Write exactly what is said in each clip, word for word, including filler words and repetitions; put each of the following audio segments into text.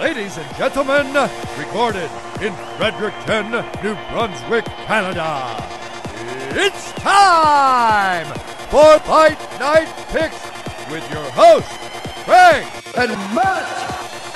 Ladies and gentlemen, recorded in Fredericton, New Brunswick, Canada, it's time for Fight Night Picks with your hosts, Craig and Matt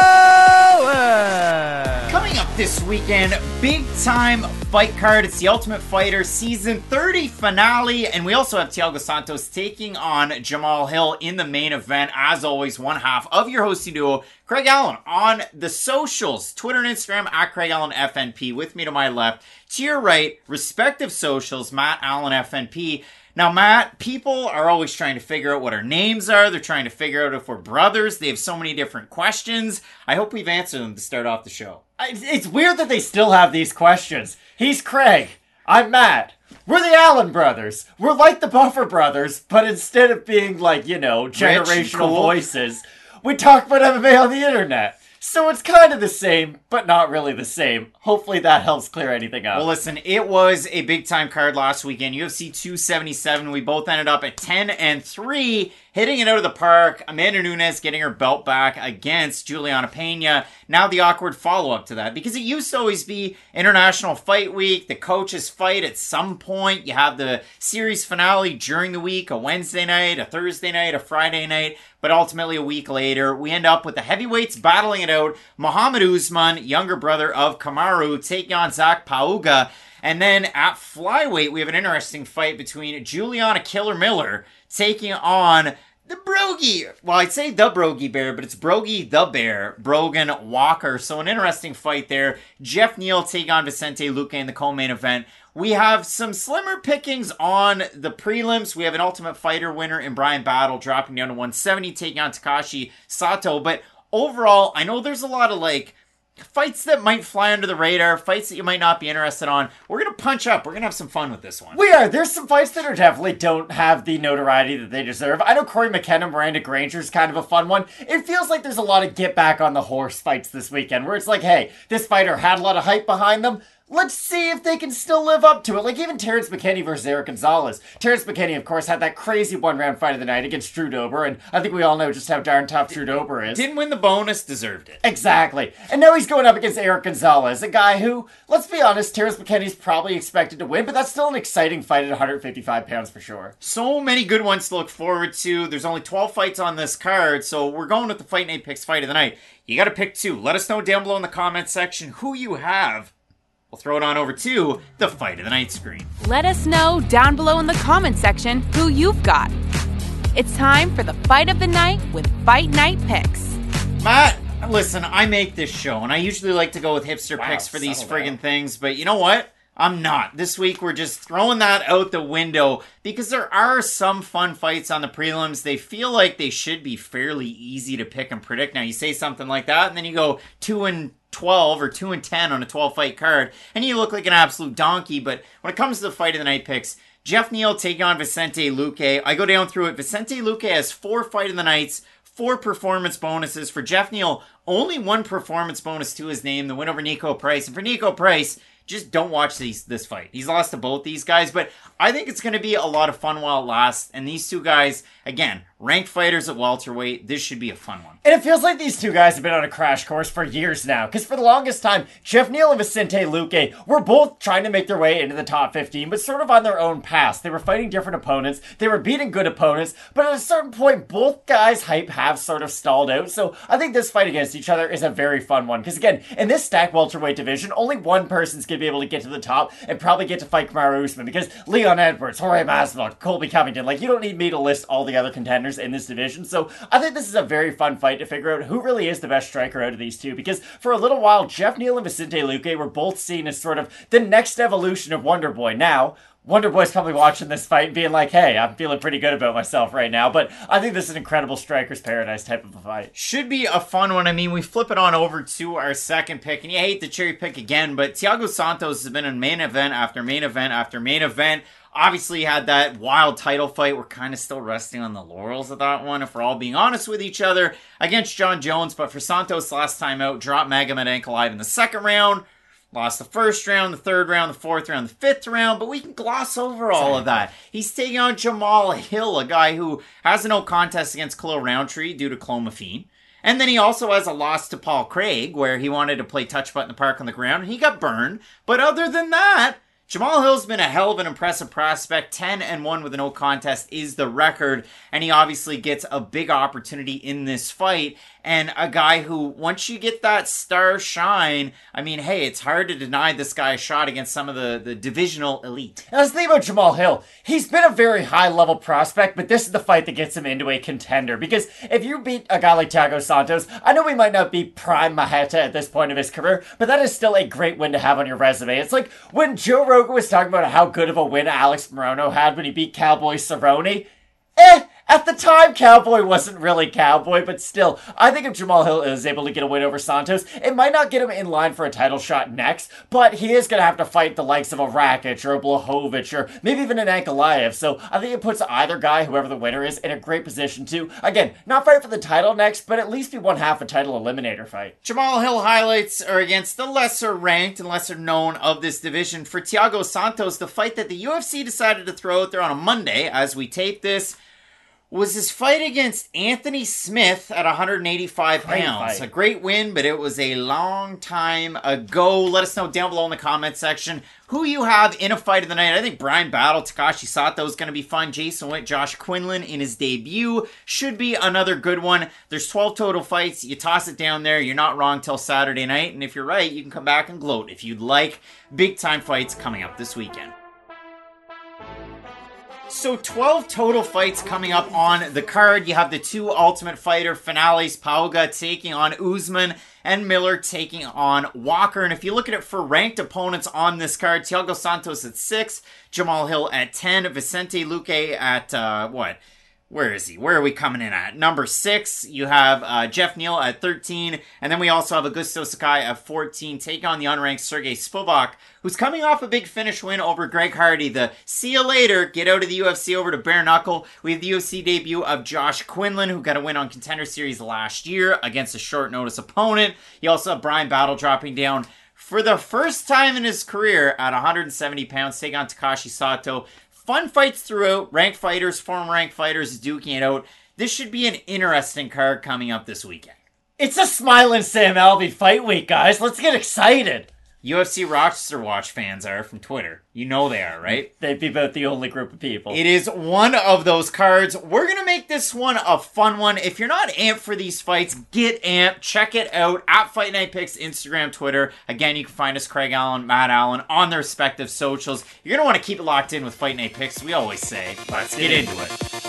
Allen. Coming up this weekend, big time fight card. It's the Ultimate Fighter Season thirty finale, and we also have Thiago Santos taking on Jamal Hill in the main event. As always, one half of your hosting duo, Craig Allen, on the socials, Twitter and Instagram at Craig Allen F N P. With me to my left, to your right, respective socials, Matt Allen F N P. Now, Matt, people are always trying to figure out what our names are. They're trying to figure out if we're brothers. They have so many different questions. I hope we've answered them to start off the show. It's weird that they still have these questions. He's Craig. I'm Matt. We're the Allen brothers. We're like the Buffer brothers, but instead of being like, you know, generational cool voices, we talk about M M A on the internet. So it's kind of the same, but not really the same. Hopefully that helps clear anything up. Well, listen, it was a big-time card last weekend. U F C two seventy-seven, we both ended up at ten and three, hitting it out of the park. Amanda Nunes getting her belt back against Juliana Pena. Now the awkward follow-up to that, because it used to always be International Fight Week, the coaches fight at some point. You have the series finale during the week, a Wednesday night, a Thursday night, a Friday night. But ultimately, a week later, we end up with the heavyweights battling it out. Muhammad Usman, younger brother of Kamaru, taking on Zach Pauga. And then at flyweight, we have an interesting fight between Juliana Killer Miller taking on the Brogy. Well, I'd say the Brogy Bear, but it's Brogy the Bear, Brogan Walker. So an interesting fight there. Jeff Neal taking on Vicente Luque in the co-main event. We have some slimmer pickings on the prelims. We have an Ultimate Fighter winner in Brian Battle dropping down to one seventy, taking on Takashi Sato. But overall, I know there's a lot of like fights that might fly under the radar, fights that you might not be interested on. We're going to punch up. We're going to have some fun with this one. We are. There's some fights that are definitely don't have the notoriety that they deserve. I know Corey McKenna, Miranda Granger is kind of a fun one. It feels like there's a lot of get back on the horse fights this weekend where it's like, hey, this fighter had a lot of hype behind them. Let's see if they can still live up to it. Like even Terrence McKinney versus Eric Gonzalez. Terrence McKinney, of course, had that crazy one-round fight of the night against Drew Dober, and I think we all know just how darn tough Drew Dober is. Didn't win the bonus, deserved it. Exactly. And now he's going up against Eric Gonzalez, a guy who, let's be honest, Terrence McKinney's probably expected to win, but that's still an exciting fight at one hundred fifty-five pounds for sure. So many good ones to look forward to. There's only twelve fights on this card, so we're going with the Fight Night Picks fight of the night. You got to pick two. Let us know down below in the comments section who you have. We'll throw it on over to the Fight of the Night screen. Let us know down below in the comments section who you've got. It's time for the Fight of the Night with Fight Night Picks. Matt, listen, I make this show, and I usually like to go with hipster Wow, picks for these settle friggin' down. things, but you know what? I'm not. This week, we're just throwing that out the window because there are some fun fights on the prelims. They feel like they should be fairly easy to pick and predict. Now, you say something like that, and then you go two and twelve or two and ten on a twelve fight card, and you look like an absolute donkey. But when it comes to the Fight of the Night picks, Jeff Neal taking on Vicente Luque. I go down through it. Vicente Luque has four Fight of the Nights, four performance bonuses. For Jeff Neal, only one performance bonus to his name, the win over Nico Price. And for Nico Price, just don't watch these, this fight. He's lost to both these guys, but I think it's going to be a lot of fun while it lasts. And these two guys, again, ranked fighters at welterweight. This should be a fun one. And it feels like these two guys have been on a crash course for years now, because for the longest time, Jeff Neal and Vicente Luque were both trying to make their way into the top fifteen, but sort of on their own paths. They were fighting different opponents, they were beating good opponents, but at a certain point, both guys' hype have sort of stalled out, so I think this fight against each other is a very fun one, because again, in this stacked welterweight division, only one person's going to be able to get to the top and probably get to fight Kamaru Usman, because Leon Edwards, Jorge Masvidal, Colby Covington, like, you don't need me to list all the other contenders in this division, so I think this is a very fun fight to figure out who really is the best striker out of these two, because for a little while, Jeff Neal and Vicente Luque were both seen as sort of the next evolution of Wonder Boy. Now, Wonder Boy's probably watching this fight and being like, hey, I'm feeling pretty good about myself right now, but I think this is an incredible Striker's Paradise type of a fight. Should be a fun one. I mean, we flip it on over to our second pick, and you hate the cherry pick again, but Thiago Santos has been in main event after main event after main event. Obviously had that wild title fight. We're kind of still resting on the laurels of that one, if we're all being honest with each other, against John Jones. But for Santos last time out, dropped Magomed Ankalaev in the second round. Lost the first round, the third round, the fourth round, the fifth round, but we can gloss over all of that. He's taking on Jamal Hill, a guy who has a no contest against Khalil Roundtree due to clomiphene. And then he also has a loss to Paul Craig, where he wanted to play touch putt in the park on the ground, and he got burned. But other than that, Jamal Hill's been a hell of an impressive prospect. ten and one with a no contest is the record, and he obviously gets a big opportunity in this fight. And a guy who, once you get that star shine, I mean, hey, it's hard to deny this guy a shot against some of the, the divisional elite. Now, let's think about Jamal Hill. He's been a very high-level prospect, but this is the fight that gets him into a contender. Because if you beat a guy like Thiago Santos, I know we might not be prime Maheta at this point of his career, but that is still a great win to have on your resume. It's like when Joe Rogan was talking about how good of a win Alex Morono had when he beat Cowboy Cerrone. Eh, at the time, Cowboy wasn't really Cowboy, but still, I think if Jamal Hill is able to get a win over Santos, it might not get him in line for a title shot next, but he is going to have to fight the likes of a Rakic or a Blachowicz or maybe even an Ankalaev, so I think it puts either guy, whoever the winner is, in a great position to, again, not fight for the title next, but at least be one half a title eliminator fight. Jamal Hill highlights are against the lesser ranked and lesser known of this division. For Thiago Santos, the fight that the U F C decided to throw out there on a Monday as we tape this was his fight against Anthony Smith at one hundred eighty-five pounds. A great win, but it was a long time ago. Let us know down below in the comment section who you have in a fight of the night. I think Brian Battle, Takashi Sato is going to be fun. Jason Witt, Josh Quinlan in his debut should be another good one. There's twelve total fights. You toss it down there. You're not wrong till Saturday night. And if you're right, you can come back and gloat if you'd like. Big time fights coming up this weekend. So twelve total fights coming up on the card. You have the two Ultimate Fighter finales, Pauga taking on Usman and Miller taking on Walker. And if you look at it for ranked opponents on this card, Thiago Santos at six, Jamal Hill at ten, Vicente Luque at, uh, what? Where is he? Where are we coming in at? Number six, you have uh, Jeff Neal at thirteen, and then we also have Augusto Sakai at fourteen, taking on the unranked Sergey Spivak, who's coming off a big finish win over Greg Hardy. The see you later, get out of the U F C over to bare knuckle. We have the U F C debut of Josh Quinlan, who got a win on Contender Series last year against a short notice opponent. You also have Brian Battle dropping down for the first time in his career at one hundred seventy pounds, taking on Takashi Sato. Fun fights throughout. Ranked fighters, former ranked fighters duking it out. This should be an interesting card coming up this weekend. It's a smiling Sam Alvey fight week, guys. Let's get excited. U F C Rochester Watch fans are from Twitter. You know they are, right? They'd be about the only group of people. It is one of those cards. We're going to make this one a fun one. If you're not amped for these fights, get amped. Check it out at Fight Night Picks, Instagram, Twitter. Again, you can find us, Craig Allen, Matt Allen, on their respective socials. You're going to want to keep it locked in with Fight Night Picks. We always say, let's get into it.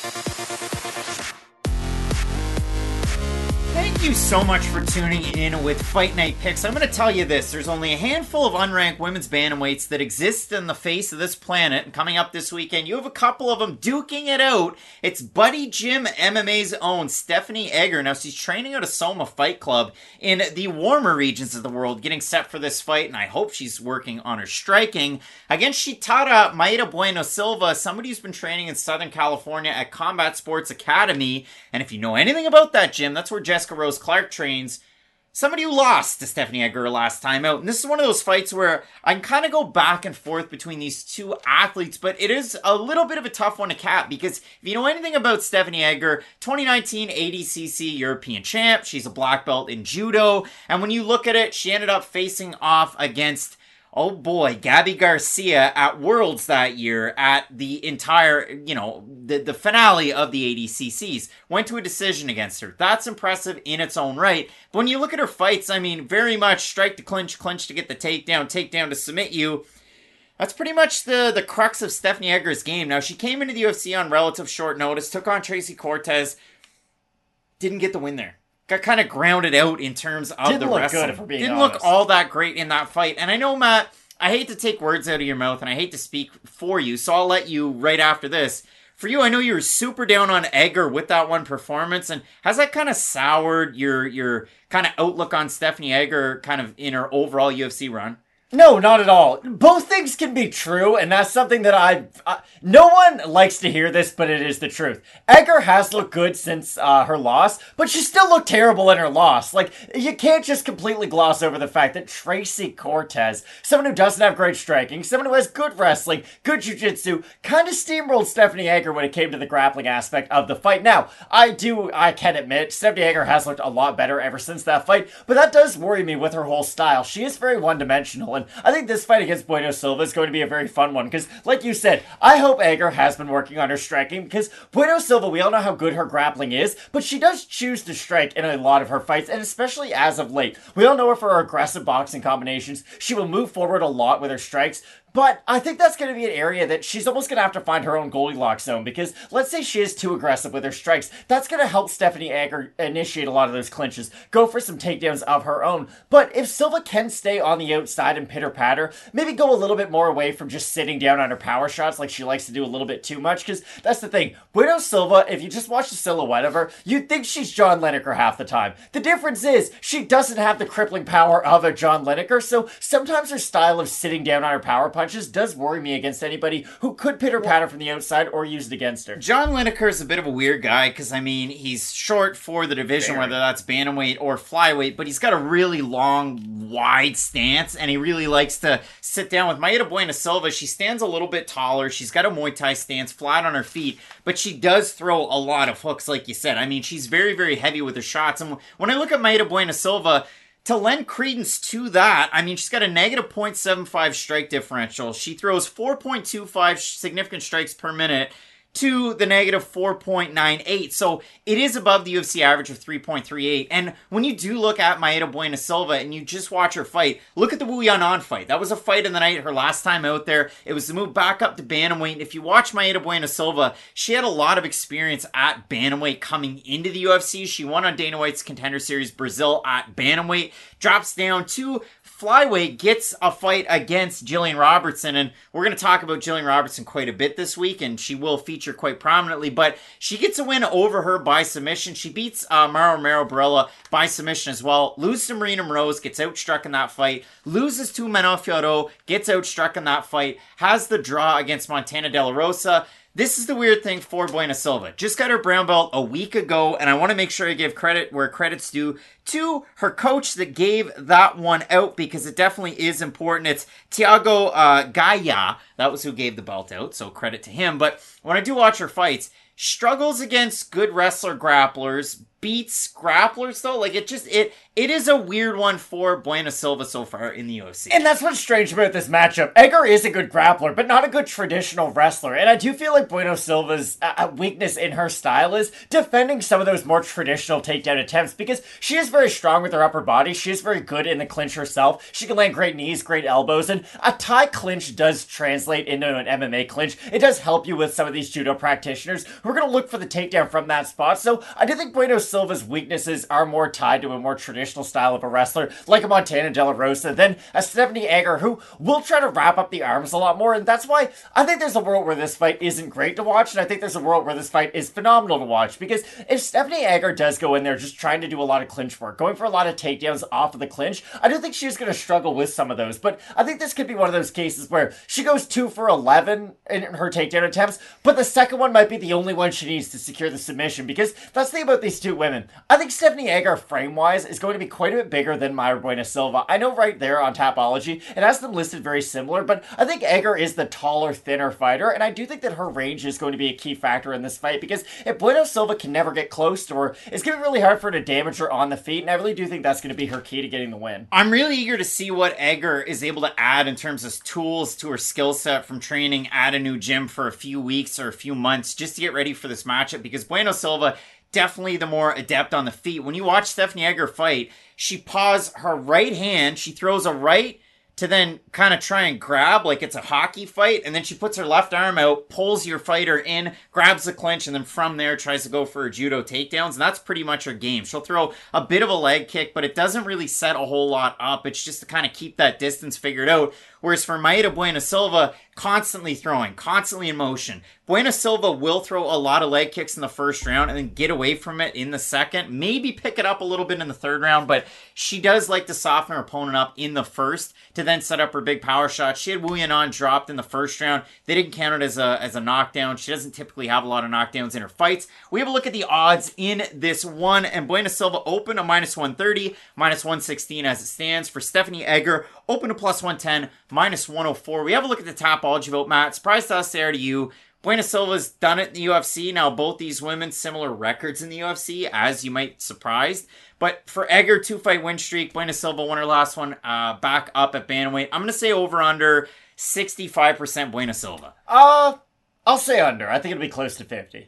Thank you so much for tuning in with Fight Night Picks. I'm going to tell you this. There's only a handful of unranked women's bantamweights that exist on the face of this planet. And coming up this weekend, you have a couple of them duking it out. It's Buddy Gym M M A's own Stephanie Egger. Now, she's training out of Soma Fight Club in the warmer regions of the world, getting set for this fight. And I hope she's working on her striking against Shitara Maeda Bueno Silva, somebody who's been training in Southern California at Combat Sports Academy. And if you know anything about that gym, that's where Jessica Rose Clark trains, somebody who lost to Stephanie Egger last time out. And this is one of those fights where I can kind of go back and forth between these two athletes, but it is a little bit of a tough one to cap because if you know anything about Stephanie Egger, twenty nineteen A D C C European champ, she's a black belt in judo, and when you look at it, she ended up facing off against oh boy, Gabby Garcia at Worlds that year at the entire, you know, the, the finale of the A D C Cs. Went to a decision against her. That's impressive in its own right. But when you look at her fights, I mean, very much strike to clinch, clinch to get the takedown, takedown to submit you. That's pretty much the, the crux of Stephanie Egger's game. Now, she came into the U F C on relative short notice, took on Tracy Cortez, didn't get the win there. Got kind of grounded out in terms of Didn't the look wrestling. good, if we're being Didn't honest. look all that great in that fight. And I know, Matt, I hate to take words out of your mouth and I hate to speak for you, so I'll let you right after this. For you, I know you were super down on Egger with that one performance, and has that kind of soured your your kind of outlook on Stephanie Egger kind of in her overall U F C run? No, not at all. Both things can be true, and that's something that I... Uh, no one likes to hear this, but it is the truth. Egger has looked good since uh, her loss, but she still looked terrible in her loss. Like, you can't just completely gloss over the fact that Tracy Cortez, someone who doesn't have great striking, someone who has good wrestling, good jiu-jitsu, kind of steamrolled Stephanie Egger when it came to the grappling aspect of the fight. Now, I do, I can admit, Stephanie Egger has looked a lot better ever since that fight, but that does worry me with her whole style. She is very one-dimensional, and I think this fight against Bueno Silva is going to be a very fun one, because, like you said, I hope Egger has been working on her striking, because Bueno Silva, we all know how good her grappling is, but she does choose to strike in a lot of her fights, and especially as of late. We all know her for her aggressive boxing combinations. She will move forward a lot with her strikes, but I think that's going to be an area that she's almost going to have to find her own Goldilocks zone, because let's say she is too aggressive with her strikes. That's going to help Stephanie Egger initiate a lot of those clinches, go for some takedowns of her own. But if Silva can stay on the outside and pitter-patter, maybe go a little bit more away from just sitting down on her power shots like she likes to do a little bit too much, because that's the thing. Bueno Silva, if you just watch the silhouette of her, you'd think she's John Lineker half the time. The difference is, she doesn't have the crippling power of a John Lineker, so sometimes her style of sitting down on her power punch just does worry me against anybody who could pitter-patter from the outside or use it against her. John Lineker is a bit of a weird guy because, I mean, he's short for the division, Very. whether that's bantamweight or flyweight, but he's got a really long, wide stance, and he really likes to sit down. With Maida Bueno Silva, she stands a little bit taller. She's got a Muay Thai stance, flat on her feet, but she does throw a lot of hooks, like you said. I mean, she's very, very heavy with her shots, and when I look at Maida Bueno Silva, to lend credence to that, I mean, she's got a negative point seven five strike differential. She throws four point two five significant strikes per minute to the negative four point nine eight. So it is above the U F C average of three point three eight. And when you do look at Maida Bueno Silva and you just watch her fight, look at the Wu Yanan fight. That was a fight in the night, her last time out there. It was the move back up to bantamweight. If you watch Maida Bueno Silva, she had a lot of experience at bantamweight coming into the U F C. She won on Dana White's Contender Series Brazil at bantamweight, drops down to flyweight, gets a fight against Jillian Robertson, and we're going to talk about Jillian Robertson quite a bit this week, and she will feature quite prominently, but she gets a win over her by submission. She beats uh, Mauro Romero Barella by submission as well, loses to Marina Moroz, gets outstruck in that fight, loses to Manon Fiorot, gets outstruck in that fight, has the draw against Montana De La Rosa. This is the weird thing for Bueno Silva. Just got her brown belt a week ago, and I want to make sure I give credit where credit's due to her coach that gave that one out, because it definitely is important. It's Tiago uh, Gaia. That was who gave the belt out, so credit to him. But when I do watch her fights, struggles against good wrestler grapplers, beats grapplers though. Like it just, it it is a weird one for Bueno Silva so far in the U F C. And that's what's strange about this matchup. Egger is a good grappler, but not a good traditional wrestler. And I do feel like Bueno Silva's uh, weakness in her style is defending some of those more traditional takedown attempts, because she is very strong with her upper body. She is very good in the clinch herself. She can land great knees, great elbows, and a Thai clinch does translate into an M M A clinch. It does help you with some of these judo practitioners who are going to look for the takedown from that spot. So I do think Bueno Silva's weaknesses are more tied to a more traditional style of a wrestler, like a Montana De La Rosa, than a Stephanie Egger, who will try to wrap up the arms a lot more. And that's why I think there's a world where this fight isn't great to watch, and I think there's a world where this fight is phenomenal to watch. Because if Stephanie Egger does go in there just trying to do a lot of clinch work, going for a lot of takedowns off of the clinch, I do think she's going to struggle with some of those. But I think this could be one of those cases where she goes two for eleven in her takedown attempts, but the second one might be the only one she needs to secure the submission, because that's the thing about these two women. I think Stephanie Egger, frame-wise, is going to be quite a bit bigger than Maida Bueno Silva. I know right there on Tapology, it has them listed very similar, but I think Egger is the taller, thinner fighter, and I do think that her range is going to be a key factor in this fight, because if Bueno Silva can never get close to her, it's going to be really hard for her to damage her on the feet, and I really do think that's going to be her key to getting the win. I'm really eager to see what Egger is able to add in terms of tools to her skill set from training at a new gym for a few weeks or a few months just to get ready for this matchup, because Bueno Silva, definitely the more adept on the feet. When you watch Stephanie Egger fight, she paws her right hand, she throws a right to then kind of try and grab like it's a hockey fight, and then she puts her left arm out, pulls your fighter in, grabs the clinch, and then from there tries to go for her judo takedowns, and that's pretty much her game. She'll throw a bit of a leg kick, but it doesn't really set a whole lot up. It's just to kind of keep that distance figured out. Whereas for Maida Bueno Silva, constantly throwing, constantly in motion. Bueno Silva will throw a lot of leg kicks in the first round and then get away from it in the second. Maybe pick it up a little bit in the third round, but she does like to soften her opponent up in the first to then set up her big power shot. She had Wu Yanan dropped in the first round. They didn't count it as a, as a knockdown. She doesn't typically have a lot of knockdowns in her fights. We have a look at the odds in this one, and Bueno Silva open a minus one thirty, minus one sixteen as it stands. For Stephanie Egger, open to plus one ten, minus one oh four. We have a look at the Tapology vote, Matt. Surprise to us there to you. Bueno Silva's done it in the U F C. Now, both these women, similar records in the U F C, as you might surprised. But for Egger, two-fight win streak. Bueno Silva won her last one, uh, back up at bantamweight. I'm going to say over-under sixty-five percent Bueno Silva. Uh, I'll say under. I think it'll be close to fifty.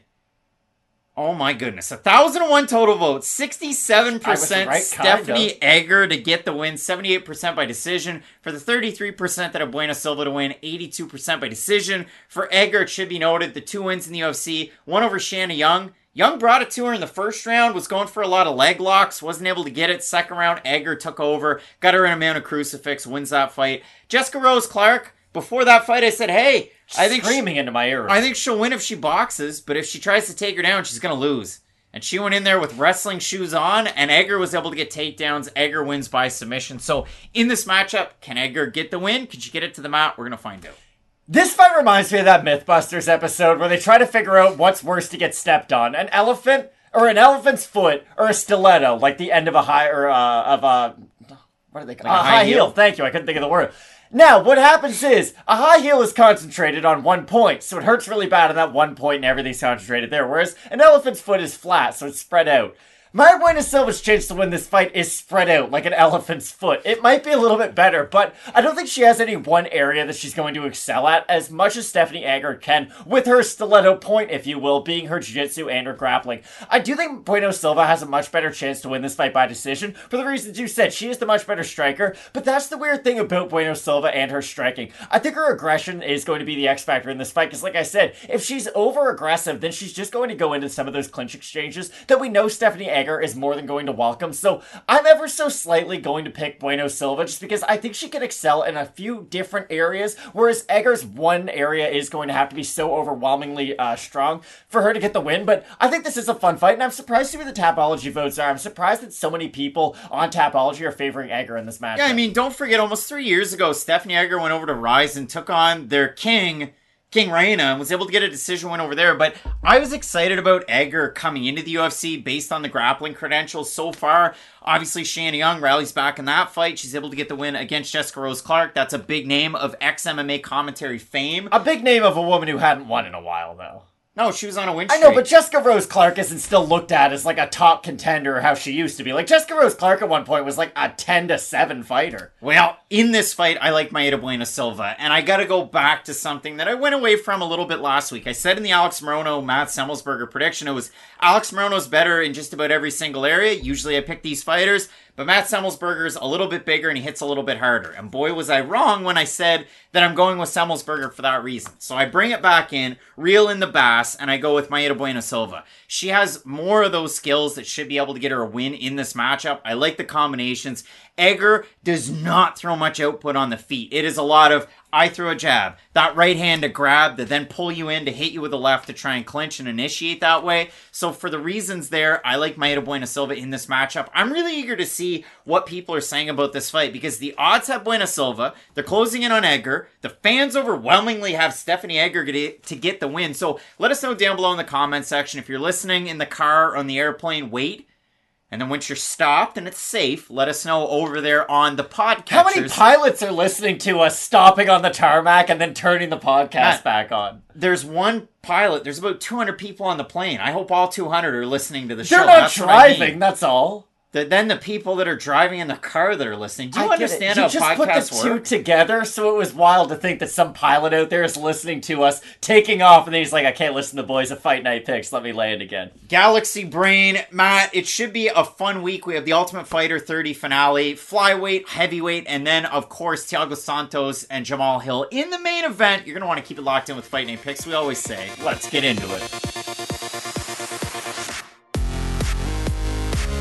Oh my goodness. one thousand one total votes. sixty-seven percent right Stephanie kind of. Egger to get the win. seventy-eight percent by decision. For the thirty-three percent that have Bueno Silva to win, eighty-two percent by decision. For Egger, it should be noted, the two wins in the U F C. One over Shanna Young. Young brought it to her in the first round, was going for a lot of leg locks, wasn't able to get it. Second round, Egger took over, got her in a mounted crucifix, wins that fight. Jessica Rose Clark, before that fight, I said, hey, I think Screaming she, into my ear. I think she'll win if she boxes, but if she tries to take her down, she's going to lose. And she went in there with wrestling shoes on, and Egger was able to get takedowns. Egger wins by submission. So in this matchup, can Egger get the win? Can she get it to the mat? We're going to find out. This fight reminds me of that Mythbusters episode where they try to figure out what's worse to get stepped on. An elephant, or an elephant's foot, or a stiletto, like the end of a high, or uh, of a, what are they called? Like a a high high heel. heel. Thank you, I couldn't think of the word. Now, what happens is, a high heel is concentrated on one point, so it hurts really bad on that one point and everything's concentrated there, whereas an elephant's foot is flat, so it's spread out. Maida Bueno Silva's chance to win this fight is spread out like an elephant's foot. It might be a little bit better, but I don't think she has any one area that she's going to excel at as much as Stephanie Egger can, with her stiletto point, if you will, being her jiu-jitsu and her grappling. I do think Bueno Silva has a much better chance to win this fight by decision, for the reasons you said. She is the much better striker, but that's the weird thing about Bueno Silva and her striking. I think her aggression is going to be the X factor in this fight, because like I said, if she's over-aggressive, then she's just going to go into some of those clinch exchanges that we know Stephanie Egger is more than going to welcome. So I'm ever so slightly going to pick Bueno Silva just because I think she can excel in a few different areas, whereas Egger's one area is going to have to be so overwhelmingly uh, strong for her to get the win. But I think this is a fun fight, and I'm surprised to see where the Tapology votes are. I'm surprised that so many people on Tapology are favoring Egger in this match. Yeah, I mean, don't forget, almost three years ago, Stephanie Egger went over to Rise and took on their king, King Reina, and was able to get a decision win over there. But I was excited about Egger coming into the U F C based on the grappling credentials so far. Obviously, Shanna Young rallies back in that fight. She's able to get the win against Jessica Rose Clark. That's a big name of ex-M M A commentary fame. A big name of a woman who hadn't won in a while, though. No, she was on a win I streak. know, but Jessica Rose Clark isn't still looked at as like a top contender how she used to be. Like, Jessica Rose Clark at one point was like a ten to seven fighter. Well, in this fight, I like Maida Bueno Silva, and I gotta go back to something that I went away from a little bit last week. I said in the Alex Morono, Matt Semmelsberger prediction, it was Alex Morono's better in just about every single area. Usually I pick these fighters, but Matt Semmelsberger's a little bit bigger and he hits a little bit harder. And boy, was I wrong when I said that I'm going with Semmelsberger for that reason. So I bring it back in, reel in the bass, and I go with Maida Bueno Silva. She has more of those skills that should be able to get her a win in this matchup. I like the combinations. Egger does not throw much output on the feet. It is a lot of, I throw a jab, that right hand to grab, to then pull you in to hit you with the left to try and clinch and initiate that way. So for the reasons there, I like Maida Bueno Silva in this matchup. I'm really eager to see what people are saying about this fight because the odds have Bueno Silva. They're closing in on Egger. The fans overwhelmingly have Stephanie Egger get to get the win. So let us know down below in the comment section. If you're listening in the car or on the airplane, wait. And then once you're stopped and it's safe, let us know over there on the podcast. How many pilots are listening to us stopping on the tarmac and then turning the podcast Matt, back on? There's one pilot. There's about two hundred people on the plane. I hope all two hundred are listening to the They're show. not That's driving, what I mean. that's all. The, then the people that are driving in the car that are listening. Do you I get understand it. how you just put podcasts the two work? together, so it was wild to think that some pilot out there is listening to us, taking off, and then he's like, I can't listen to the boys at Fight Night Picks. Let me land again. Galaxy Brain, Matt, it should be a fun week. We have the Ultimate Fighter thirty finale, flyweight, heavyweight, and then, of course, Thiago Santos and Jamal Hill in the main event. You're going to want to keep it locked in with Fight Night Picks. We always say, let's get into it.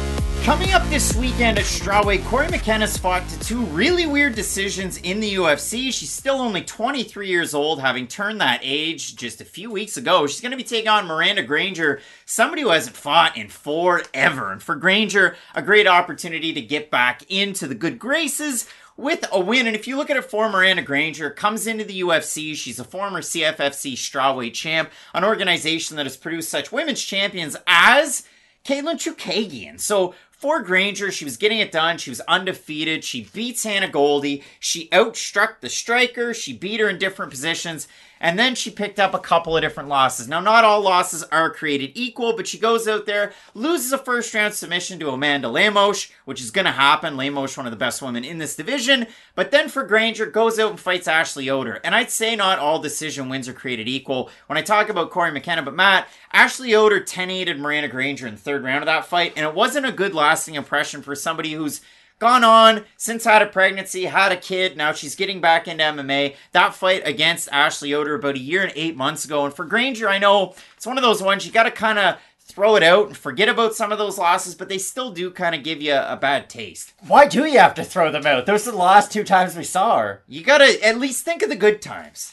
Coming up this weekend at Strawweight, Cory McKenna's fought to two really weird decisions in the U F C. She's still only twenty-three years old, having turned that age just a few weeks ago. She's going to be taking on Miranda Granger, somebody who hasn't fought in forever. And for Granger, a great opportunity to get back into the good graces with a win. And if you look at it for Miranda Granger, comes into the U F C. She's a former C F F C Strawweight champ, an organization that has produced such women's champions as Katlyn Chookagian. So for Granger, she was getting it done. She was undefeated. She beats Hannah Goldie. She outstruck the striker. She beat her in different positions. And then she picked up a couple of different losses. Now, not all losses are created equal, but she goes out there, loses a first-round submission to Amanda Lemos, which is going to happen. Lemos, one of the best women in this division. But then for Granger, goes out and fights Ashley Yoder. And I'd say not all decision wins are created equal when I talk about Cory McKenna. But Matt, Ashley Yoder ten-eighted Miranda Granger in the third round of that fight. And it wasn't a good lasting impression for somebody who's gone on, since had a pregnancy, had a kid, now she's getting back into M M A. That fight against Ashley Yoder about a year and eight months ago. And for Granger, I know it's one of those ones you got to kind of throw it out and forget about some of those losses, but they still do kind of give you a, a bad taste. Why do you have to throw them out? Those are the last two times we saw her. You got to at least think of the good times.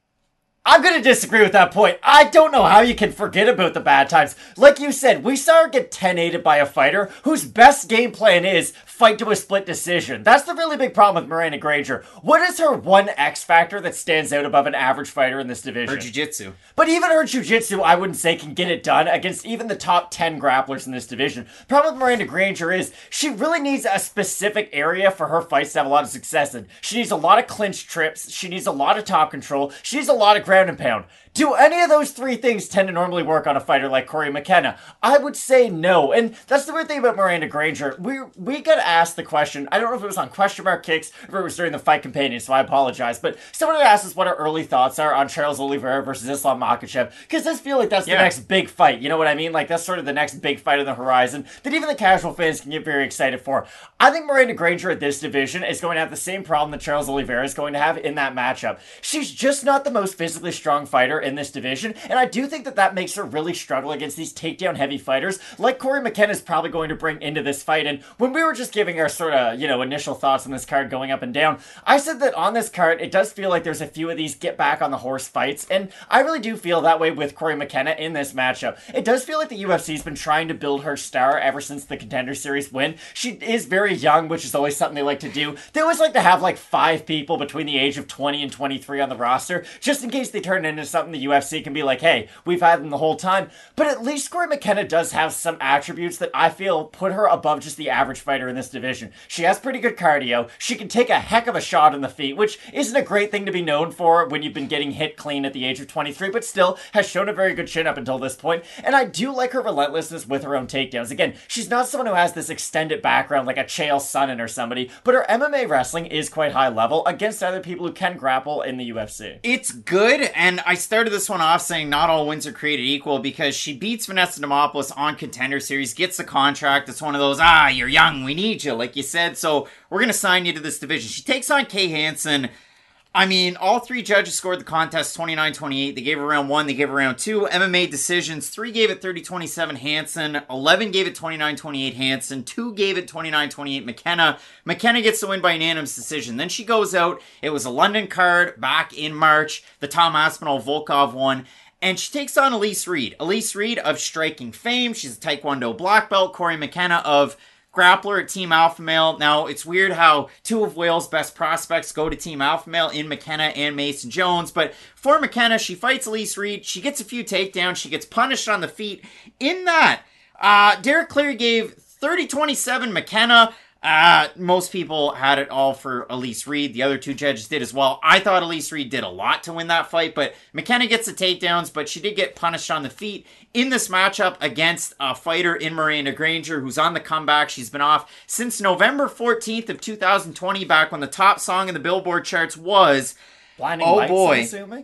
I'm going to disagree with that point. I don't know how you can forget about the bad times. Like you said, we saw her get ten-eighted by a fighter whose best game plan is fight to a split decision. That's the really big problem with Miranda Granger. What is her one X factor that stands out above an average fighter in this division? Her jiu-jitsu. But even her jiu-jitsu, I wouldn't say can get it done against even the top ten grapplers in this division. Problem with Miranda Granger is she really needs a specific area for her fights to have a lot of success in. She needs a lot of clinch trips. She needs a lot of top control. She needs a lot of ground and pound. Do any of those three things tend to normally work on a fighter like Cory McKenna? I would say no. And that's the weird thing about Miranda Granger. We we got asked the question, I don't know if it was on Question Mark Kicks or if it was during the Fight Companion, so I apologize, but someone had asked us what our early thoughts are on Charles Oliveira versus Islam Makhachev, because I feel like that's yeah. the next big fight, you know what I mean? Like, that's sort of the next big fight on the horizon that even the casual fans can get very excited for. I think Miranda Granger at this division is going to have the same problem that Charles Oliveira is going to have in that matchup. She's just not the most physically strong fighter in this division, and I do think that that makes her really struggle against these takedown heavy fighters like Cory McKenna is probably going to bring into this fight. And when we were just giving our sort of, you know, initial thoughts on this card going up and down, I said that on this card, it does feel like there's a few of these get back on the horse fights, and I really do feel that way with Cory McKenna in this matchup. It does feel like the U F C's been trying to build her star ever since the Contender Series win. She is very young, which is always something they like to do. They always like to have like five people between the age of twenty and twenty-three on the roster, just in case they turn into something the U F C can be like, hey, we've had them the whole time. But at least Cory McKenna does have some attributes that I feel put her above just the average fighter in this division. She has pretty good cardio. She can take a heck of a shot in the feet, which isn't a great thing to be known for when you've been getting hit clean at the age of twenty-three, but still has shown a very good chin up until this point. And I do like her relentlessness with her own takedowns. Again, she's not someone who has this extended background like a Chael Sonnen or somebody, but her M M A wrestling is quite high level against other people who can grapple in the U F C. It's good, and I started this one off saying not all wins are created equal because she beats Vanessa Demopoulos on Contender Series, gets the contract. It's one of those, ah, you're young, we need you, like you said, so we're going to sign you to this division. She takes on Kay Hansen. I mean, all three judges scored the contest twenty-nine twenty-eight. They gave her round one, they gave her round two. M M A decisions, three gave it thirty twenty-seven Hansen, eleven gave it twenty-nine twenty-eight Hansen, two gave it twenty-nine twenty-eight McKenna. McKenna gets the win by unanimous decision. Then she goes out. It was a London card back in March. The Tom Aspinall Volkov one. And she takes on Elise Reed. Elise Reed of striking fame. She's a Taekwondo black belt. Cory McKenna of grappler at Team Alpha Male. Now, it's weird how two of Wales' best prospects go to Team Alpha Male in McKenna and Mason Jones. But for McKenna, she fights Elise Reed. She gets a few takedowns. She gets punished on the feet. In that, uh, Derek Cleary gave thirty twenty-seven McKenna. Uh, most people had it all for Elise Reed. The other two judges did as well. I thought Elise Reed did a lot to win that fight, but McKenna gets the takedowns, but she did get punished on the feet in this matchup against a fighter in Miranda Granger, who's on the comeback. She's been off since November fourteenth of two thousand twenty, back when the top song in the Billboard charts was, Blinding oh Lights, boy, I'm assuming?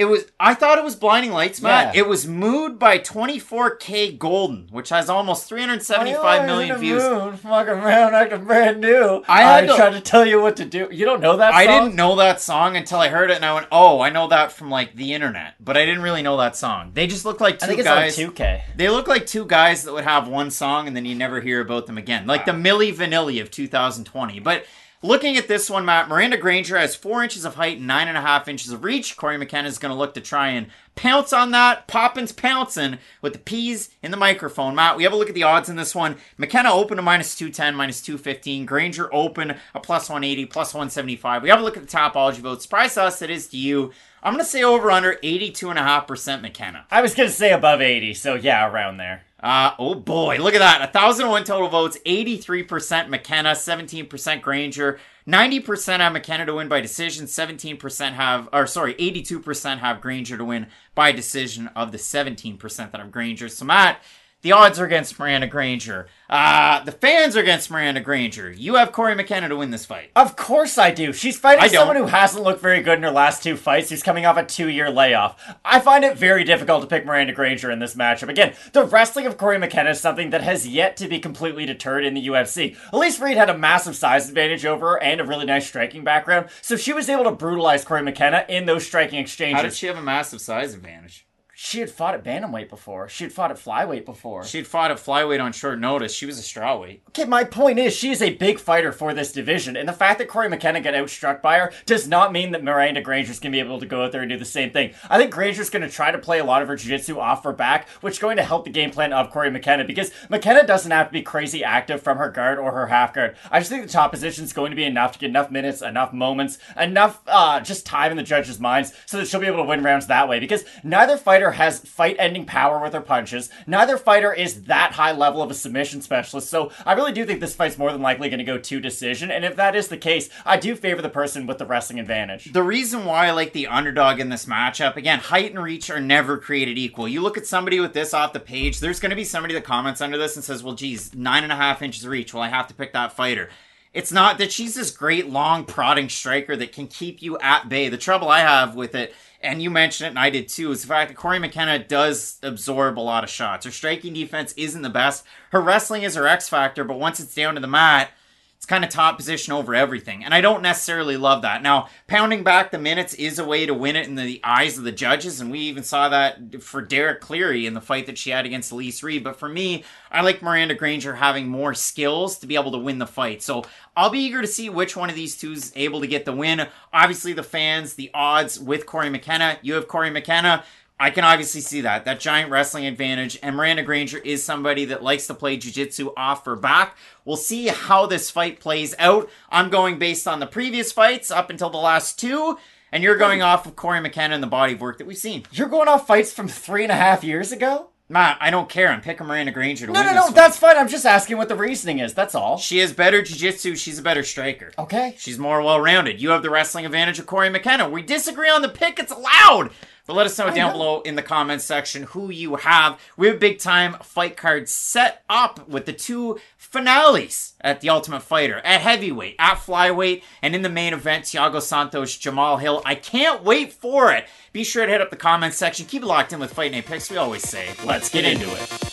It was. I thought it was Blinding Lights, Matt. Yeah. It was Mood by twenty-four K Golden, which has almost three hundred seventy-five million views. Moon, fucking around acting brand new. I had I to- tried to tell you what to do. You don't know that song? I didn't know that song until I heard it, and I went, "Oh, I know that from like the internet," but I didn't really know that song. They just look like two I think it's guys. on two K. They look like two guys that would have one song, and then you never hear about them again, like the Milli Vanilli of two thousand twenty. But looking at this one, Matt, Miranda Granger has four inches of height and nine and a half inches of reach. Corey McKenna is going to look to try and pounce on that. Poppins pouncing with the P's in the microphone. Matt, we have a look at the odds in this one. McKenna open to minus two ten, minus two fifteen. Granger open a plus one eighty, plus one seventy-five. We have a look at the Tapology votes. Surprise to us, it is to you. I'm going to say over under eighty-two point five percent McKenna. I was going to say above eighty, so yeah, around there. Uh, oh boy, look at that. one thousand one total votes, eighty-three percent McKenna, seventeen percent Granger, ninety percent have McKenna to win by decision, seventeen percent have, or sorry, eighty-two percent have Granger to win by decision of the seventeen percent that have Granger. So Matt, the odds are against Miranda Granger. Uh, the fans are against Miranda Granger. You have Corey McKenna to win this fight. Of course I do. She's fighting I don't. someone who hasn't looked very good in her last two fights. Who's coming off a two-year layoff. I find it very difficult to pick Miranda Granger in this matchup. Again, the wrestling of Corey McKenna is something that has yet to be completely deterred in the U F C. Elise Reed had a massive size advantage over her and a really nice striking background, so she was able to brutalize Corey McKenna in those striking exchanges. How did she have a massive size advantage? She had fought at bantamweight before. She had fought at flyweight before. She'd fought at flyweight on short notice. She was a strawweight. Okay, my point is, she is a big fighter for this division, and the fact that Corey McKenna got outstruck by her does not mean that Miranda Granger's going to be able to go out there and do the same thing. I think Granger's going to try to play a lot of her jiu-jitsu off her back, which is going to help the game plan of Corey McKenna, because McKenna doesn't have to be crazy active from her guard or her half guard. I just think the top position is going to be enough to get enough minutes, enough moments, enough uh, just time in the judges' minds so that she'll be able to win rounds that way, because neither fighter has fight-ending power with her punches. Neither fighter is that high level of a submission specialist, so I really do think this fight's more than likely going to go to decision, and if that is the case, I do favor the person with the wrestling advantage. The reason why I like the underdog in this matchup, again, height and reach are never created equal. You look at somebody with this off the page, there's going to be somebody that comments under this and says, well, geez, nine and a half inches of reach, well, I have to pick that fighter. It's not that she's this great, long, prodding striker that can keep you at bay. The trouble I have with it, and you mentioned it and I did too, is the fact that Corey McKenna does absorb a lot of shots. Her striking defense isn't the best. Her wrestling is her X factor, but once it's down to the mat, it's kind of top position over everything. And I don't necessarily love that. Now, pounding back the minutes is a way to win it in the eyes of the judges, and we even saw that for Derek Cleary in the fight that she had against Elise Reed. But for me, I like Miranda Granger having more skills to be able to win the fight. So I'll be eager to see which one of these two is able to get the win. Obviously, the fans, the odds with Corey McKenna. You have Corey McKenna. I can obviously see that, that giant wrestling advantage, and Miranda Granger is somebody that likes to play jiu-jitsu off her back. We'll see how this fight plays out. I'm going based on the previous fights up until the last two, and you're going off of Corey McKenna and the body of work that we've seen. You're going off fights from three and a half years ago? Matt, I don't care. I'm picking Miranda Granger to No, win no, this no, one. that's fine. I'm just asking what the reasoning is. That's all. She has better jiu-jitsu. She's a better striker. Okay. She's more well-rounded. You have the wrestling advantage of Corey McKenna. We disagree on the pick. It's allowed. But let us know I down know. below in the comments section who you have. We have big-time fight cards set up with the two finales at The Ultimate Fighter. At heavyweight, at flyweight, and in the main event, Thiago Santos, Jamal Hill. I can't wait for it. Be sure to hit up the comments section. Keep it locked in with Fight Night Picks. We always say, let's get into it.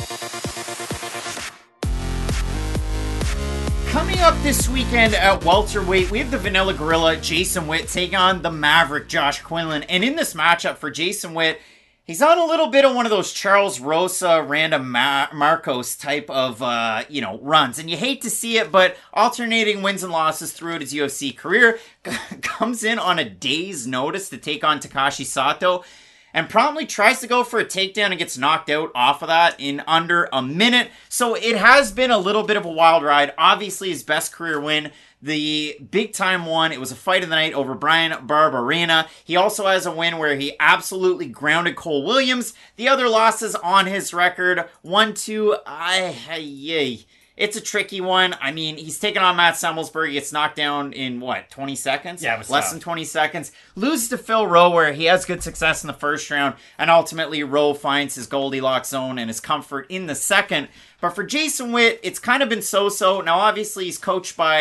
Coming up this weekend at welterweight, we have the Vanilla Gorilla, Jason Witt, taking on the Maverick, Josh Quinlan. And in this matchup for Jason Witt, he's on a little bit of one of those Charles Rosa, Random Ma- Marcos type of, uh, you know, runs. And you hate to see it, but alternating wins and losses throughout his U F C career, comes in on a day's notice to take on Takashi Sato, and promptly tries to go for a takedown and gets knocked out off of that in under a minute. So it has been a little bit of a wild ride. Obviously, his best career win, the big-time one, it was a fight of the night over Brian Barberena. He also has a win where he absolutely grounded Cole Williams. The other losses on his record, one, two, I, yay. It's a tricky one. I mean, he's taken on Matt Semmelsberg. He gets knocked down in, what, twenty seconds? Yeah, it was Less tough. than twenty seconds. Loses to Phil Rowe, where he has good success in the first round, and ultimately Rowe finds his Goldilocks zone and his comfort in the second. But for Jason Witt, it's kind of been so-so. Now, obviously, he's coached by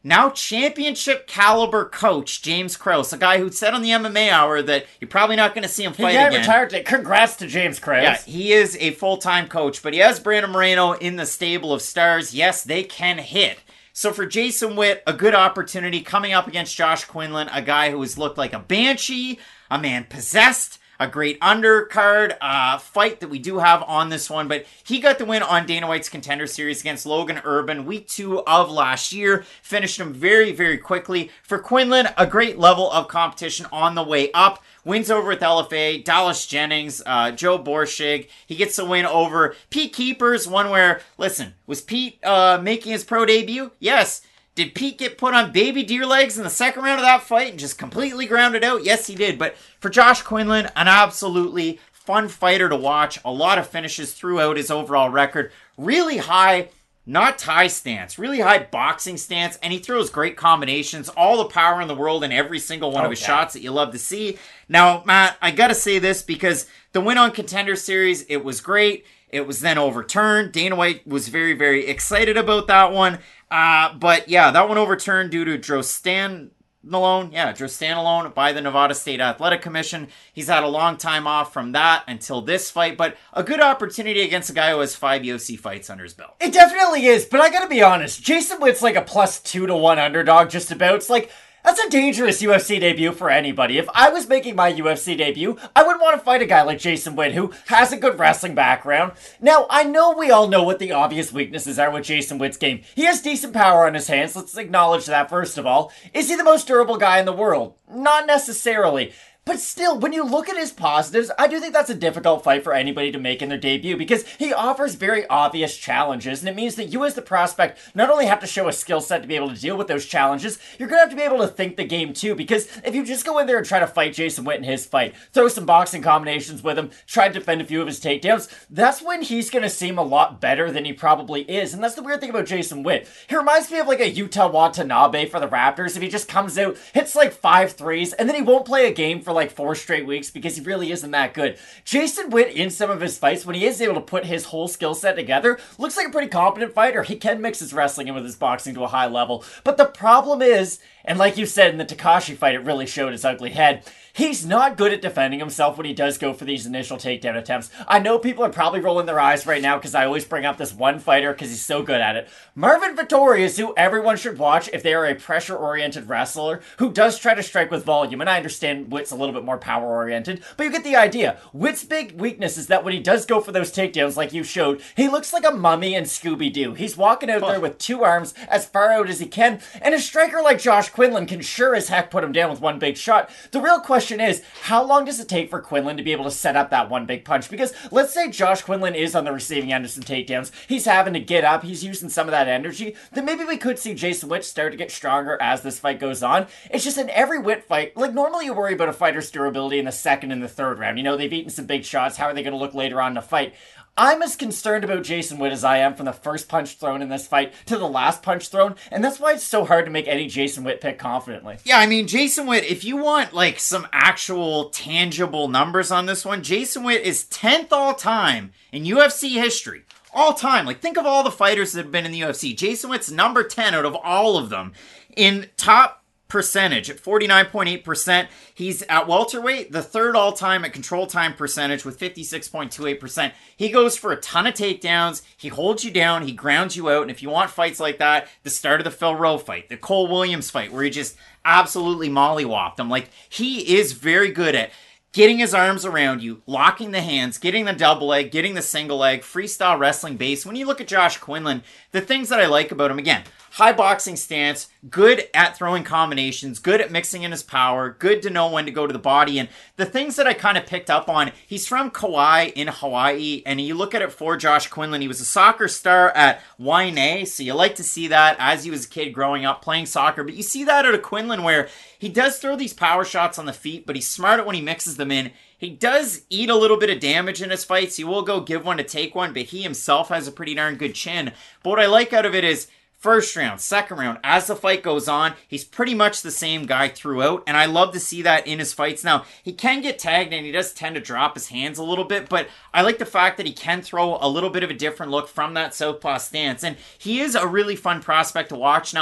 now championship caliber coach James Krause, a guy who said on the M M A Hour that you're probably not going to see him fight yeah, again. retired today. Congrats to James Krause. Yeah, he is a full-time coach, but he has Brandon Moreno in the stable of stars. Yes, they can hit. So for Jason Witt, a good opportunity coming up against Josh Quinlan, a guy who has looked like a banshee, a man possessed, a great undercard uh, fight that we do have on this one. But he got the win on Dana White's Contender Series against Logan Urban week two of last year. Finished him very, very quickly. For Quinlan, a great level of competition on the way up. Wins over with L F A, Dallas Jennings, uh, Joe Borshig. He gets a win over Pete Keepers, one where, listen, was Pete uh, making his pro debut? Yes. Did Pete get put on baby deer legs in the second round of that fight and just completely grounded out? Yes, he did. But for Josh Quinlan, an absolutely fun fighter to watch. A lot of finishes throughout his overall record. Really high, not tie stance, really high boxing stance. And he throws great combinations. All the power in the world in every single one oh, of his yeah. shots that you love to see. Now, Matt, I got to say this because the win on Contender Series, it was great. It was then overturned. Dana White was very, very excited about that one. Uh, but yeah, that one overturned due to Drew Stanalone. Yeah, Drew Stanalone by the Nevada State Athletic Commission. He's had a long time off from that until this fight, but a good opportunity against a guy who has five U F C fights under his belt. It definitely is, but I gotta be honest, Jason Witt's like a plus two to one underdog just about. It's like, that's a dangerous U F C debut for anybody. If I was making my U F C debut, I would want to fight a guy like Jason Witt, who has a good wrestling background. Now, I know we all know what the obvious weaknesses are with Jason Witt's game. He has decent power on his hands, let's acknowledge that first of all. Is he the most durable guy in the world? Not necessarily. But still, when you look at his positives, I do think that's a difficult fight for anybody to make in their debut because he offers very obvious challenges, and it means that you as the prospect not only have to show a skill set to be able to deal with those challenges, you're going to have to be able to think the game too, because if you just go in there and try to fight Jason Witt in his fight, throw some boxing combinations with him, try to defend a few of his takedowns, that's when he's going to seem a lot better than he probably is, and that's the weird thing about Jason Witt. He reminds me of like a Yuta Watanabe for the Raptors. If he just comes out, hits like five threes, and then he won't play a game for like four straight weeks because he really isn't that good. Jason Witt, in some of his fights, when he is able to put his whole skill set together, looks like a pretty competent fighter. He can mix his wrestling in with his boxing to a high level. But the problem is, and like you said in the Tekashi fight, it really showed his ugly head, he's not good at defending himself when he does go for these initial takedown attempts. I know people are probably rolling their eyes right now because I always bring up this one fighter because he's so good at it. Marvin Vettori is who everyone should watch if they are a pressure-oriented wrestler who does try to strike with volume. And I understand Witt's a little bit more power-oriented, but you get the idea. Witt's big weakness is that when he does go for those takedowns like you showed, he looks like a mummy in Scooby-Doo. He's walking out there with two arms as far out as he can, and a striker like Josh Quinlan can sure as heck put him down with one big shot. The real question is, how long does it take for Quinlan to be able to set up that one big punch? Because let's say Josh Quinlan is on the receiving end of some takedowns, he's having to get up, he's using some of that energy, then maybe we could see Jason Witt start to get stronger as this fight goes on. It's just in every Witt fight, like normally you worry about a fighter's durability in the second and the third round. You know, they've eaten some big shots, how are they going to look later on in the fight? I'm as concerned about Jason Witt as I am from the first punch thrown in this fight to the last punch thrown, and that's why it's so hard to make any Jason Witt pick confidently. Yeah, I mean, Jason Witt, if you want, like, some actual tangible numbers on this one, Jason Witt is tenth all-time in U F C history. All time. Like, think of all the fighters that have been in the U F C. Jason Witt's number ten out of all of them in top percentage at forty-nine point eight percent. He's at welterweight, the third all-time at control time percentage with fifty-six point two eight percent. He goes for a ton of takedowns. He holds you down. He grounds you out. And if you want fights like that, the start of the Phil Rowe fight, the Cole Williams fight, where he just absolutely mollywopped him. Like, he is very good at getting his arms around you, locking the hands, getting the double leg, getting the single leg, freestyle wrestling base. When you look at Josh Quinlan, the things that I like about him, again, high boxing stance, good at throwing combinations, good at mixing in his power, good to know when to go to the body. And the things that I kind of picked up on, he's from Kauai in Hawaii, and you look at it for Josh Quinlan, he was a soccer star at Waianae, so you like to see that as he was a kid growing up playing soccer. But you see that out of Quinlan where he does throw these power shots on the feet, but he's smart at when he mixes them in. He does eat a little bit of damage in his fights. He will go give one to take one, but he himself has a pretty darn good chin. But what I like out of it is first round, second round, as the fight goes on, he's pretty much the same guy throughout, and I love to see that in his fights. Now, he can get tagged, and he does tend to drop his hands a little bit, but I like the fact that he can throw a little bit of a different look from that southpaw stance, and he is a really fun prospect to watch. Now,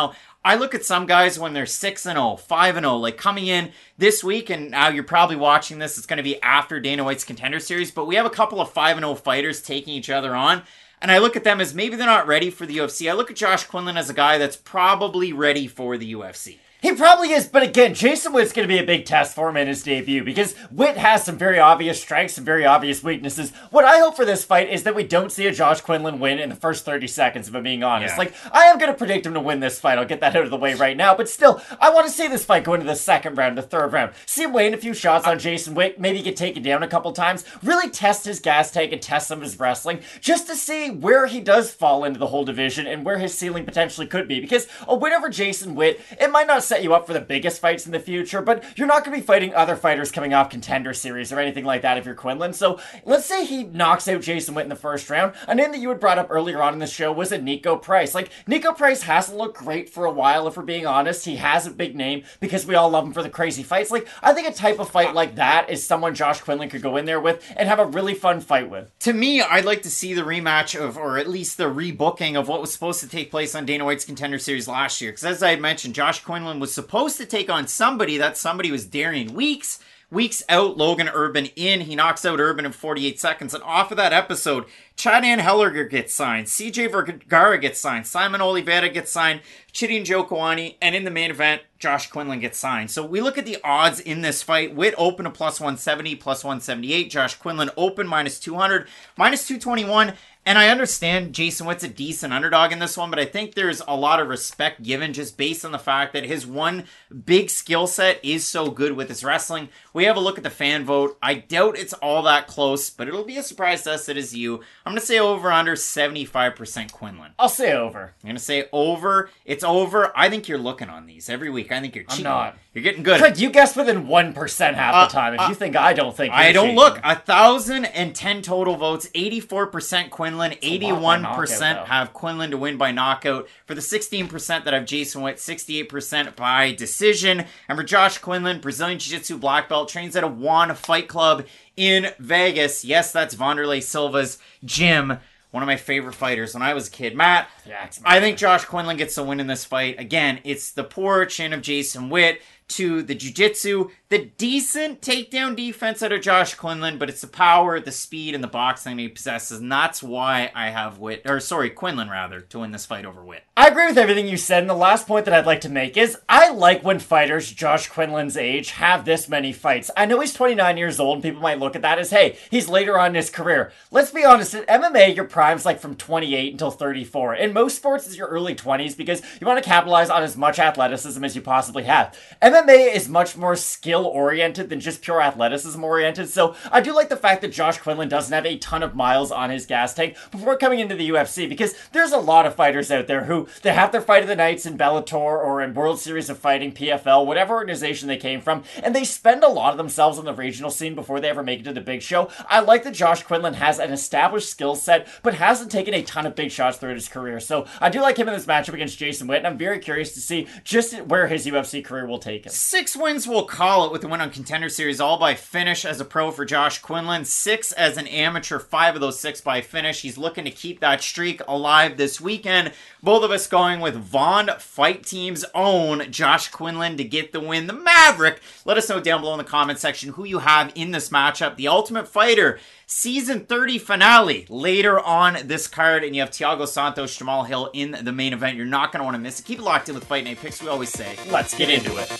I look at some guys when they're six and oh, five and oh, like coming in this week, and now you're probably watching this, it's going to be after Dana White's Contender Series, but we have a couple of five and oh fighters taking each other on, and I look at them as maybe they're not ready for the U F C. I look at Josh Quinlan as a guy that's probably ready for the U F C. He probably is, but again, Jason Witt's going to be a big test for him in his debut because Witt has some very obvious strengths and very obvious weaknesses. What I hope for this fight is that we don't see a Josh Quinlan win in the first thirty seconds, if I'm being honest. Yeah. Like, I am going to predict him to win this fight. I'll get that out of the way right now, but still, I want to see this fight go into the second round, the third round. See him weighing a few shots on Jason Witt, maybe get taken down a couple times, really test his gas tank and test some of his wrestling, just to see where he does fall into the whole division and where his ceiling potentially could be. Because a win over Jason Witt, it might not set you up for the biggest fights in the future, but you're not going to be fighting other fighters coming off Contender Series or anything like that if you're Quinlan. So let's say he knocks out Jason Witt in the first round. A name that you had brought up earlier on in the show was a Nico Price. Like, Nico Price hasn't looked great for a while, if we're being honest. He has a big name because we all love him for the crazy fights. Like, I think a type of fight like that is someone Josh Quinlan could go in there with and have a really fun fight with. To me, I'd like to see the rematch of, or at least the rebooking of what was supposed to take place on Dana White's Contender Series last year. Because as I had mentioned, Josh Quinlan was supposed to take on somebody. That somebody was Darian Weeks. Weeks out, Logan Urban in. He knocks out Urban in forty-eight seconds. And off of that episode, Chad Ann Helliger gets signed. C J Vergara gets signed. Simon Oliveira gets signed. Chidi Njokuani. And in the main event, Josh Quinlan gets signed. So we look at the odds in this fight. Witt open to plus one seventy, plus one seventy-eight. Josh Quinlan open minus two hundred, minus two twenty-one. And I understand Jason Witt's a decent underdog in this one, but I think there's a lot of respect given just based on the fact that his one big skill set is so good with his wrestling. We have a look at the fan vote. I doubt it's all that close, but it'll be a surprise to us that is you. I'm going to say over under seventy-five percent Quinlan. I'll say over. I'm going to say over. It's over. I think you're looking on these every week. I think you're cheating. I'm not. You're getting good. Craig, you guessed within one percent half Uh, the time. If uh, you think I don't think I you're don't cheating. look. one thousand ten total votes, eighty-four percent Quinlan, eighty-one percent knockout, have Quinlan to win by knockout. For the sixteen percent that have Jason Witt, sixty-eight percent by decision. And for Josh Quinlan, Brazilian Jiu-Jitsu black belt, trains at a Juan Fight Club in Vegas. Yes, that's Vanderlei Silva's gym. One of my favorite fighters when I was a kid. Matt, Yeah, I think Josh Quinlan gets the win in this fight. Again, it's the poor chin of Jason Witt to the jiu-jitsu, the decent takedown defense out of Josh Quinlan, but it's the power, the speed, and the boxing he possesses, and that's why I have Witt, or sorry, Quinlan rather, to win this fight over Witt. I agree with everything you said, and the last point that I'd like to make is I like when fighters Josh Quinlan's age have this many fights. I know he's twenty-nine years old, and people might look at that as, hey, he's later on in his career. Let's be honest, in M M A, your prime's like from twenty-eight until thirty-four. In most sports, it's your early twenties because you want to capitalize on as much athleticism as you possibly have. M M A is much more skill-oriented than just pure athleticism-oriented, so I do like the fact that Josh Quinlan doesn't have a ton of miles on his gas tank before coming into the U F C, because there's a lot of fighters out there who they have their fight of the nights in Bellator or in World Series of Fighting, P F L, whatever organization they came from, and they spend a lot of themselves on the regional scene before they ever make it to the big show. I like that Josh Quinlan has an established skill set, but hasn't taken a ton of big shots throughout his career, so I do like him in this matchup against Jason Witt, and I'm very curious to see just where his U F C career will take him. Six wins will call it with the win on Contender Series, all by finish as a pro for Josh Quinlan. Six as an amateur, five of those six by finish. He's looking to keep that streak alive this weekend. Both of us going with Vaughn Fight Team's own Josh Quinlan to get the win. The Maverick. Let us know down below in the comment section who you have in this matchup. The Ultimate Fighter Season thirty finale later on this card, and you have Thiago Santos, Jamal Hill in the main event. You're not going to want to miss it. Keep it locked in with Fight Night Picks. We always say, Let's get into it.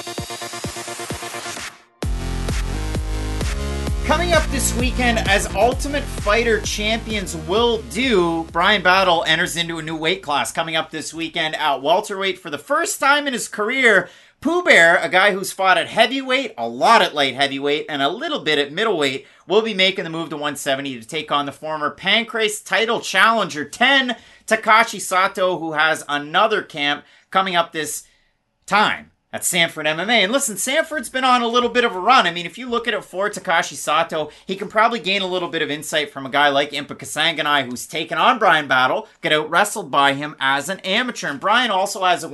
Coming up this weekend, as Ultimate Fighter champions will do, Bryan Battle enters into a new weight class. Coming up this weekend at welterweight for the first time in his career, Pooh Bear, a guy who's fought at heavyweight, a lot at light heavyweight, and a little bit at middleweight, will be making the move to one seventy to take on the former Pancrase title challenger ten, Takashi Sato, who has another camp coming up this time at Sanford M M A. And listen, Sanford's been on a little bit of a run. I mean, if you look at it for Takashi Sato, he can probably gain a little bit of insight from a guy like Impa Kasanganay, who's taken on Bryan Battle, get out wrestled by him as an amateur. And Bryan also has a win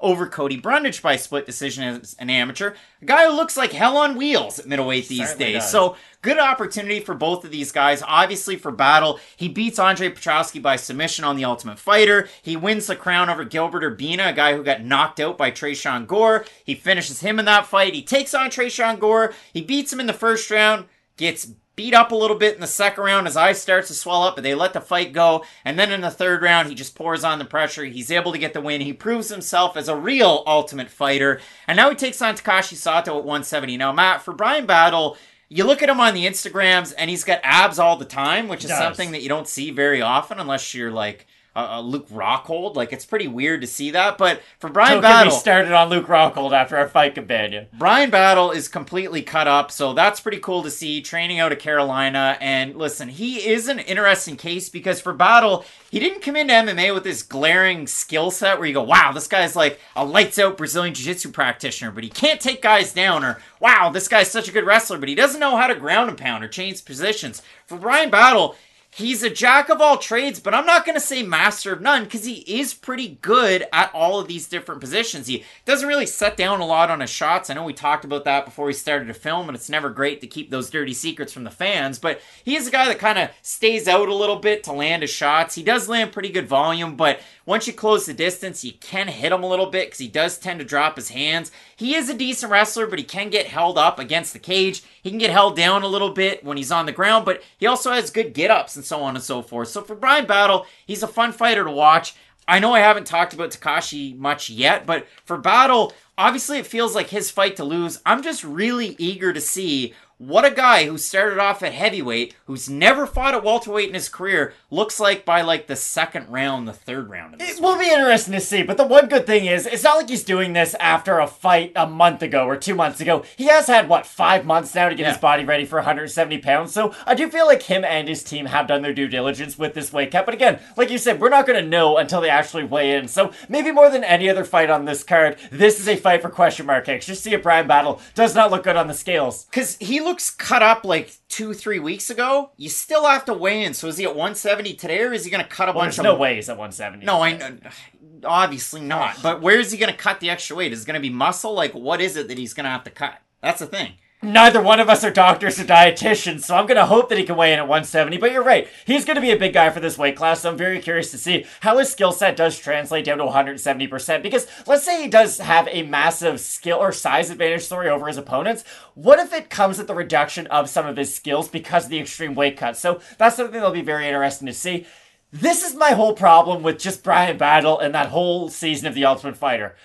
over Cody Brundage by split decision as an amateur. A guy who looks like hell on wheels at middleweight these Certainly days. does. So good opportunity for both of these guys. Obviously for Battle, he beats Andre Petrowski by submission on The Ultimate Fighter. He wins the crown over Gilbert Urbina, a guy who got knocked out by Tresean Gore. He finishes him in that fight. He takes on Tresean Gore. He beats him in the first round, gets beat up a little bit in the second round. His eyes starts to swell up, but they let the fight go. And then in the third round, he just pours on the pressure. He's able to get the win. He proves himself as a real Ultimate Fighter. And now he takes on Takashi Sato at one seventy. Now, Matt, for Bryan Battle, you look at him on the Instagrams, and he's got abs all the time, which is something that you don't see very often unless you're like uh, Luke Rockhold. Like, it's pretty weird to see that. But for Bryan Don't Battle, get me started on Luke Rockhold after our fight companion. Bryan Battle is completely cut up, so that's pretty cool to see, training out of Carolina. And listen, he is an interesting case because for Battle, he didn't come into M M A with this glaring skill set where you go, wow, this guy's like a lights-out Brazilian Jiu-Jitsu practitioner, but he can't take guys down, or wow, this guy's such a good wrestler, but he doesn't know how to ground and pound or change positions. For Bryan Battle, he's a jack of all trades, but I'm not going to say master of none because he is pretty good at all of these different positions. He doesn't really set down a lot on his shots. I know we talked about that before we started to film, and it's never great to keep those dirty secrets from the fans, but he is a guy that kind of stays out a little bit to land his shots. He does land pretty good volume, but once you close the distance, you can hit him a little bit because he does tend to drop his hands. He is a decent wrestler, but he can get held up against the cage. He can get held down a little bit when he's on the ground, but he also has good get-ups and so on and so forth. So for Bryan Battle, he's a fun fighter to watch. I know I haven't talked about Takashi much yet, but for Battle, obviously it feels like his fight to lose. I'm just really eager to see what a guy who started off at heavyweight, who's never fought at welterweight in his career, looks like by like the second round, the third round of this It will be interesting to see, but the one good thing is, it's not like he's doing this after a fight a month ago or two months ago. He has had, what, five months now to get Yeah. his body ready for one hundred seventy pounds, so I do feel like him and his team have done their due diligence with this weight cut, but again, like you said, we're not going to know until they actually weigh in, so maybe more than any other fight on this card, this is a fight for question mark kicks. Just see if Bryan Battle does not look good on the scales. Because he looks cut up like two, three weeks ago. You still have to weigh in. So is he at one seventy today, or is he going to cut a Well, bunch there's of... no way he's at one seventy. No, I know. Obviously not. But where is he going to cut the extra weight? Is it going to be muscle? Like, what is it that he's going to have to cut? That's the thing. Neither one of us are doctors or dietitians, so I'm going to hope that he can weigh in at one seventy, but you're right. He's going to be a big guy for this weight class, so I'm very curious to see how his skill set does translate down to one hundred seventy percent, because let's say he does have a massive skill or size advantage, sorry, over his opponents. What if it comes at the reduction of some of his skills because of the extreme weight cut? So that's something that'll be very interesting to see. This is my whole problem with just Bryan Battle and that whole season of The Ultimate Fighter.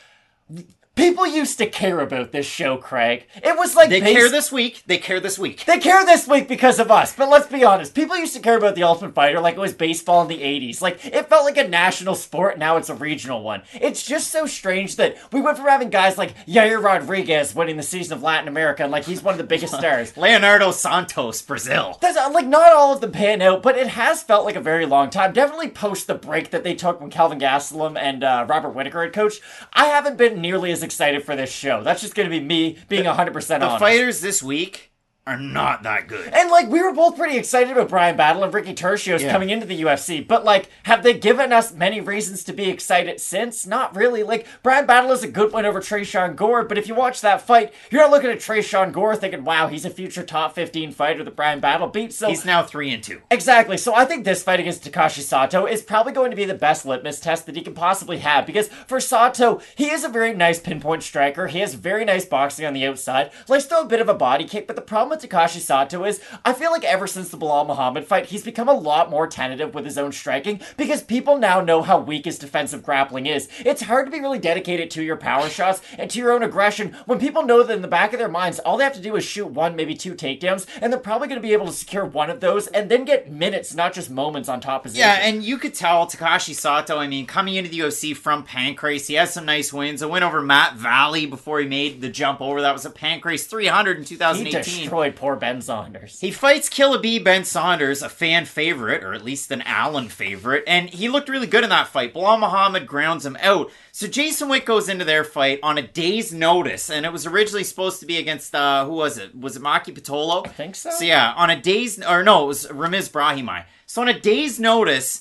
People used to care about this show, Craig. It was like They base- care this week. They care this week. They care this week because of us, but let's be honest. People used to care about The Ultimate Fighter like it was baseball in the eighties. Like, it felt like a national sport, now it's a regional one. It's just so strange that we went from having guys like Yair Rodriguez winning the season of Latin America, and like he's one of the biggest stars. Leonardo Santos, Brazil. That's uh, like not all of them pan out, but it has felt like a very long time. Definitely post the break that they took when Kelvin Gastelum and uh, Robert Whittaker had coached. I haven't been nearly as excited for this show. That's just going to be me being one hundred percent The honest. fighters this week are not that good. And, like, we were both pretty excited about Bryan Battle and Ricky Tercios Yeah. coming into the U F C, but, like, have they given us many reasons to be excited since? Not really. Like, Bryan Battle is a good win over Tresean Gore, but if you watch that fight, you're not looking at Tresean Gore thinking, wow, he's a future top fifteen fighter that Bryan Battle beat, so... He's now three and two. Exactly. So I think this fight against Takashi Sato is probably going to be the best litmus test that he can possibly have, because for Sato, he is a very nice pinpoint striker. He has very nice boxing on the outside. Likes to throw a bit of a body kick, but the problem with Takashi Sato is I feel like ever since the Bilal Muhammad fight, he's become a lot more tentative with his own striking because people now know how weak his defensive grappling is. It's hard to be really dedicated to your power shots and to your own aggression when people know that in the back of their minds, all they have to do is shoot one, maybe two takedowns, and they're probably going to be able to secure one of those and then get minutes, not just moments on top position. Yeah, and you could tell Takashi Sato, I mean, coming into the U F C from Pancrase, he has some nice wins. A win over Matt Valley before he made the jump over. That was a Pancrase three hundred in two thousand he eighteen. destroyed poor Ben Saunders. He fights Killabee Ben Saunders, a fan favorite, or at least an Allen favorite, and he looked really good in that fight. Bilal Muhammad grounds him out. So Jason Witt goes into their fight on a day's notice, and it was originally supposed to be against, uh, who was it? Was it Maki Pitolo? I think so. So yeah, on a day's, or no, it was Ramiz Brahimaj. So on a day's notice,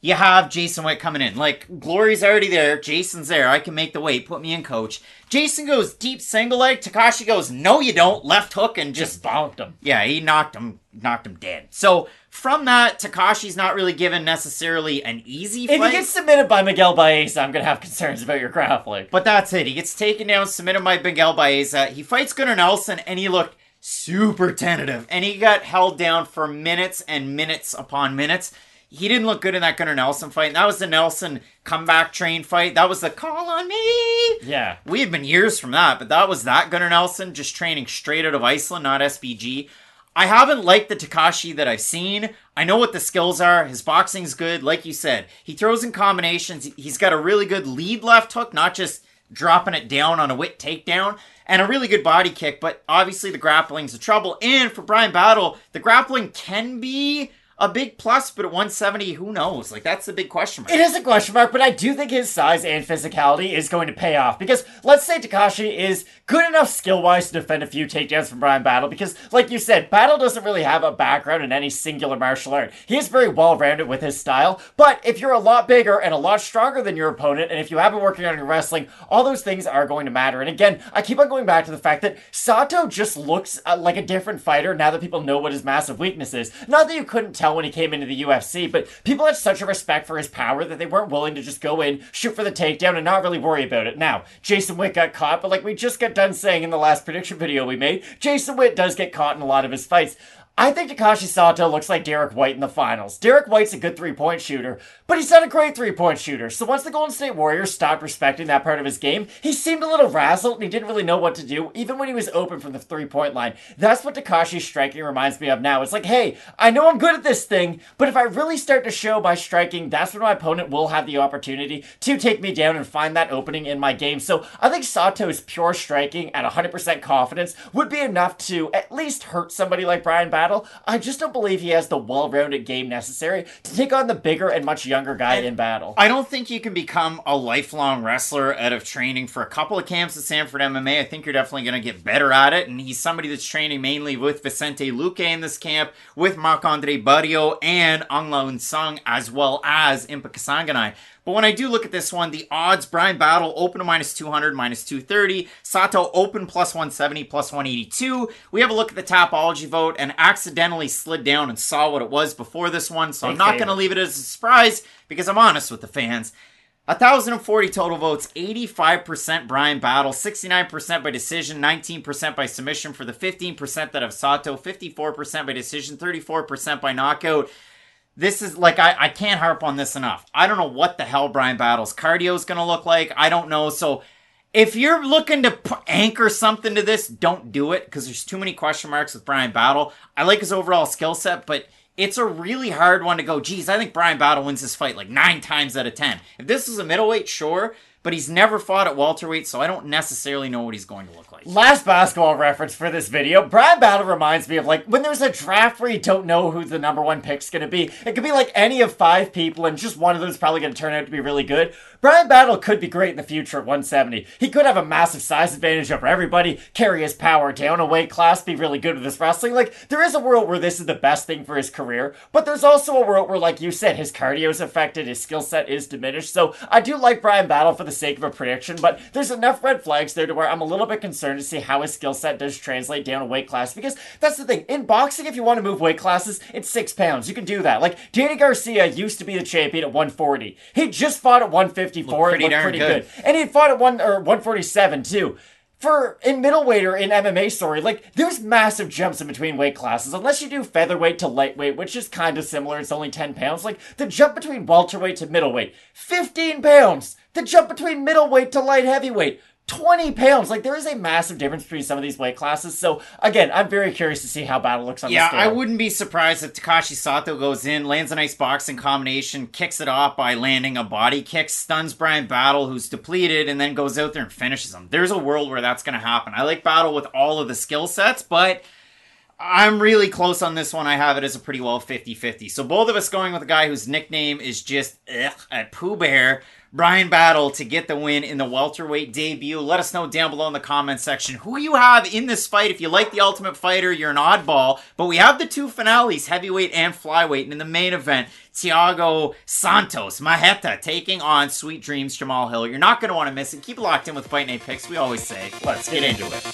you have Jason Witt coming in. Like, Glory's already there. Jason's there. I can make the weight. Put me in, coach. Jason goes deep single leg. Takashi goes, no, you don't. Left hook and just... Just bonked him. Yeah, he knocked him knocked him dead. So, from that, Takashi's not really given necessarily an easy fight. If he gets submitted by Miguel Baeza, I'm going to have concerns about your grappling. But that's it. He gets taken down, submitted by Miguel Baeza. He fights Gunnar Nelson, and he looked super tentative. And he got held down for minutes and minutes upon minutes. He didn't look good in that Gunnar Nelson fight. And that was the Nelson comeback train fight. That was the call on me. Yeah. We had been years from that, but that was that Gunnar Nelson just training straight out of Iceland, not S B G. I haven't liked the Takashi that I've seen. I know what the skills are. His boxing's good. Like you said, he throws in combinations. He's got a really good lead left hook, not just dropping it down on a Witt takedown, and a really good body kick. But obviously the grappling's the trouble. And for Bryan Battle, the grappling can be a big plus, but at one seventy, who knows? Like, that's the big question mark. It is a question mark, but I do think his size and physicality is going to pay off. Because let's say Takashi is good enough skill-wise to defend a few takedowns from Bryan Battle. Because, like you said, Battle doesn't really have a background in any singular martial art. He is very well-rounded with his style. But if you're a lot bigger and a lot stronger than your opponent, and if you have been working on your wrestling, all those things are going to matter. And again, I keep on going back to the fact that Sato just looks uh, like a different fighter now that people know what his massive weakness is. Not that you couldn't tell when he came into the U F C, but people had such a respect for his power that they weren't willing to just go in, shoot for the takedown, and not really worry about it. Now, Jason Witt got caught, but like we just got done saying in the last prediction video we made, Jason Witt does get caught in a lot of his fights. I think Takashi Sato looks like Derek White in the finals. Derek White's a good three-point shooter, but he's not a great three-point shooter. So once the Golden State Warriors stopped respecting that part of his game, he seemed a little razzled and he didn't really know what to do, even when he was open from the three-point line. That's what Takashi's striking reminds me of now. It's like, hey, I know I'm good at this thing, but if I really start to show my striking, that's when my opponent will have the opportunity to take me down and find that opening in my game. So I think Sato's pure striking at one hundred percent confidence would be enough to at least hurt somebody like Bryan Battle. I just don't believe he has the well-rounded game necessary to take on the bigger and much younger guy in Battle. I don't think you can become a lifelong wrestler out of training for a couple of camps at Sanford M M A. I think you're definitely going to get better at it, and he's somebody that's training mainly with Vicente Luque in this camp, with Marc-Andre Barrio and Aung Laun Sung, as well as Impa Kasanganay. But when I do look at this one, the odds, Bryan Battle open to minus two hundred, minus two thirty. Sato open plus one seventy, plus one eighty-two. We have a look at the Tapology vote and accidentally slid down and saw what it was before this one. So I'm not going to leave it as a surprise because I'm honest with the fans. one thousand forty total votes, eighty-five percent Bryan Battle, sixty-nine percent by decision, nineteen percent by submission for the fifteen percent that have Sato, fifty-four percent by decision, thirty-four percent by knockout. This is, like, I, I can't harp on this enough. I don't know what the hell Bryan Battle's cardio is going to look like. I don't know. So if you're looking to p- anchor something to this, don't do it because there's too many question marks with Bryan Battle. I like his overall skill set, but it's a really hard one to go, geez, I think Bryan Battle wins this fight like nine times out of ten. If this was a middleweight, sure, but he's never fought at welterweight, so I don't necessarily know what he's going to look like. Last basketball reference for this video, Bryan Battle reminds me of like when there's a draft where you don't know who the number one pick's going to be. It could be like any of five people and just one of them is probably going to turn out to be really good. Bryan Battle could be great in the future at one seventy. He could have a massive size advantage over everybody, carry his power down a weight class, be really good with his wrestling. Like, there is a world where this is the best thing for his career, but there's also a world where, like you said, his cardio is affected, his skill set is diminished. So I do like Bryan Battle for the sake of a prediction, but there's enough red flags there to where I'm a little bit concerned to see how his skill set does translate down a weight class, because that's the thing. In boxing, if you want to move weight classes, it's six pounds. You can do that. Like, Danny Garcia used to be the champion at one forty. He just fought at one fifty-four and looked pretty good. good. And he fought at one or one forty-seven too. For in middleweight or in M M A, sorry, like, there's massive jumps in between weight classes. Unless you do featherweight to lightweight, which is kind of similar, it's only ten pounds. Like, the jump between welterweight to middleweight, fifteen pounds. The jump between middleweight to light heavyweight, twenty pounds. Like, there is a massive difference between some of these weight classes. So, again, I'm very curious to see how Battle looks on yeah, the scale. I wouldn't be surprised if Takashi Sato goes in, lands a nice boxing combination, kicks it off by landing a body kick, stuns Bryan Battle, who's depleted, and then goes out there and finishes him. There's a world where that's going to happen. I like Battle with all of the skill sets, but I'm really close on this one. I have it as a pretty well fifty-fifty. So both of us going with a guy whose nickname is just ugh, at Pooh Bear. Bryan Battle to get the win in the welterweight debut. Let us know down below in the comment section who you have in this fight. If you like The Ultimate Fighter, you're an oddball. But we have the two finales, heavyweight and flyweight. And in the main event, Thiago Santos, Marreta, taking on Sweet Dreams Jamal Hill. You're not going to want to miss it. Keep it locked in with Fight Night Picks. We always say, let's get into it.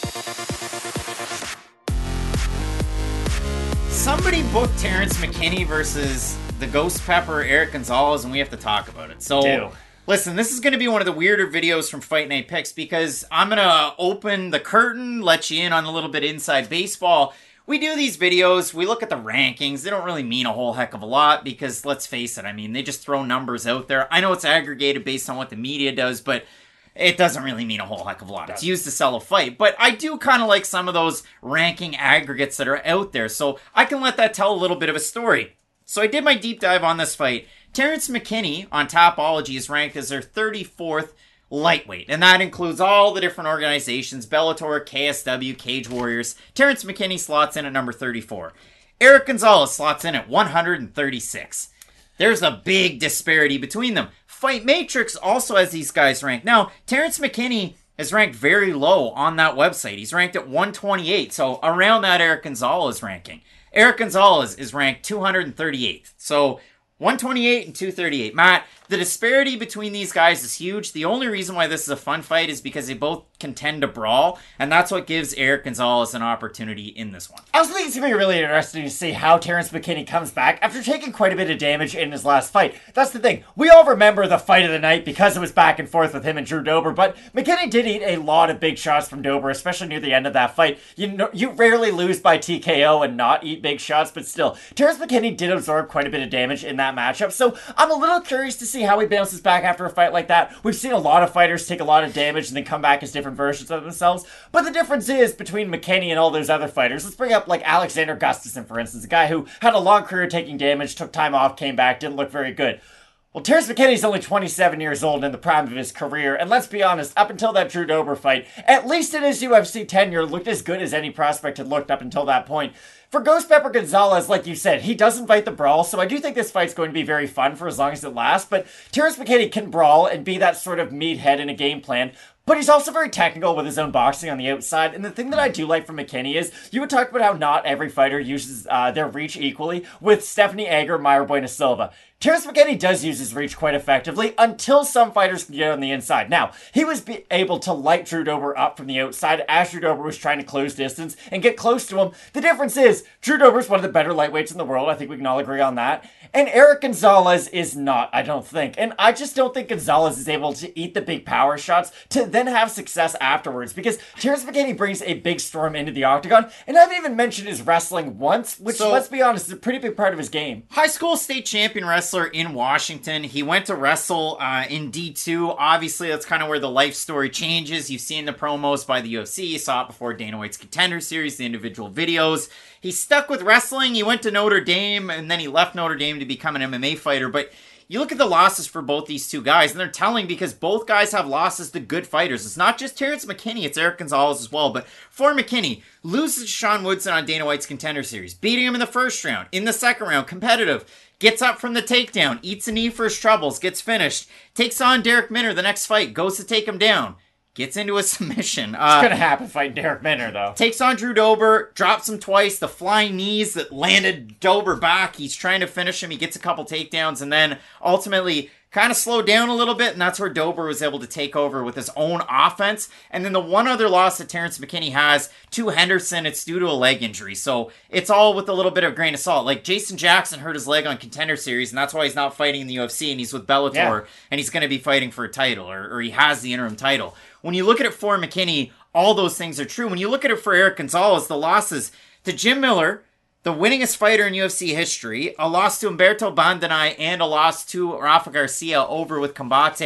Somebody booked Terrence McKinney versus the Ghost Pepper, Eric Gonzalez, and we have to talk about it. So, Do. listen, this is going to be one of the weirder videos from Fight Night Picks because I'm going to open the curtain, let you in on a little bit inside baseball. We do these videos, we look at the rankings. They don't really mean a whole heck of a lot because, let's face it, I mean, they just throw numbers out there. I know it's aggregated based on what the media does, but it doesn't really mean a whole heck of a lot. It's used to sell a fight. But I do kind of like some of those ranking aggregates that are out there, so I can let that tell a little bit of a story. So I did my deep dive on this fight. Terrence McKinney on Tapology is ranked as their thirty-fourth lightweight, and that includes all the different organizations, Bellator, K S W, Cage Warriors. Terrence McKinney slots in at number thirty-four. Eric Gonzalez slots in at one hundred thirty-six. There's a big disparity between them. Fight Matrix also has these guys ranked. Now, Terrence McKinney is ranked very low on that website. He's ranked at one twenty-eight, so around that Eric Gonzalez ranking. Eric Gonzalez is ranked two hundred thirty-eighth. So one twenty-eight and two thirty-eight. Matt, the disparity between these guys is huge. The only reason why this is a fun fight is because they both contend to brawl, and that's what gives Eric Gonzalez an opportunity in this one. I was thinking it's going to be really interesting to see how Terrence McKinney comes back after taking quite a bit of damage in his last fight. That's the thing. We all remember the fight of the night because it was back and forth with him and Drew Dober, but McKinney did eat a lot of big shots from Dober, especially near the end of that fight. You know, you rarely lose by T K O and not eat big shots, but still, Terrence McKinney did absorb quite a bit of damage in that matchup, so I'm a little curious to see how he bounces back after a fight like that. We've seen a lot of fighters take a lot of damage and then come back as different versions of themselves. But the difference is between McKinney and all those other fighters. Let's bring up like Alexander Gustafsson, for instance, a guy who had a long career taking damage, took time off, came back, didn't look very good. Well, Terrence McKinney's only twenty-seven years old in the prime of his career, and let's be honest, up until that Drew Dober fight, at least in his U F C tenure, looked as good as any prospect had looked up until that point. For Ghost Pepper Gonzalez, like you said, he does invite the brawl, so I do think this fight's going to be very fun for as long as it lasts, but Terrence McKinney can brawl and be that sort of meathead in a game plan. But he's also very technical with his own boxing on the outside, and the thing that I do like from McKinney is, you would talk about how not every fighter uses uh, their reach equally with Stephanie Egger, Mayra Bueno Silva. Terrence McKinney does use his reach quite effectively until some fighters can get on the inside. Now, he was be- able to light Drew Dober up from the outside as Drew Dober was trying to close distance and get close to him. The difference is, Drew Dober is one of the better lightweights in the world. I think we can all agree on that. And Eric Gonzalez is not, I don't think. And I just don't think Gonzalez is able to eat the big power shots to then have success afterwards. Because Terrence McKinney brings a big storm into the octagon. And I haven't even mentioned his wrestling once, which, so, let's be honest, is a pretty big part of his game. High school state champion wrestler in Washington. He went to wrestle uh, in D two. Obviously, that's kind of where the life story changes. You've seen the promos by the U F C. You saw it before Dana White's Contender Series, the individual videos. He stuck with wrestling. He went to Notre Dame, and then he left Notre Dame to become an M M A fighter. But you look at the losses for both these two guys, and they're telling because both guys have losses to good fighters. It's not just Terrence McKinney, it's Eric Gonzalez as well. But for McKinney, loses to Sean Woodson on Dana White's Contender Series, beating him in the first round. In the second round, competitive. Gets up from the takedown, eats a knee for his troubles, gets finished. Takes on Derek Minner the next fight, goes to take him down. Gets into a submission. Uh, it's going to happen fighting Derek Minner, though. Takes on Drew Dober, drops him twice. The flying knees that landed Dober back. He's trying to finish him. He gets a couple takedowns and then ultimately kind of slowed down a little bit, and that's where Dober was able to take over with his own offense. And then the one other loss that Terrence McKinney has to Henderson, it's due to a leg injury. So it's all with a little bit of grain of salt. Like Jason Jackson hurt his leg on Contender Series, and that's why he's not fighting in the U F C, and he's with Bellator, yeah. and he's going to be fighting for a title, or, or he has the interim title. When you look at it for McKinney, all those things are true. When you look at it for Eric Gonzalez, the losses to Jim Miller, the winningest fighter in U F C history, a loss to Humberto Bandenay, and a loss to Rafa Garcia over with Combate.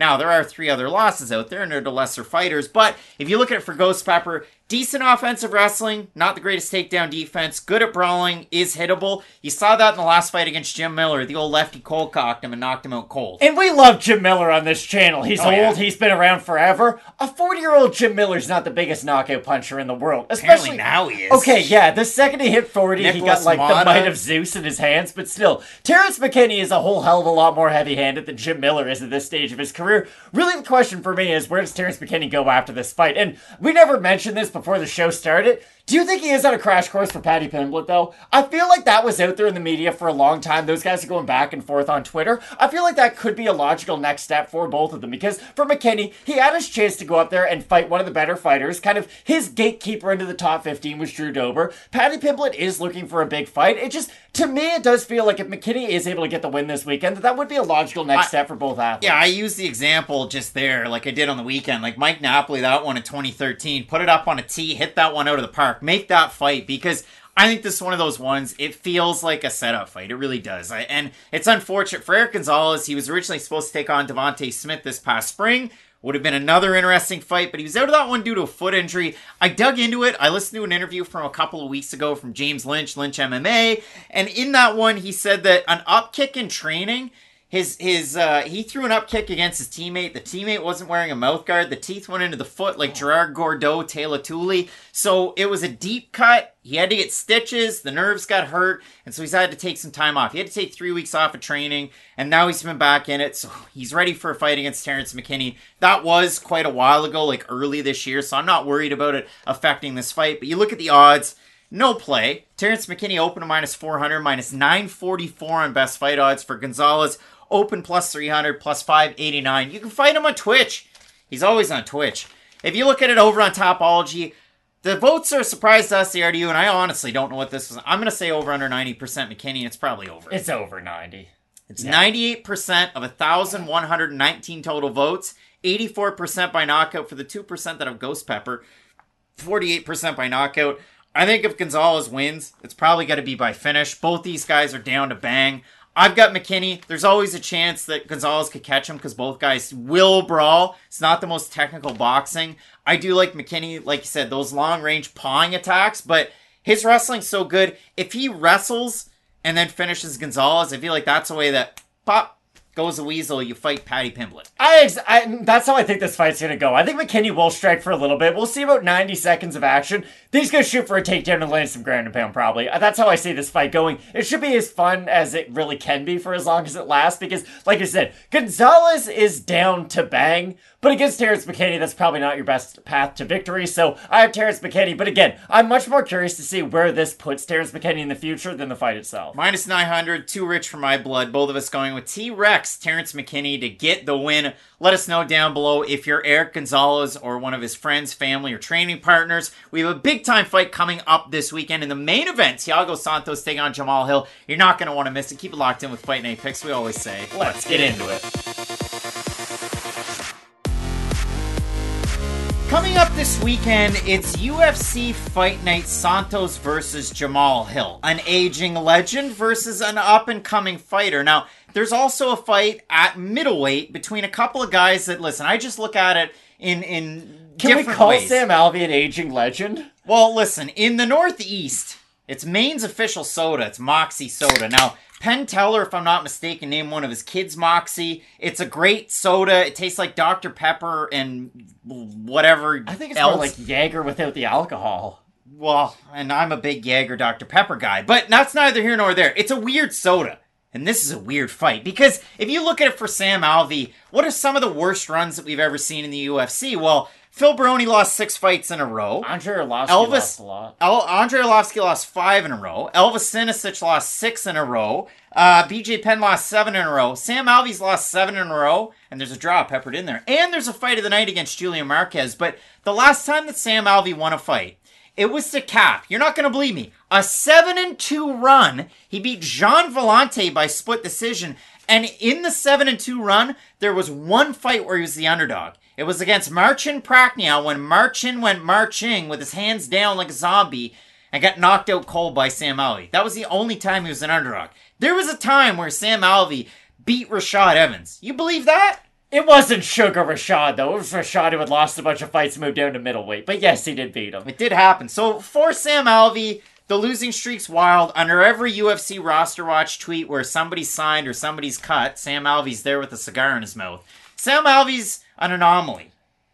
Now, there are three other losses out there, and they're the lesser fighters, but if you look at it for Ghost Pepper, decent offensive wrestling, not the greatest takedown defense, good at brawling, is hittable. You saw that in the last fight against Jim Miller. The old lefty cold cocked him and knocked him out cold. And we love Jim Miller on this channel. He's Oh, old, yeah. he's been around forever. A forty-year-old Jim Miller's not the biggest knockout puncher in the world. Apparently Especially now he is. Okay, yeah, the second he hit forty, he Nicholas got like Mata. the might of Zeus in his hands, but still, Terrence McKinney is a whole hell of a lot more heavy-handed than Jim Miller is at this stage of his career. Really, the question for me is, where does Terrence McKinney go after this fight? And we never mentioned this before the show started. Do you think he is on a crash course for Paddy Pimblett, though? I feel like that was out there in the media for a long time. Those guys are going back and forth on Twitter. I feel like that could be a logical next step for both of them, because for McKinney, he had his chance to go up there and fight one of the better fighters. Kind of his gatekeeper into the top fifteen was Drew Dober. Paddy Pimblett is looking for a big fight. It just, to me, it does feel like if McKinney is able to get the win this weekend, that that would be a logical next I, step for both athletes. Yeah, I used the example just there, like I did on the weekend. Like Mike Napoli, that one in twenty thirteen, put it up on a tee, hit that one out of the park, make that fight, because I think this is one of those ones, it feels like a setup fight. It really does. I, and it's unfortunate for Eric Gonzalez. He was originally supposed to take on Devontae Smith this past spring. Would have been another interesting fight, but he was out of that one due to a foot injury. I dug into it. I listened to an interview from a couple of weeks ago from James Lynch, Lynch M M A, and in that one, he said that an up kick in training, His his uh, he threw an up kick against his teammate. The teammate wasn't wearing a mouth guard. The teeth went into the foot like Gerard Gordeau, Taylor Tooley. So it was a deep cut. He had to get stitches. The nerves got hurt, and so he's had to take some time off. He had to take three weeks off of training, and now he's been back in it. So he's ready for a fight against Terrence McKinney. That was quite a while ago, like early this year. So I'm not worried about it affecting this fight. But you look at the odds. No play. Terrence McKinney open to minus four hundred, minus nine forty-four on best fight odds for Gonzalez. Open plus three hundred, plus five eighty-nine. You can fight him on Twitch. He's always on Twitch. If you look at it over on Topology, the votes are a surprise to us, the R D U, and I honestly don't know what this is. I'm going to say over under ninety percent McKinney, and it's probably over. It's over ninety. It's yeah. ninety-eight percent of one thousand one hundred nineteen total votes, eighty-four percent by knockout for the two percent that have Ghost Pepper, forty-eight percent by knockout. I think if Gonzalez wins, it's probably going to be by finish. Both these guys are down to bang. I've got McKinney. There's always a chance that Gonzalez could catch him because both guys will brawl. It's not the most technical boxing. I do like McKinney, like you said, those long-range pawing attacks, but his wrestling's so good. If he wrestles and then finishes Gonzalez, I feel like that's the way that pop goes the weasel, you fight Paddy Pimblett. I, ex- I That's how I think this fight's going to go. I think McKinney will strike for a little bit. We'll see about ninety seconds of action. Then he's going to shoot for a takedown and land some ground and pound, probably. That's how I see this fight going. It should be as fun as it really can be for as long as it lasts, because, like I said, Gonzalez is down to bang, but against Terrence McKinney, that's probably not your best path to victory, so I have Terrence McKinney, but again, I'm much more curious to see where this puts Terrence McKinney in the future than the fight itself. Minus nine hundred, too rich for my blood. Both of us going with T-Rex, Terrence McKinney, to get the win. Let us know down below if you're Eric Gonzalez or one of his friends, family, or training partners. We have a big-time fight coming up this weekend in the main event. Thiago Santos taking on Jamal Hill. You're not going to want to miss it. Keep it locked in with Fight Night Picks. We always say, Let's get into it. Coming up this weekend, it's U F C Fight Night Santos versus Jamal Hill. An aging legend versus an up-and-coming fighter. Now, there's also a fight at middleweight between a couple of guys that, listen, I just look at it in, in Can different we call ways. Sam Alvey an aging legend? Well, listen, in the Northeast, it's Maine's official soda. It's Moxie soda. Now, Penn Teller, if I'm not mistaken, named one of his kids Moxie. It's a great soda. It tastes like Doctor Pepper and whatever I think it's else. more like Jaeger without the alcohol. Well, and I'm a big Jaeger Doctor Pepper guy, but that's neither here nor there. It's a weird soda. And this is a weird fight, because if you look at it for Sam Alvey, what are some of the worst runs that we've ever seen in the U F C? Well, Phil Baroni lost six fights in a row. Andre Arlovsky Elvis, lost a lot. El- Andre Arlovsky lost five in a row. Elvis Sinisic lost six in a row. Uh, B J Penn lost seven in a row. Sam Alvey's lost seven in a row. And there's a draw peppered in there. And there's a fight of the night against Julian Marquez. But the last time that Sam Alvey won a fight, it was to cap, you're not going to believe me, a seven and two run. He beat Jean Vellante by split decision. And in the seven and two run, there was one fight where he was the underdog. It was against Marcin Prachnio when Marcin went marching with his hands down like a zombie and got knocked out cold by Sam Alvey. That was the only time he was an underdog. There was a time where Sam Alvey beat Rashad Evans. You believe that? It wasn't Sugar Rashad, though. It was Rashad who had lost a bunch of fights and moved down to middleweight. But yes, he did beat him. It did happen. So for Sam Alvey, the losing streak's wild. Under every U F C roster watch tweet where somebody's signed or somebody's cut, Sam Alvey's there with a cigar in his mouth. Sam Alvey's an anomaly.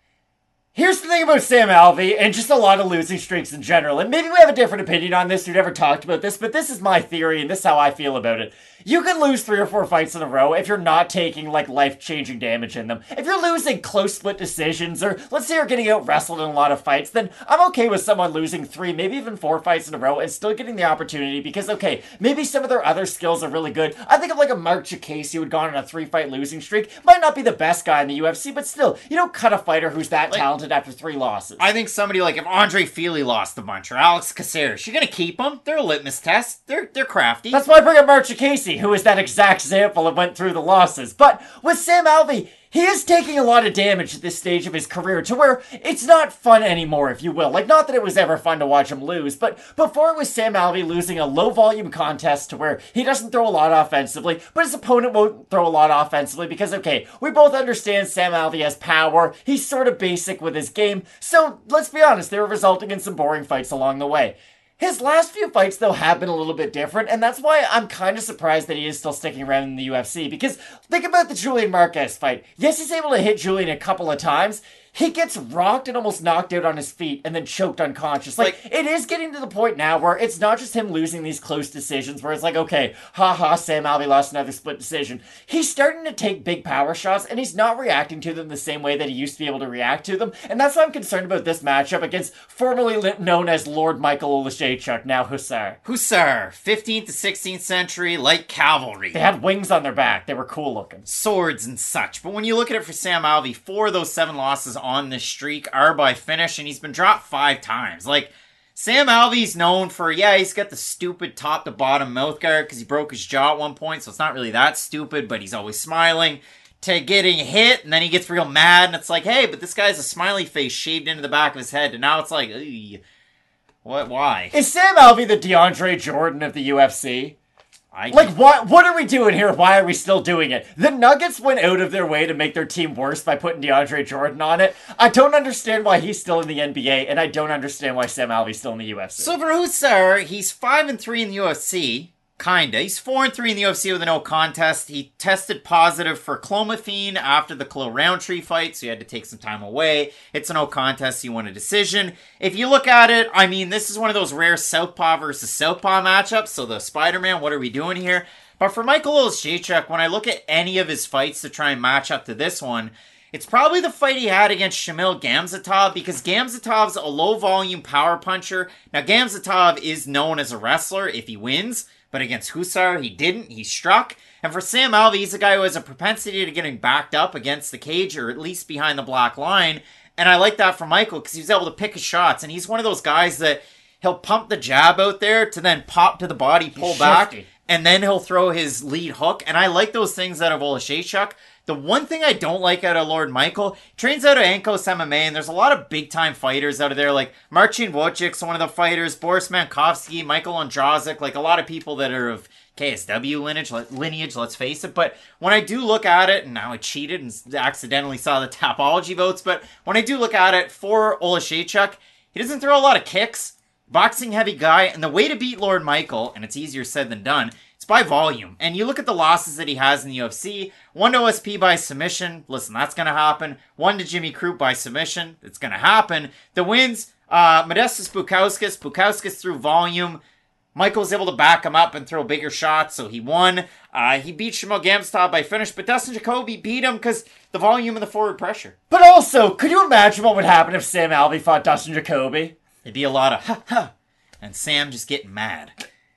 Here's the thing about Sam Alvey, and just a lot of losing streaks in general, and maybe we have a different opinion on this, we've never talked about this, but this is my theory, and this is how I feel about it. You can lose three or four fights in a row if you're not taking, like, life-changing damage in them. If you're losing close split decisions, or let's say you're getting out-wrestled in a lot of fights, then I'm okay with someone losing three, maybe even four fights in a row, and still getting the opportunity, because, okay, maybe some of their other skills are really good. I think of, like, a Mark Chikasi who had gone on a three-fight losing streak. Might not be the best guy in the U F C, but still, you don't cut a fighter who's that Like, talented after three losses. I think somebody like if Andre Feely lost a bunch or Alex Caceres, you're gonna keep them. They're a litmus test. They're they're crafty. That's why I bring up Mark Chikasi, who is that exact example and went through the losses. But with Sam Alvey, he is taking a lot of damage at this stage of his career to where it's not fun anymore, if you will. Like, not that it was ever fun to watch him lose, but before it was Sam Alvey losing a low-volume contest to where he doesn't throw a lot offensively, but his opponent won't throw a lot offensively because, okay, we both understand Sam Alvey has power, he's sort of basic with his game, so let's be honest, they were resulting in some boring fights along the way. His last few fights, though, have been a little bit different, and that's why I'm kind of surprised that he is still sticking around in the U F C, because think about the Julian Marquez fight. Yes, he's able to hit Julian a couple of times. He gets rocked and almost knocked out on his feet and then choked unconscious. Like, like, it is getting to the point now where it's not just him losing these close decisions where it's like, okay, haha, Sam Alvey lost another split decision. He's starting to take big power shots and he's not reacting to them the same way that he used to be able to react to them. And that's why I'm concerned about this matchup against formerly known as Lord Michael Oleksiejczuk, now Hussar. Hussar, fifteenth to sixteenth century, light cavalry. They had wings on their back. They were cool looking. Swords and such. But when you look at it for Sam Alvey, four of those seven losses on this streak are by finish, and he's been dropped five times. Like, Sam Alvey's known for, yeah, he's got the stupid top to bottom mouth guard because he broke his jaw at one point, so it's not really that stupid, but he's always smiling. To getting hit, and then he gets real mad, and it's like, hey, but this guy's a smiley face shaved into the back of his head, and now it's like, ugh, what, why? Is Sam Alvey the DeAndre Jordan of the U F C? I like, what What are we doing here? Why are we still doing it? The Nuggets went out of their way to make their team worse by putting DeAndre Jordan on it. I don't understand why he's still in the N B A, and I don't understand why Sam Alvey's still in the U F C. So for Hussar, he's five and three in the U F C. Kinda. He's four and three in the U F C with a no contest. He tested positive for clomiphene after the Khalil Roundtree fight, so he had to take some time away. It's a no contest. He won a decision. If you look at it, I mean, this is one of those rare Southpaw versus Southpaw matchups, so the Spider-Man, what are we doing here? But for Michael Oleksiejczuk, when I look at any of his fights to try and match up to this one, it's probably the fight he had against Shamil Gamzatov, because Gamzatov's a low-volume power puncher. Now, Gamzatov is known as a wrestler if he wins, but against Hussar, he didn't. He struck. And for Sam Alvey, he's a guy who has a propensity to getting backed up against the cage, or at least behind the black line. And I like that for Michael, because he was able to pick his shots. And he's one of those guys that he'll pump the jab out there to then pop to the body, pull He's back, shifty. and then he'll throw his lead hook. And I like those things out of Oleksiejczuk. The one thing I don't like out of Lord Michael, trains out of Ankos M M A, and there's a lot of big-time fighters out of there, like Marcin Wojcik's one of the fighters, Boris Mankowski, Michael Andrazik, like a lot of people that are of K S W lineage, lineage, let's face it. But when I do look at it, and now I cheated and accidentally saw the Tapology votes, but when I do look at it for Oleksiejczuk, he doesn't throw a lot of kicks, boxing-heavy guy, and the way to beat Lord Michael, and it's easier said than done, it's by volume. And you look at the losses that he has in the U F C, one to O S P by submission, listen, that's going to happen. One to Jimmy Crute by submission, it's going to happen. The wins, uh, Modestas Bukauskas, Bukauskas through volume. Michael was able to back him up and throw bigger shots, so he won. Uh, he beat Shamil Gamzatov by finish, but Dustin Jacoby beat him because the volume and the forward pressure. But also, could you imagine what would happen if Sam Alvey fought Dustin Jacoby? It'd be a lot of ha ha, and Sam just getting mad.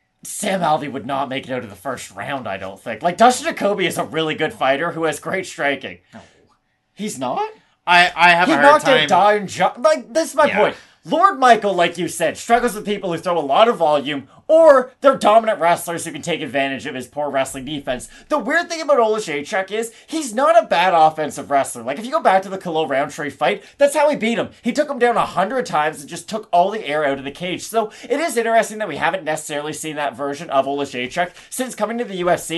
Sam Alvey would not make it out of the first round, I don't think. Like, Dustin Jacoby is a really good fighter who has great striking. No. He's not? I, I have He a hard knocked time. out Diane jo- Like, this is my Yeah. point. Lord Michael, like you said, struggles with people who throw a lot of volume, or they're dominant wrestlers who can take advantage of his poor wrestling defense. The weird thing about Oleksiejczuk is, he's not a bad offensive wrestler. Like, if you go back to the Khalil Roundtree fight, that's how he beat him. He took him down a hundred times and just took all the air out of the cage. So, it is interesting that we haven't necessarily seen that version of Oleksiejczuk since coming to the U F C.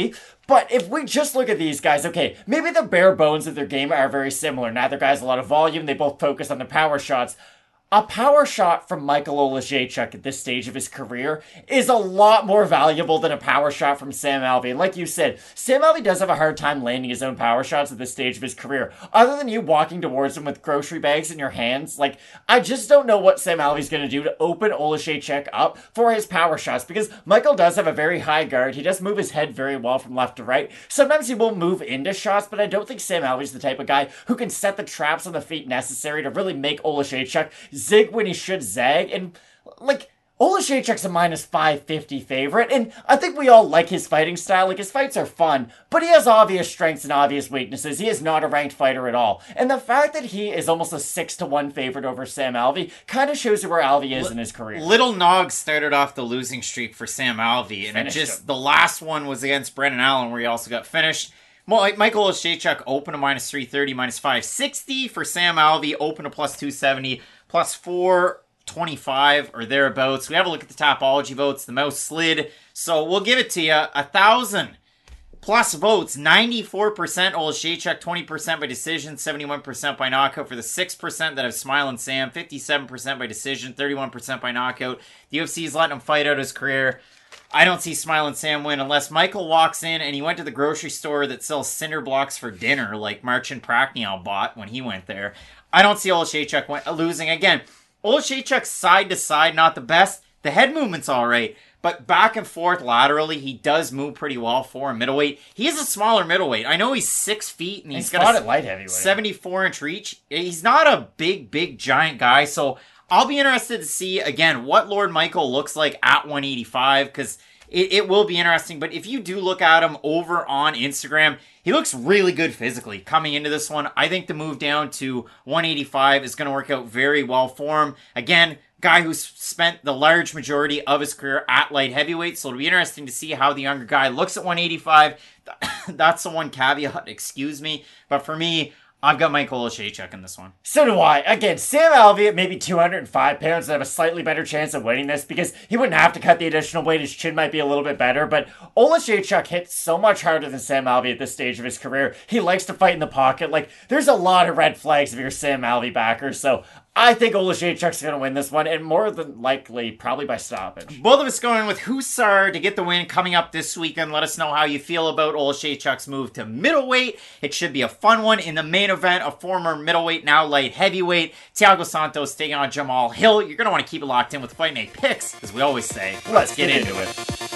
But if we just look at these guys, okay, maybe the bare bones of their game are very similar. Neither guy has a lot of volume. They both focus on the power shots. A power shot from Michael Oleksiejczuk at this stage of his career is a lot more valuable than a power shot from Sam Alvey. And like you said, Sam Alvey does have a hard time landing his own power shots at this stage of his career. Other than you walking towards him with grocery bags in your hands, like, I just don't know what Sam Alvey's going to do to open Oleksiejczuk up for his power shots, because Michael does have a very high guard. He does move his head very well from left to right. Sometimes he will move into shots, but I don't think Sam Alvey's the type of guy who can set the traps on the feet necessary to really make Oleksiejczuk zig when he should zag. And like, Oleksiejczuk's a minus five fifty favorite, and I think we all like his fighting style. Like, his fights are fun, but he has obvious strengths and obvious weaknesses. He is not a ranked fighter at all. And the fact that he is almost a six to one favorite over Sam Alvey kind of shows you where Alvey is L- in his career. Little Nog started off the losing streak for Sam Alvey, and Finished it just him. the last one was against Brendan Allen, where he also got finished. Well, Michael Oleksiejczuk open to minus three thirty, minus five sixty. For Sam Alvey, open to plus two seventy, plus four twenty-five or thereabouts. We have a look at the Topology votes. The mouse slid, so we'll give it to you. A thousand plus votes. ninety-four percent Oleksiejczuk, twenty percent by decision, seventy-one percent by knockout. For the six percent that have Smiling Sam, fifty-seven percent by decision, thirty-one percent by knockout. The U F C is letting him fight out his career. I don't see Smiling Sam win unless Michael walks in and he went to the grocery store that sells cinder blocks for dinner, like Marcin Prakniel bought when he went there. I don't see Oleksiejczuk losing. Again, Oleksiejczuk side to side, not the best. The head movement's all right, but back and forth laterally, he does move pretty well for a middleweight. He is a smaller middleweight. I know he's six feet and he's, He's got fought a at light heavyweight. seventy-four inch reach. He's not a big, big, giant guy, so I'll be interested to see, again, what Lord Michael looks like at one eighty-five, because it, it will be interesting. But if you do look at him over on Instagram, he looks really good physically coming into this one. I think the move down to one eighty-five is going to work out very well for him. Again, guy who's spent the large majority of his career at light heavyweight, so it'll be interesting to see how the younger guy looks at one eighty-five. That's the one caveat, excuse me. But for me, I've got Michael Oleksiejczuk in this one. So do I. Again, Sam Alvey at maybe two hundred five pounds would have a slightly better chance of winning this because he wouldn't have to cut the additional weight. His chin might be a little bit better, but Oleksiejczuk hits so much harder than Sam Alvey at this stage of his career. He likes to fight in the pocket. Like, there's a lot of red flags if you're a Sam Alvey backer, so I think Oleksiejczuk's going to win this one, and more than likely, probably by stoppage. Both of us going with Husar to get the win coming up this weekend. Let us know how you feel about Oleksiejczuk's move to middleweight. It should be a fun one. In the main event, a former middleweight, now light heavyweight, Thiago Santos taking on Jamal Hill. You're going to want to keep it locked in with Fight Night Picks, as we always say. Let's, Let's get, get into it. it.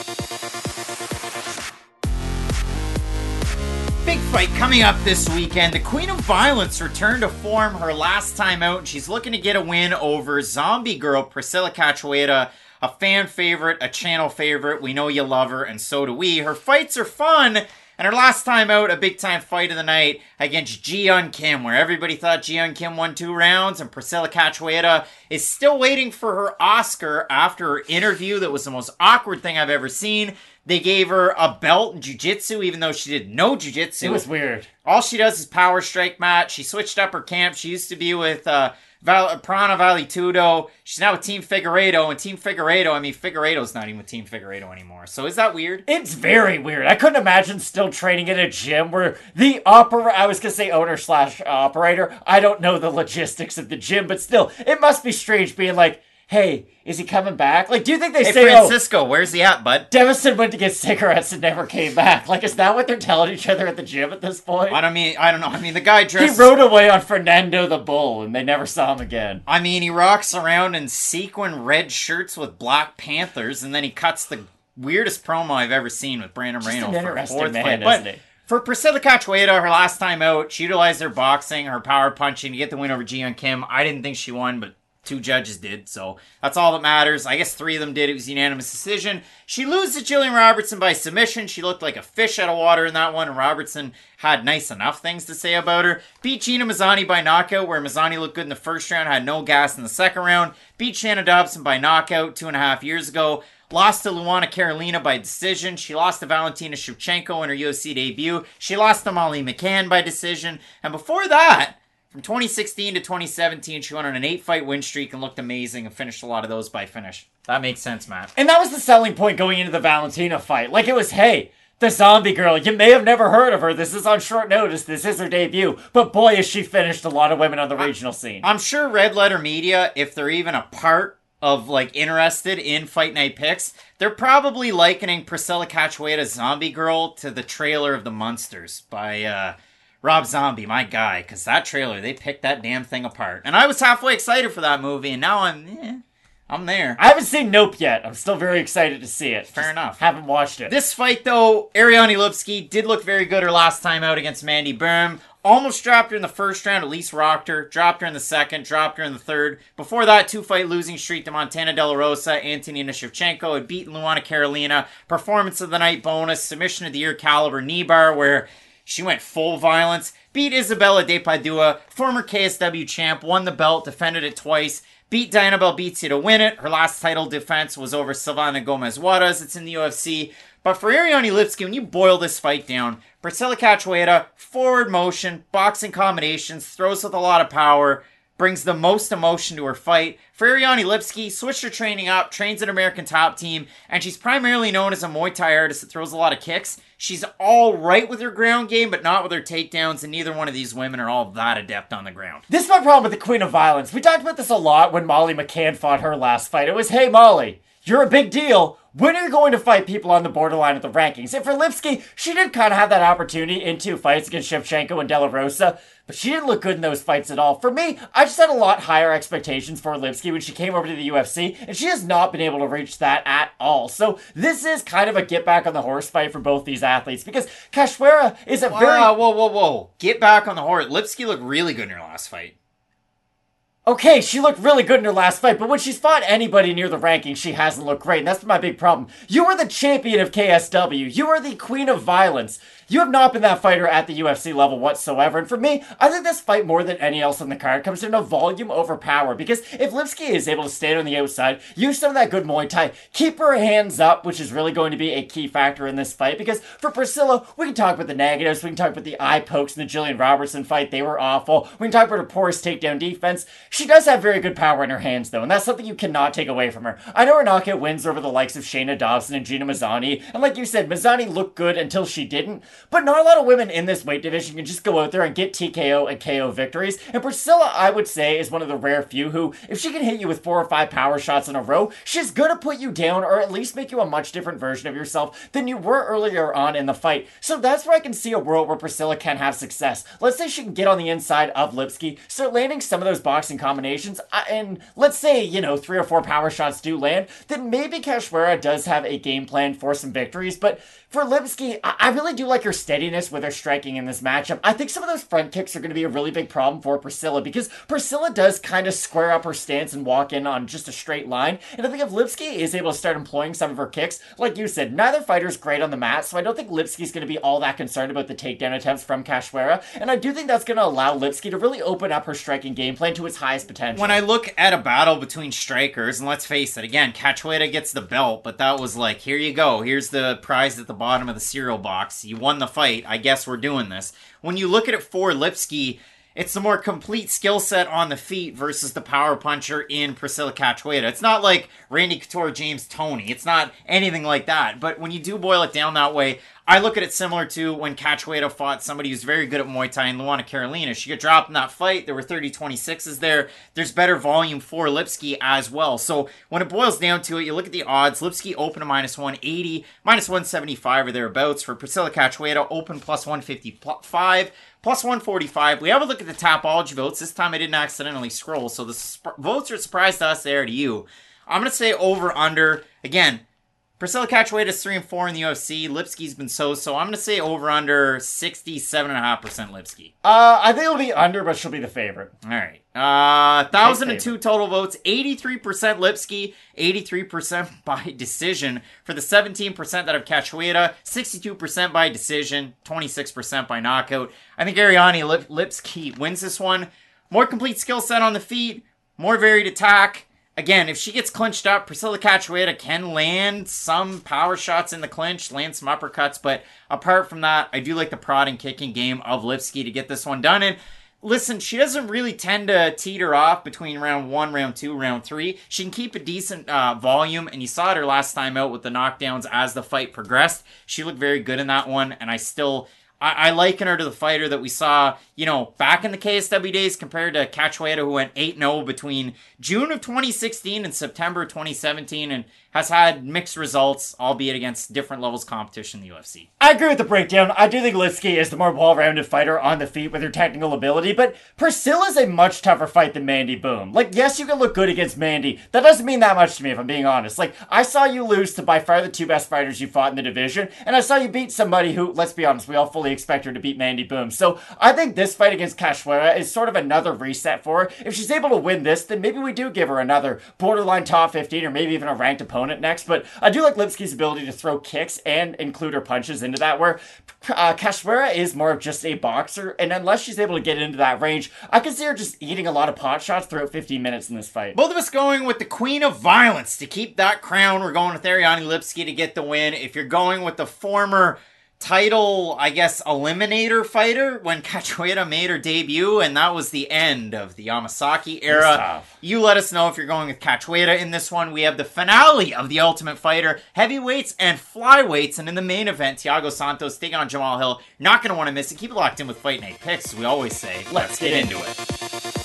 Big fight coming up this weekend. The Queen of Violence returned to form her last time out, and she's looking to get a win over Zombie Girl Priscilla Cachoeira, a fan favorite, a channel favorite. We know you love her, and so do we. Her fights are fun, and her last time out, a big-time fight of the night against Ji-Yeon Kim, where everybody thought Ji-Yeon Kim won two rounds, and Priscilla Cachoeira is still waiting for her Oscar after her interview. That was the most awkward thing I've ever seen. They gave her a belt in jiu-jitsu, even though she did no jiu-jitsu. It was weird. All she does is power strike, Matt. She switched up her camp. She used to be with uh, Val- Prana Valetudo. She's now with Team Figueiredo. And Team Figueiredo, I mean, Figueiredo's not even with Team Figueiredo anymore. So is that weird? It's very weird. I couldn't imagine still training in a gym where the opera, I was going to say owner slash operator. I don't know the logistics of the gym, but still, it must be strange being like, hey, is he coming back? Like, do you think they hey, say, Francisco, oh, where's he at, bud? Devison went to get cigarettes and never came back. Like, is that what they're telling each other at the gym at this point? I don't mean, I don't know. I mean, the guy dresses... He rode away on Fernando the Bull, and they never saw him again. I mean, he rocks around in sequin red shirts with Black Panthers, and then he cuts the weirdest promo I've ever seen with Brandon Just Moreno an for interesting fourth man, fight. isn't But he? for Priscilla Cachoeira, her last time out, she utilized her boxing, her power punching to get the win over Ji-Yeon Kim. I didn't think she won, but two judges did, so that's all that matters. I guess three of them did. It was a unanimous decision. She loses to Jillian Robertson by submission. She looked like a fish out of water in that one, and Robertson had nice enough things to say about her. Beat Gina Mazzani by knockout, where Mazzani looked good in the first round, had no gas in the second round. Beat Shanna Dobson by knockout two and a half years ago. Lost to Luana Carolina by decision. She lost to Valentina Shevchenko in her U F C debut. She lost to Molly McCann by decision. And before that, from twenty sixteen to twenty seventeen, she went on an eight-fight win streak and looked amazing and finished a lot of those by finish. That makes sense, Matt. And that was the selling point going into the Valentina fight. Like, it was, hey, The zombie girl. You may have never heard of her. This is on short notice. This is her debut. But boy, has she finished a lot of women on the regional scene. I'm sure Red Letter Media, if they're even a part of, like, interested in Fight Night picks, they're probably likening Priscilla Cachoeira's Zombie Girl to the trailer of The Munsters by uh, Rob Zombie, my guy. Because that trailer, they picked that damn thing apart. And I was halfway excited for that movie, and now I'm... Eh. I'm there. I haven't seen Nope yet. I'm still very excited to see it. Fair Just enough. Haven't watched it. This fight, though, Ariane Lipski did look very good her last time out against Mandy Böhm. Almost dropped her in the first round, at least rocked her. Dropped her in the second, dropped her in the third. Before that, two-fight losing streak to Montana De La Rosa. Antonina Shevchenko had beaten Luana Carolina. Performance of the night bonus. Submission of the year caliber knee bar, where she went full violence. Beat Isabella De Padua, former K S W champ. Won the belt, defended it twice. Beat Diana Belbizzi to win it. Her last title defense was over Silvana Gomez Juarez. It's in the U F C. But for Ariane Lipski, when you boil this fight down, Priscilla Cachoeira, forward motion, boxing combinations, throws with a lot of power, brings the most emotion to her fight. For Ariane Lipski, switched her training up, trains at American Top Team, and she's primarily known as a Muay Thai artist that throws a lot of kicks. She's all right with her ground game, but not with her takedowns, and neither one of these women are all that adept on the ground. This is my problem with the Queen of Violence. We talked about this a lot when Molly McCann fought her last fight. It was, hey, Molly, you're a big deal. When are you going to fight people on the borderline of the rankings? And for Lipski, she did kind of have that opportunity in two fights against Shevchenko and De La Rosa, but she didn't look good in those fights at all. For me, I just had a lot higher expectations for Lipski when she came over to the U F C, and she has not been able to reach that at all. So this is kind of a get back on the horse fight for both these athletes, because Cachoeira is a Wow, very... whoa, whoa, whoa. Get back on the horse. Lipski looked really good in her last fight. Okay, she looked really good in her last fight, but when she's fought anybody near the rankings, she hasn't looked great, and that's my big problem. You are the champion of K S W. You are the queen of violence. You have not been that fighter at the U F C level whatsoever, and for me, I think this fight, more than any else on the card, comes down to volume over power, because if Lipski is able to stand on the outside, use some of that good Muay Thai, keep her hands up, which is really going to be a key factor in this fight, because for Priscilla, we can talk about the negatives, we can talk about the eye pokes in the Jillian Robertson fight, they were awful, we can talk about her porous takedown defense. She does have very good power in her hands, though, and that's something you cannot take away from her. I know her knockout wins over the likes of Shayna Dobson and Gina Mazzani, and like you said, Mazzani looked good until she didn't, but not a lot of women in this weight division can just go out there and get T K O and K O victories, and Priscilla, I would say, is one of the rare few who, if she can hit you with four or five power shots in a row, she's gonna put you down, or at least make you a much different version of yourself than you were earlier on in the fight. So that's where I can see a world where Priscilla can have success. Let's say she can get on the inside of Lipski, start landing some of those boxing combinations, and let's say, you know, three or four power shots do land, then maybe Cachoeira does have a game plan for some victories, but for Lipski, I really do like her steadiness with her striking in this matchup. I think some of those front kicks are going to be a really big problem for Priscilla, because Priscilla does kind of square up her stance and walk in on just a straight line, and I think if Lipski is able to start employing some of her kicks, like you said, neither fighter's great on the mat, so I don't think Lipski's going to be all that concerned about the takedown attempts from Cachoeira, and I do think that's going to allow Lipski to really open up her striking game plan to its highest potential. When I look at a battle between strikers, and let's face it, again, Cachoeira gets the belt, but that was like, here you go, here's the prize at the bottom of the cereal box. You won the fight. I guess we're doing this. When you look at it for Lipski, it's the more complete skill set on the feet versus the power puncher in Priscilla Cachoeira. It's not like Randy Couture, James Toney. It's not anything like that. But when you do boil it down that way, I look at it similar to when Cachoeira fought somebody who's very good at Muay Thai in Luana Carolina. She got dropped in that fight. There were thirty twenty-sixes there. There's better volume for Lipski as well. So when it boils down to it, you look at the odds. Lipski open to minus one eighty, minus one seventy-five or thereabouts. For Priscilla Cachoeira, open plus one fifty-five. Plus one forty-five. We have a look at the Tapology votes. This time I didn't accidentally scroll, so the sp- votes are a surprise to us there to you. I'm going to say over, under. Again, Priscilla Cachoeira is three and four in the U F C. Lipski's been so-so. I'm going to say over, under sixty-seven point five percent Lipski. Uh, I think it'll be under, but she'll be the favorite. All right. Uh, one thousand two total votes. eighty-three percent Lipski, eighty-three percent by decision. For the seventeen percent that have Cachoeira, sixty-two percent by decision, twenty-six percent by knockout. I think Ariane Lip- Lipski wins this one. More complete skill set on the feet, more varied attack. Again, if she gets clinched up, Priscilla Cachoeira can land some power shots in the clinch, land some uppercuts, but apart from that, I do like the prodding kicking game of Lipski to get this one done. And listen, she doesn't really tend to teeter off between round one, round two, round three. She can keep a decent uh, volume, and you saw it her last time out with the knockdowns as the fight progressed. She looked very good in that one, and I still... I, I liken her to the fighter that we saw, you know, back in the K S W days compared to Cachoeira, who went eight and oh between June of twenty sixteen and September of twenty seventeen and has had mixed results, albeit against different levels of competition in the U F C. I agree with the breakdown. I do think Lipski is the more well-rounded fighter on the feet with her technical ability, but Priscilla's a much tougher fight than Mandy Boom. Like, yes, you can look good against Mandy. That doesn't mean that much to me, if I'm being honest. Like, I saw you lose to by far the two best fighters you fought in the division, and I saw you beat somebody who, let's be honest, we all fully expect her to beat Mandy Boom. So I think this fight against Cachoeira is sort of another reset for her. If she's able to win this, then maybe we do give her another borderline top fifteen or maybe even a ranked opponent next. But I do like Lipski's ability to throw kicks and include her punches into that, where uh, Cachoeira is more of just a boxer, and unless she's able to get into that range, I can see her just eating a lot of pot shots throughout fifteen minutes in this fight. Both of us going with the Queen of Violence to keep that crown. We're going with Ariane Lipski to get the win. If you're going with the former title, I guess, eliminator fighter when Cachoeira made her debut, and that was the end of the Yamasaki era. You let us know if you're going with Cachoeira in this one. We have the finale of the Ultimate Fighter, heavyweights and flyweights, and in the main event, Thiago Santos taking on Jamal Hill. Not going to want to miss it. Keep it locked in with Fight Night Picks, as we always say. Let's, Let's get, get into it. it.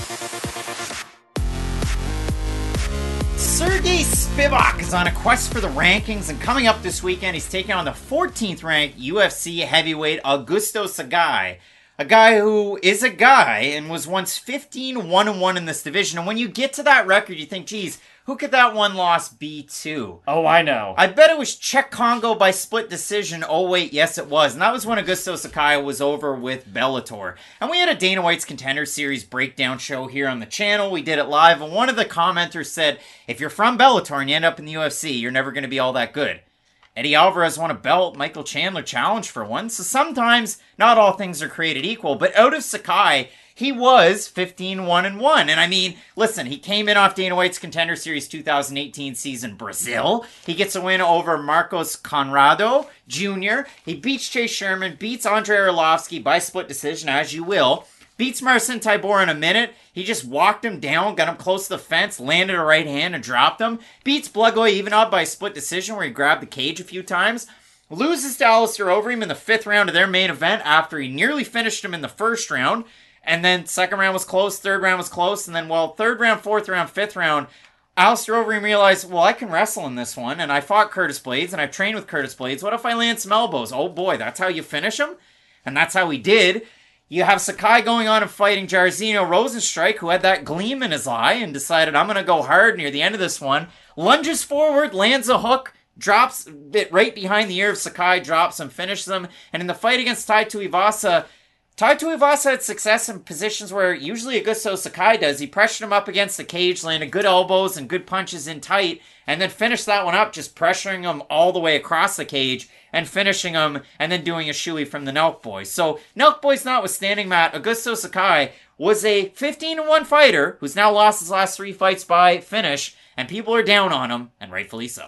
Sergey Spivak is on a quest for the rankings, and coming up this weekend, he's taking on the fourteenth ranked U F C heavyweight Augusto Sagai. A guy who is a guy and was once fifteen one and one in this division. And when you get to that record, you think, geez, who could that one loss be to? Oh, I know. I bet it was Czech Congo by split decision. Oh, wait, yes, it was. And that was when Augusto Sakai was over with Bellator. And we had a Dana White's Contender Series breakdown show here on the channel. We did it live, and one of the commenters said, if you're from Bellator and you end up in the U F C, you're never going to be all that good. Eddie Alvarez won a belt, Michael Chandler challenged for one, so sometimes not all things are created equal. But out of Sakai, he was fifteen one and one. And I mean, listen, he came in off Dana White's Contender Series two thousand eighteen season Brazil. He gets a win over Marcos Conrado Junior He beats Chase Sherman, beats Andrei Arlovsky by split decision, as you will. Beats Marcin Tybura in a minute. He just walked him down, got him close to the fence, landed a right hand and dropped him. Beats Blagoy even up by a split decision where he grabbed the cage a few times. Loses to Alistair Overeem in the fifth round of their main event after he nearly finished him in the first round. And then second round was close, third round was close, and then, well, third round, fourth round, fifth round, Alistair Overeem realized, well, I can wrestle in this one, and I fought Curtis Blades, and I've trained with Curtis Blades. What if I land some elbows? Oh boy, that's how you finish him? And that's how he did. You have Sakai going on and fighting Jairzinho Rosenstrike, who had that gleam in his eye and decided, I'm going to go hard near the end of this one. Lunges forward, lands a hook, drops it right behind the ear of Sakai, drops him, finishes him. And in the fight against Tai Tuivasa, Tai Tuivasa had success in positions where usually Augusto Sakai does. He pressured him up against the cage, landed good elbows and good punches in tight, and then finished that one up, just pressuring him all the way across the cage and finishing him, and then doing a shoey from the Nelk Boys. So, Nelk Boys notwithstanding, Matt, Augusto Sakai was a fifteen and one fighter who's now lost his last three fights by finish, and people are down on him, and rightfully so.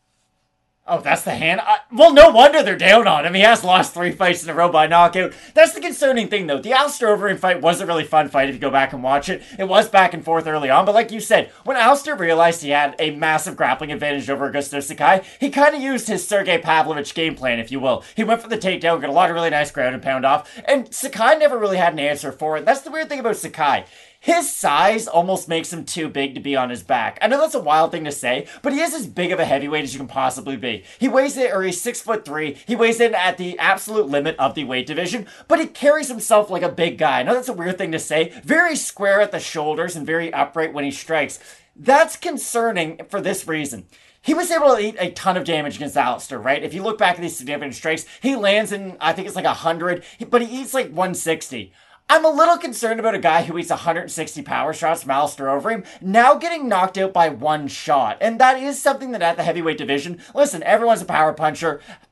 Oh, that's the hand? I, well, no wonder they're down on him. He has lost three fights in a row by knockout. That's the concerning thing, though. The Alistair Overeem fight was a really fun fight if you go back and watch it. It was back and forth early on, but like you said, when Alistair realized he had a massive grappling advantage over Augusto Sakai, he kind of used his Sergey Pavlovich game plan, if you will. He went for the takedown, got a lot of really nice ground and pound off, and Sakai never really had an answer for it. That's the weird thing about Sakai. His size almost makes him too big to be on his back. I know that's a wild thing to say, but he is as big of a heavyweight as you can possibly be. He weighs it, or he's six foot three. He weighs in at the absolute limit of the weight division, but he carries himself like a big guy. I know that's a weird thing to say. Very square at the shoulders and very upright when he strikes. That's concerning for this reason. He was able to eat a ton of damage against Alistair, right? If you look back at these significant strikes, he lands in, I think it's like one hundred, but he eats like one sixty. I'm a little concerned about a guy who eats one hundred sixty power shots from Alistair Overeem now getting knocked out by one shot. And that is something that at the heavyweight division, listen, everyone's a power puncher.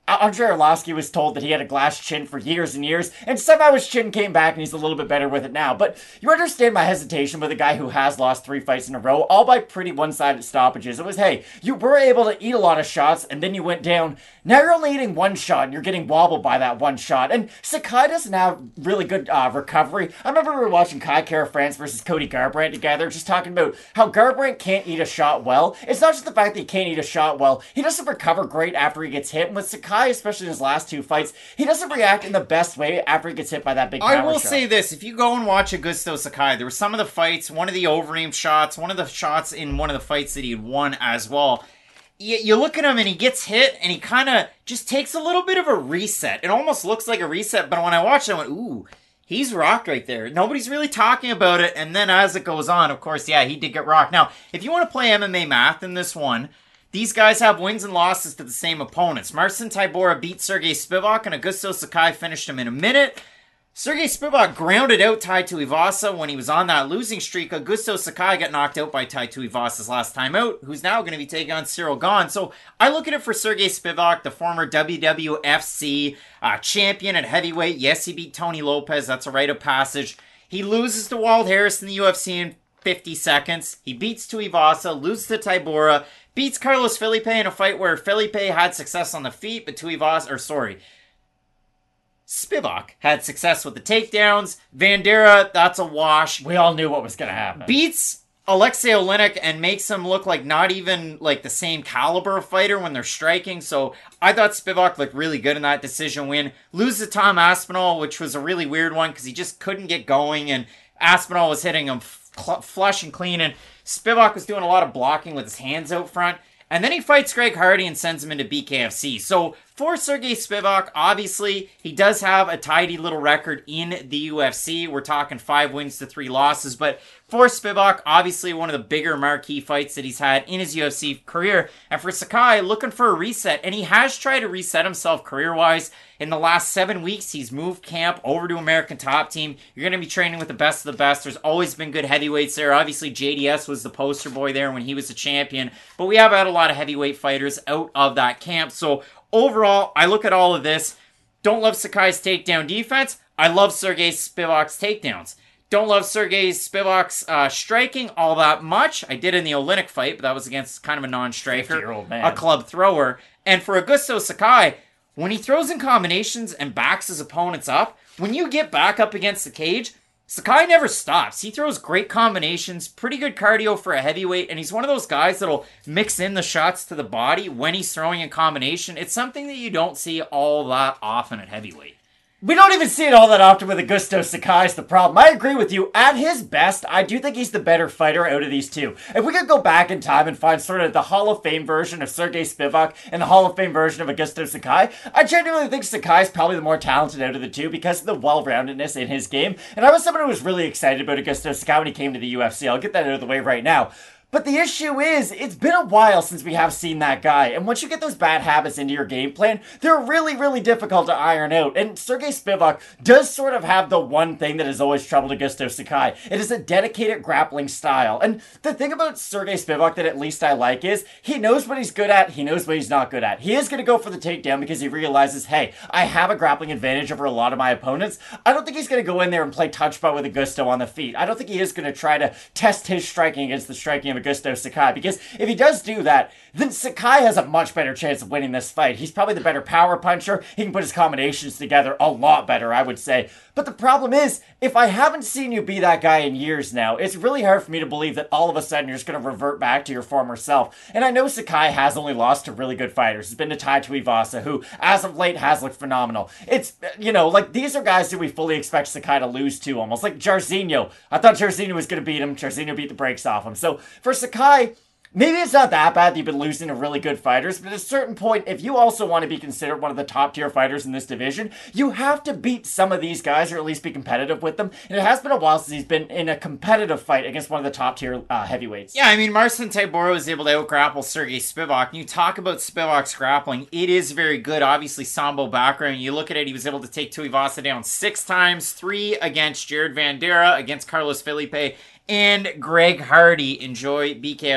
Andrei Arlovsky was told that he had a glass chin for years and years, and somehow his chin came back and he's a little bit better with it now. But you understand my hesitation with a guy who has lost three fights in a row, all by pretty one-sided stoppages. It was, hey, you were able to eat a lot of shots, and then you went down. Now you're only eating one shot, and you're getting wobbled by that one shot. And Sakai doesn't have really good uh, recovery. I remember we were watching Kai Kara France versus Cody Garbrandt together, just talking about how Garbrandt can't eat a shot well. It's not just the fact that he can't eat a shot well, he doesn't recover great after he gets hit. And with Sakai, especially in his last two fights, he doesn't react in the best way after he gets hit by that big power I will shot. say this, if you go and watch Augusto Sakai, there were some of the fights, one of the Overeem shots, one of the shots in one of the fights that he had won as well. You, you look at him and he gets hit and he kind of just takes a little bit of a reset. It almost looks like a reset, but when I watched it, I went, ooh, he's rocked right there. Nobody's really talking about it. And then as it goes on, of course, yeah, he did get rocked. Now, if you want to play M M A math in this one, these guys have wins and losses to the same opponents. Marcin Tybura beat Sergey Spivak and Augusto Sakai finished him in a minute. Sergey Spivak grounded out Tai Tuivasa when he was on that losing streak. Augusto Sakai got knocked out by Tai Tuivasa's last time out, who's now going to be taking on Cyril Gahn. So I look at it for Sergey Spivak, the former W W F C uh, champion at heavyweight. Yes, he beat Tony Lopez. That's a rite of passage. He loses to Walt Harris in the U F C in fifty seconds. He beats Tuivasa, loses to Tybura, beats Carlos Felipe in a fight where Felipe had success on the feet, but Tuivasa, or sorry, Spivak had success with the takedowns. Vandera, that's a wash. We all knew what was going to happen. Beats Alexei Oleinik and makes him look like not even like the same caliber of fighter when they're striking. So I thought Spivak looked really good in that decision win. Loses to Tom Aspinall, which was a really weird one because he just couldn't get going and Aspinall was hitting him fl- flush and clean and Spivak was doing a lot of blocking with his hands out front. And then he fights Greg Hardy and sends him into B K F C. So for Sergey Spivak, obviously, he does have a tidy little record in the U F C. We're talking five wins to three losses. But for Spivak, obviously one of the bigger marquee fights that he's had in his U F C career. And for Sakai, looking for a reset. And he has tried to reset himself career-wise. In the last seven weeks, he's moved camp over to American Top Team. You're going to be training with the best of the best. There's always been good heavyweights there. Obviously, J D S was the poster boy there when he was a champion. But we have had a lot of heavyweight fighters out of that camp. So overall, I look at all of this. Don't love Sakai's takedown defense. I love Sergey Spivak's takedowns. Don't love Sergey Spivak's uh, striking all that much. I did in the Oleinik fight, but that was against kind of a non-striker, fifty-year-old man. a club thrower. And for Augusto Sakai, when he throws in combinations and backs his opponents up, when you get back up against the cage, Sakai never stops. He throws great combinations, pretty good cardio for a heavyweight, and he's one of those guys that'll mix in the shots to the body when he's throwing in combination. It's something that you don't see all that often at heavyweight. We don't even see it all that often with Augusto Sakai is the problem. I agree with you. At his best, I do think he's the better fighter out of these two. If we could go back in time and find sort of the Hall of Fame version of Sergey Spivak and the Hall of Fame version of Augusto Sakai, I genuinely think Sakai is probably the more talented out of the two because of the well-roundedness in his game. And I was someone who was really excited about Augusto Sakai when he came to the U F C. I'll get that out of the way right now. But the issue is, it's been a while since we have seen that guy, and once you get those bad habits into your game plan, they're really, really difficult to iron out. And Sergey Spivak does sort of have the one thing that has always troubled Augusto Sakai. It is a dedicated grappling style. And the thing about Sergey Spivak that at least I like is, he knows what he's good at, he knows what he's not good at. He is going to go for the takedown because he realizes, hey, I have a grappling advantage over a lot of my opponents. I don't think he's going to go in there and play touch ball with Augusto on the feet. I don't think he is going to try to test his striking against the striking of Augusto Sakai, because if he does do that, then Sakai has a much better chance of winning this fight. He's probably the better power puncher. He can put his combinations together a lot better, I would say. But the problem is, if I haven't seen you be that guy in years now, it's really hard for me to believe that all of a sudden you're just going to revert back to your former self. And I know Sakai has only lost to really good fighters. He's been to Tai Tuivasa, who, as of late, has looked phenomenal. It's, you know, like, these are guys who we fully expect Sakai to lose to, almost. Like Jairzinho. I thought Jairzinho was going to beat him. Jairzinho beat the brakes off him. So, for Sakai, maybe it's not that bad that you've been losing to really good fighters, but at a certain point, if you also want to be considered one of the top tier fighters in this division, you have to beat some of these guys or at least be competitive with them. And it has been a while since he's been in a competitive fight against one of the top tier uh, heavyweights. Yeah, I mean, Marcin Tybura was able to out-grapple Sergey Spivak. And you talk about Spivak's grappling, it is very good. Obviously, Sambo background. You look at it, he was able to take Tuivasa down six times, three against Jared Vandera, against Carlos Felipe, and Greg Hardy. Enjoy B K F C. Finish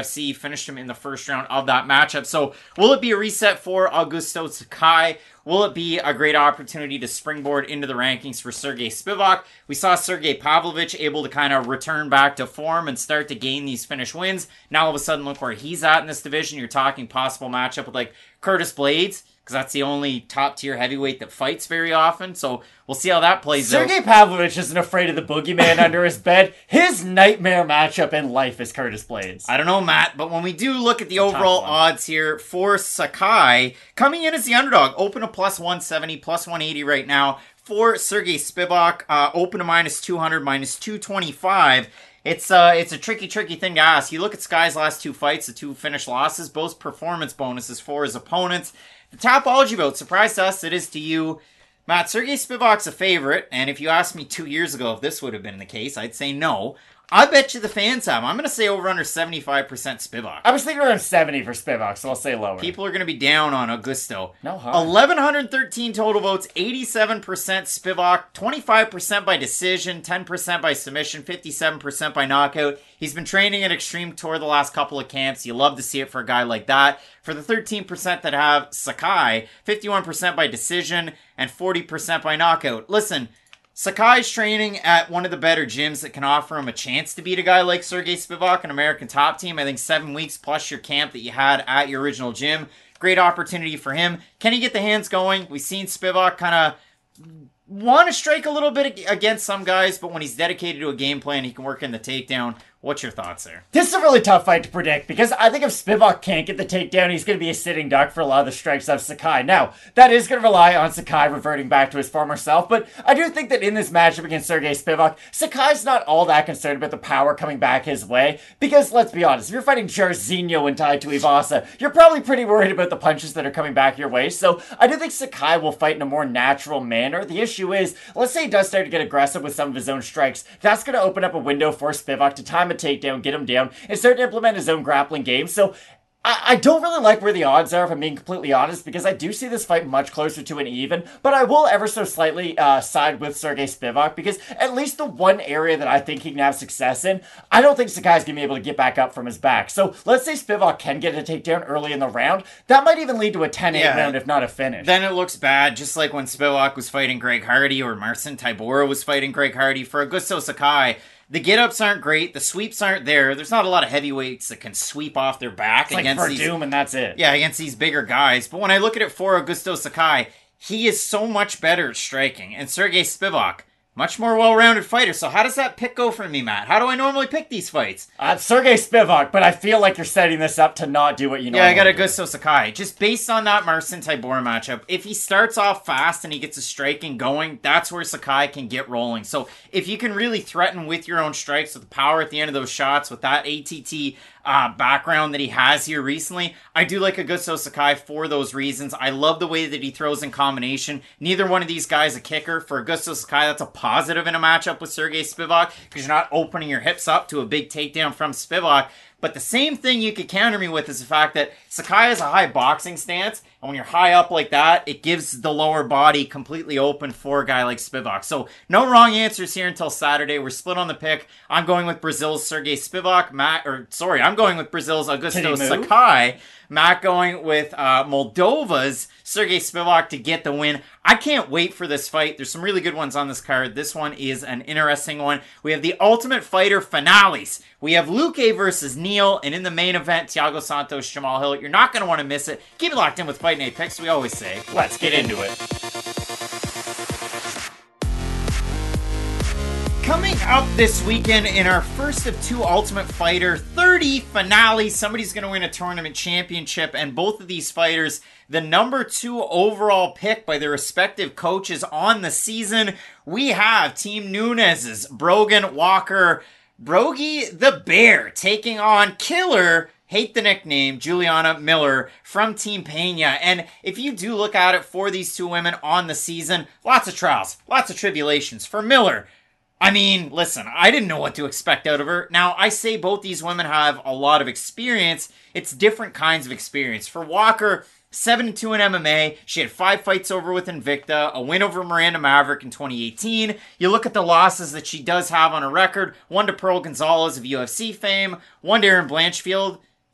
finished him in the first round of that matchup. So will it be a reset for Augusto Sakai? Will it be a great opportunity to springboard into the rankings for Sergey Spivak? We saw Sergey Pavlovich able to kind of return back to form and start to gain these Finnish wins. Now all of a sudden, look where he's at in this division. You're talking possible matchup with like Curtis Blades, because that's the only top-tier heavyweight that fights very often. So we'll see how that plays Sergey out. Pavlovich isn't afraid of the boogeyman under his bed. His nightmare matchup in life is Curtis Blades. I don't know, Matt, but when we do look at the overall odds here for Sakai, coming in as the underdog, open to plus one seventy, plus one eighty right now. For Sergey Spivak, uh, open to minus two hundred, minus two twenty-five. It's uh, it's a tricky, tricky thing to ask. You look at Sky's last two fights, the two finished losses, both performance bonuses for his opponents. The Tapology vote, surprise to us, it is to you. Matt, Sergey Spivak's a favorite, and if you asked me two years ago if this would have been the case, I'd say no. I bet you the fans have. I'm going to say over under seventy-five percent Spivak. I was thinking around seventy for Spivak, so I'll say lower. People are going to be down on Augusto. No harm. eleven thirteen total votes, eighty-seven percent Spivak, twenty-five percent by decision, ten percent by submission, fifty-seven percent by knockout. He's been training at Extreme Tour the last couple of camps. You love to see it for a guy like that. For the thirteen percent that have Sakai, fifty-one percent by decision and forty percent by knockout. Listen, Sakai's training at one of the better gyms that can offer him a chance to beat a guy like Sergey Spivak, an American top team. I think seven weeks plus your camp that you had at your original gym. Great opportunity for him. Can he get the hands going? We've seen Spivak kind of want to strike a little bit against some guys, but when he's dedicated to a game plan, he can work in the takedown. What's your thoughts there? This is a really tough fight to predict because I think if Spivak can't get the takedown, he's going to be a sitting duck for a lot of the strikes of Sakai. Now, that is going to rely on Sakai reverting back to his former self, but I do think that in this matchup against Sergey Spivak, Sakai's not all that concerned about the power coming back his way because, let's be honest, if you're fighting Jairzinho and Tai Tuivasa, you're probably pretty worried about the punches that are coming back your way, so I do think Sakai will fight in a more natural manner. The issue is, let's say he does start to get aggressive with some of his own strikes, that's going to open up a window for Spivak to time a takedown, get him down, and start to implement his own grappling game. So I, I don't really like where the odds are, if I'm being completely honest, because I do see this fight much closer to an even, but I will ever so slightly uh, side with Sergey Spivak, because at least the one area that I think he can have success in, I don't think Sakai's going to be able to get back up from his back. So let's say Spivak can get a takedown early in the round, that might even lead to a ten eight yeah, round, if not a finish. Then it looks bad, just like when Spivak was fighting Greg Hardy, or Marcin Tybura was fighting Greg Hardy. For Augusto Sakai, the get-ups aren't great. The sweeps aren't there. There's not a lot of heavyweights that can sweep off their back it's against like these... Doom, and that's it. Yeah, against these bigger guys. But when I look at it for Augusto Sakai, he is so much better at striking. And Sergey Spivak, much more well-rounded fighter. So how does that pick go for me, Matt? How do I normally pick these fights? Uh, Sergey Spivak, but I feel like you're setting this up to not do what you normally do. Yeah, I got Augusto Sakai. Just based on that Marcin Tybura matchup, if he starts off fast and he gets his striking going, that's where Sakai can get rolling. So if you can really threaten with your own strikes, with the power at the end of those shots, with that A T T uh, background that he has here recently, I do like Augusto Sakai for those reasons. I love the way that he throws in combination. Neither one of these guys a kicker. For Augusto Sakai, that's a positive in a matchup with Sergey Spivak, because you're not opening your hips up to a big takedown from Spivak. But the same thing you could counter me with is the fact that Sakai has a high boxing stance, and when you're high up like that, it gives the lower body completely open for a guy like Spivak. So no wrong answers here until Saturday. We're split on the pick. I'm going with Brazil's Sergey Spivak. Matt, or sorry, I'm going with Brazil's Augusto Sakai. Matt going with uh, Moldova's Sergey Spivak to get the win. I can't wait for this fight. There's some really good ones on this card. This one is an interesting one. We have the Ultimate Fighter finales. We have Luque versus Neal, and in the main event, Thiago Santos, Jamal Hill. You're not going to want to miss it. Keep it locked in with Fight Night Picks. We always say, let's get into it. Coming up this weekend in our first of two Ultimate Fighter thirty finales, somebody's going to win a tournament championship, and both of these fighters, the number two overall pick by their respective coaches on the season. We have Team Nunes's Brogan Walker, Brogy the Bear, taking on Killer, hate the nickname, Juliana Miller from Team Pena. And if you do look at it for these two women on the season, lots of trials, lots of tribulations. For Miller, I mean, listen, I didn't know what to expect out of her. Now, I say both these women have a lot of experience. It's different kinds of experience. For Walker, seven and two in M M A. She had five fights over with Invicta, a win over Miranda Maverick in twenty eighteen. You look at the losses that she does have on her record. One to Pearl Gonzalez of U F C fame. One to Erin Blanchfield.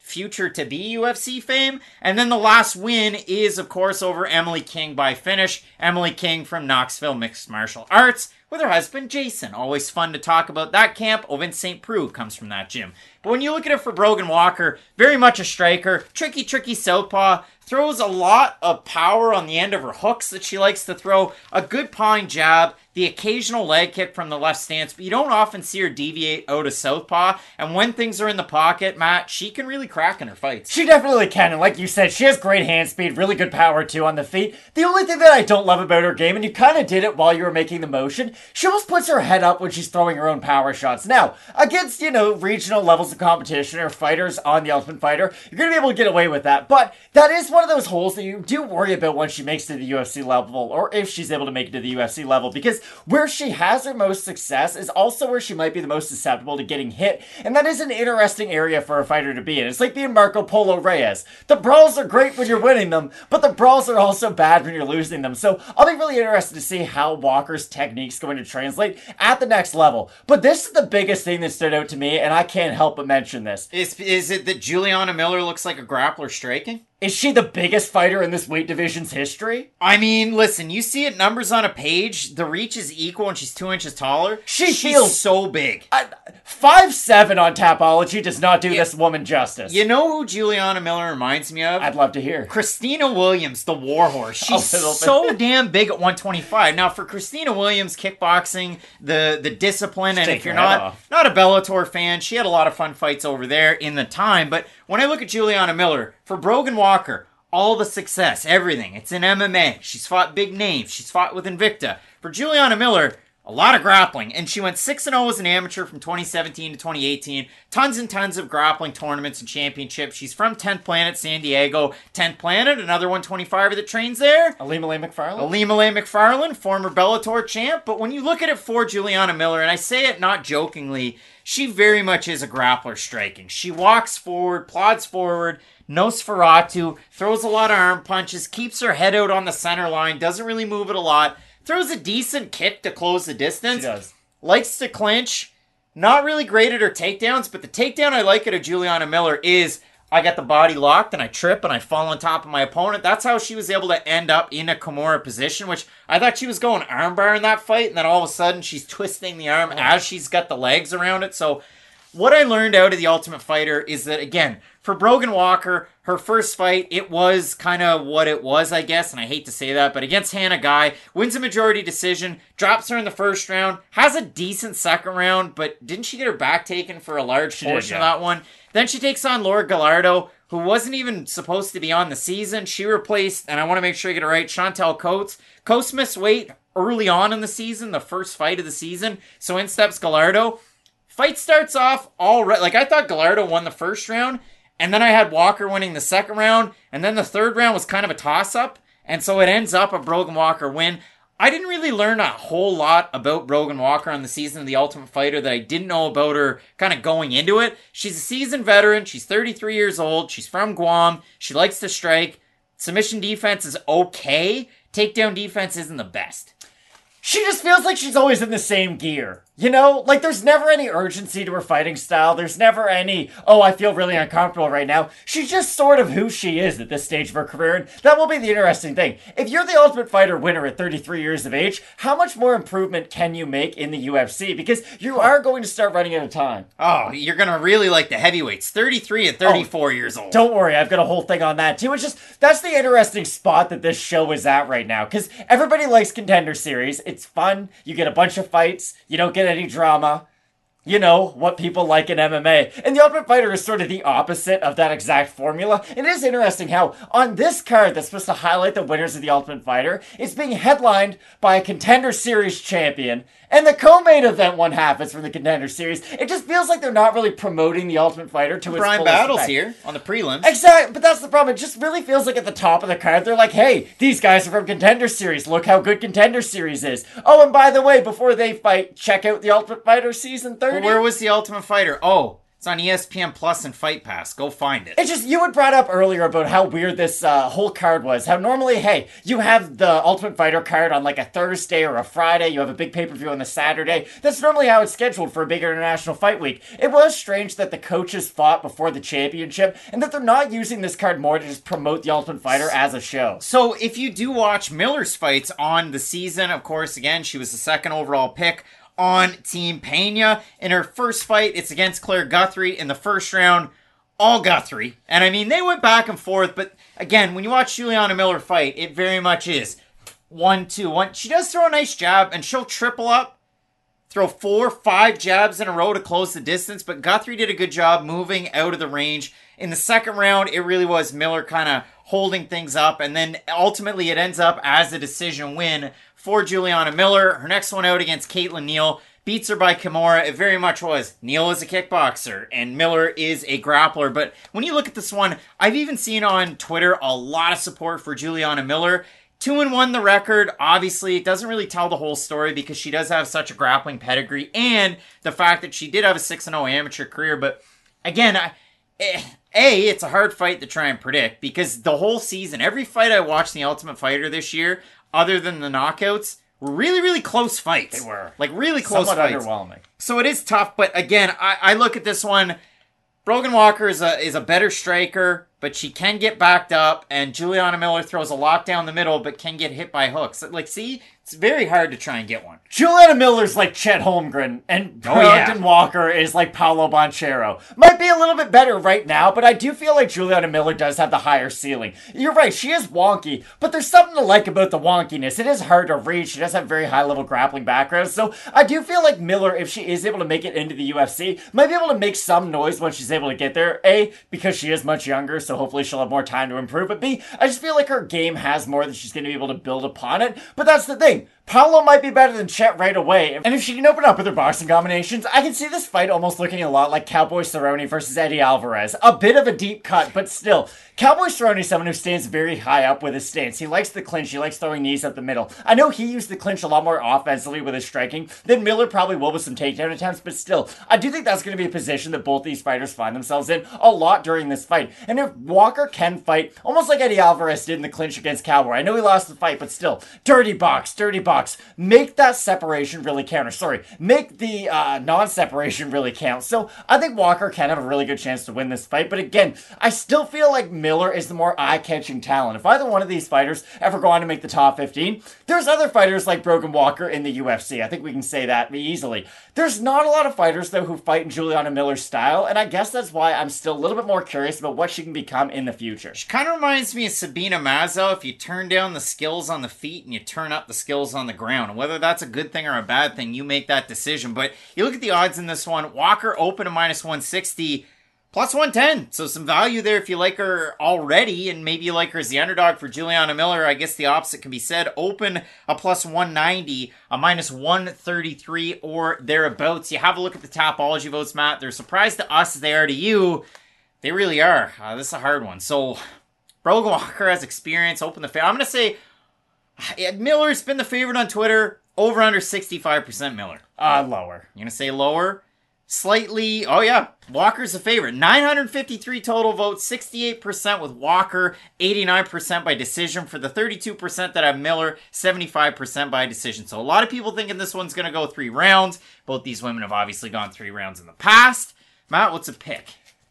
future to be U F C fame. And then the last win is, of course, over Emily King by finish. Emily King from Knoxville Mixed Martial Arts with her husband, Jason. Always fun to talk about that camp. Ovince Saint Preux comes from that gym. But when you look at it for Brogan Walker, very much a striker. Tricky, tricky southpaw. Throws a lot of power on the end of her hooks that she likes to throw. A good pawing jab. The occasional leg kick from the left stance, but you don't often see her deviate out of southpaw. And when things are in the pocket, Matt, she can really crack in her fights. She definitely can, and like you said, she has great hand speed, really good power too on the feet. The only thing that I don't love about her game, and you kind of did it while you were making the motion, she almost puts her head up when she's throwing her own power shots. Now, against, you know, regional levels of competition or fighters on The Ultimate Fighter, you're going to be able to get away with that. But that is one of those holes that you do worry about once she makes it to the U F C level, or if she's able to make it to the U F C level, because where she has her most success is also where she might be the most susceptible to getting hit, and that is an interesting area for a fighter to be in. It's like being Marco Polo Reyes. The brawls are great when you're winning them, but the brawls are also bad when you're losing them. So I'll be really interested to see how Walker's technique's going to translate at the next level. But this is the biggest thing that stood out to me, and I can't help but mention this. Is, is it that Juliana Miller looks like a grappler striking? Is she the biggest fighter in this weight division's history? I mean, listen, you see it numbers on a page, the reach is equal and she's two inches taller. She she's feels so big. five seven on Tapology does not do Yeah. this woman justice. You know who Juliana Miller reminds me of? I'd love to hear. Christina Williams, the Warhorse. She's A little bit. so damn big at one twenty-five. Now, for Christina Williams, kickboxing, the the discipline, Just and take if you're her head not off. not a Bellator fan, she had a lot of fun fights over there in the time. But when I look at Juliana Miller, for Brogan Walker, all the success, everything. It's in M M A. She's fought big names. She's fought with Invicta. For Juliana Miller, a lot of grappling. And she went six and oh as an amateur from twenty seventeen to twenty eighteen. Tons and tons of grappling tournaments and championships. She's from tenth Planet, San Diego. tenth Planet, another one twenty-five that trains there. Alima Lay McFarlane? Alima Lay McFarlane, former Bellator champ. But when you look at it for Juliana Miller, and I say it not jokingly, she very much is a grappler striking. She walks forward, plods forward, Nosferatu, throws a lot of arm punches, keeps her head out on the center line, doesn't really move it a lot, throws a decent kick to close the distance. She does. Likes to clinch. Not really great at her takedowns, but the takedown I like at of Juliana Miller is I got the body locked and I trip and I fall on top of my opponent. That's how she was able to end up in a Kimura position, which I thought she was going armbar in that fight, and then all of a sudden she's twisting the arm as she's got the legs around it. So what I learned out of The Ultimate Fighter is that, again, for Brogan Walker, her first fight, it was kind of what it was, I guess, and I hate to say that, but against Hannah Guy, wins a majority decision, drops her in the first round, has a decent second round, but didn't she get her back taken for a large She portion did, of yeah. that one? Then she takes on Laura Gallardo, who wasn't even supposed to be on the season. She replaced, and I want to make sure I get it right, Chantel Coates. Coates missed weight early on in the season, the first fight of the season, so in steps Gallardo. Fight starts off all right. Like, I thought Gallardo won the first round, and then I had Walker winning the second round, and then the third round was kind of a toss-up, and so it ends up a Brogan Walker win. I didn't really learn a whole lot about Brogan Walker on the season of The Ultimate Fighter that I didn't know about her kind of going into it. She's a seasoned veteran. She's thirty-three years old. She's from Guam. She likes to strike. Submission defense is okay. Takedown defense isn't the best. She just feels like she's always in the same gear. You know, like there's never any urgency to her fighting style. There's never any, oh, I feel really uncomfortable right now. She's just sort of who she is at this stage of her career, and that will be the interesting thing. If you're the Ultimate Fighter winner at thirty-three years of age, how much more improvement can you make in the U F C? Because you are going to start running out of time. Oh, you're going to really like the heavyweights. thirty-three and thirty-four years old. Don't worry, I've got a whole thing on that too. It's just, that's the interesting spot that this show is at right now. Because everybody likes Contender Series. It's fun. You get a bunch of fights. You don't get any drama. You know, what people like in M M A. And The Ultimate Fighter is sort of the opposite of that exact formula. It is interesting how, on this card that's supposed to highlight the winners of The Ultimate Fighter, it's being headlined by a Contender Series champion, and the co-main event one half is from the Contender Series. It just feels like they're not really promoting The Ultimate Fighter to its Brian fullest Battles effect. here on the prelims. Exactly, but that's the problem. It just really feels like at the top of the card, they're like, hey, these guys are from Contender Series. Look how good Contender Series is. Oh, and by the way, before they fight, check out The Ultimate Fighter Season thirty. But where was the Ultimate Fighter? Oh, It's on E S P N Plus and Fight Pass. Go find it. It's just, you had brought up earlier about how weird this uh, whole card was. How normally, hey, you have the Ultimate Fighter card on like a Thursday or a Friday. You have a big pay-per-view on the Saturday. That's normally how it's scheduled for a big international fight week. It was strange that the coaches fought before the championship and that they're not using this card more to just promote the Ultimate Fighter as a show. So if you do watch Miller's fights on the season, of course, again, she was the second overall pick on Team Pena. In her first fight, it's against Claire Guthrie in the first round. All Guthrie. And I mean, they went back and forth, but again, when you watch Juliana Miller fight, it very much is one, two, one. She does throw a nice jab, and she'll triple up, throw four, five jabs in a row to close the distance, but Guthrie did a good job moving out of the range. In the second round, it really was Miller kind of holding things up, and then ultimately it ends up as a decision win for Juliana Miller. Her next one out against Caitlin Neal, beats her by Kimura. It very much was. Neal is a kickboxer, and Miller is a grappler. But when you look at this one, I've even seen on Twitter a lot of support for Juliana Miller. Two and one the record. Obviously, it doesn't really tell the whole story because she does have such a grappling pedigree, and the fact that she did have a six and oh amateur career. But again, I... Eh, A, it's a hard fight to try and predict because the whole season, every fight I watched in The Ultimate Fighter this year, other than the knockouts, were really, really close fights. They were. Like, really close Somewhat fights. underwhelming. So it is tough, but again, I, I look at this one, Brogan Walker is a is a better striker, but she can get backed up, and Juliana Miller throws a lock down the middle, but can get hit by hooks. Like, see, it's very hard to try and get one. Juliana Miller's like Chet Holmgren, and Oh, yeah. Brandon Walker is like Paolo Banchero. Might be a little bit better right now, but I do feel like Juliana Miller does have the higher ceiling. You're right, she is wonky, but there's something to like about the wonkiness. It is hard to read. She does have very high-level grappling background, so I do feel like Miller, if she is able to make it into the U F C, might be able to make some noise when she's able to get there. A, because she is much younger, so hopefully she'll have more time to improve, but B, I just feel like her game has more that she's going to be able to build upon it, but that's the thing. Paolo might be better than Chet right away, and if she can open up with her boxing combinations, I can see this fight almost looking a lot like Cowboy Cerrone versus Eddie Alvarez. A bit of a deep cut, but still. Cowboy Cerrone is someone who stands very high up with his stance. He likes the clinch, he likes throwing knees up the middle. I know he used the clinch a lot more offensively with his striking than Miller probably will with some takedown attempts, but still, I do think that's going to be a position that both these fighters find themselves in a lot during this fight. And if Walker can fight, almost like Eddie Alvarez did in the clinch against Cowboy, I know he lost the fight, but still, dirty box, dirty box. Make that separation really count. Or sorry, make the uh, non-separation really count. So I think Walker can have a really good chance to win this fight. But again, I still feel like Miller is the more eye-catching talent. If either one of these fighters ever go on to make the top fifteen, there's other fighters like Brogan Walker in the U F C. I think we can say that easily. There's not a lot of fighters, though, who fight in Juliana Miller's style, and I guess that's why I'm still a little bit more curious about what she can become in the future. She kind of reminds me of Sabina Mazo if you turn down the skills on the feet and you turn up the skills on the ground. And whether that's a good thing or a bad thing, you make that decision. But you look at the odds in this one, Walker open to minus one sixty, plus one ten. So some value there if you like her already, and maybe you like her as the underdog for Juliana Miller. I guess the opposite can be said. Open a plus one ninety, a minus one thirty-three or thereabouts. You have a look at the Tapology votes, Matt. They're surprised to us as they are to you. They really are. Uh, this is a hard one. So Brogan Walker has experience. Open the fair. I'm going to say yeah, Miller's been the favorite on Twitter. Over under sixty-five percent Miller. Uh, lower. You're going to say lower? Slightly, oh yeah, Walker's the favorite. nine hundred fifty-three total votes, sixty-eight percent with Walker, eighty-nine percent by decision. For the thirty-two percent that have Miller, seventy-five percent by decision. So a lot of people thinking this one's going to go three rounds. Both these women have obviously gone three rounds in the past. Matt, what's a pick?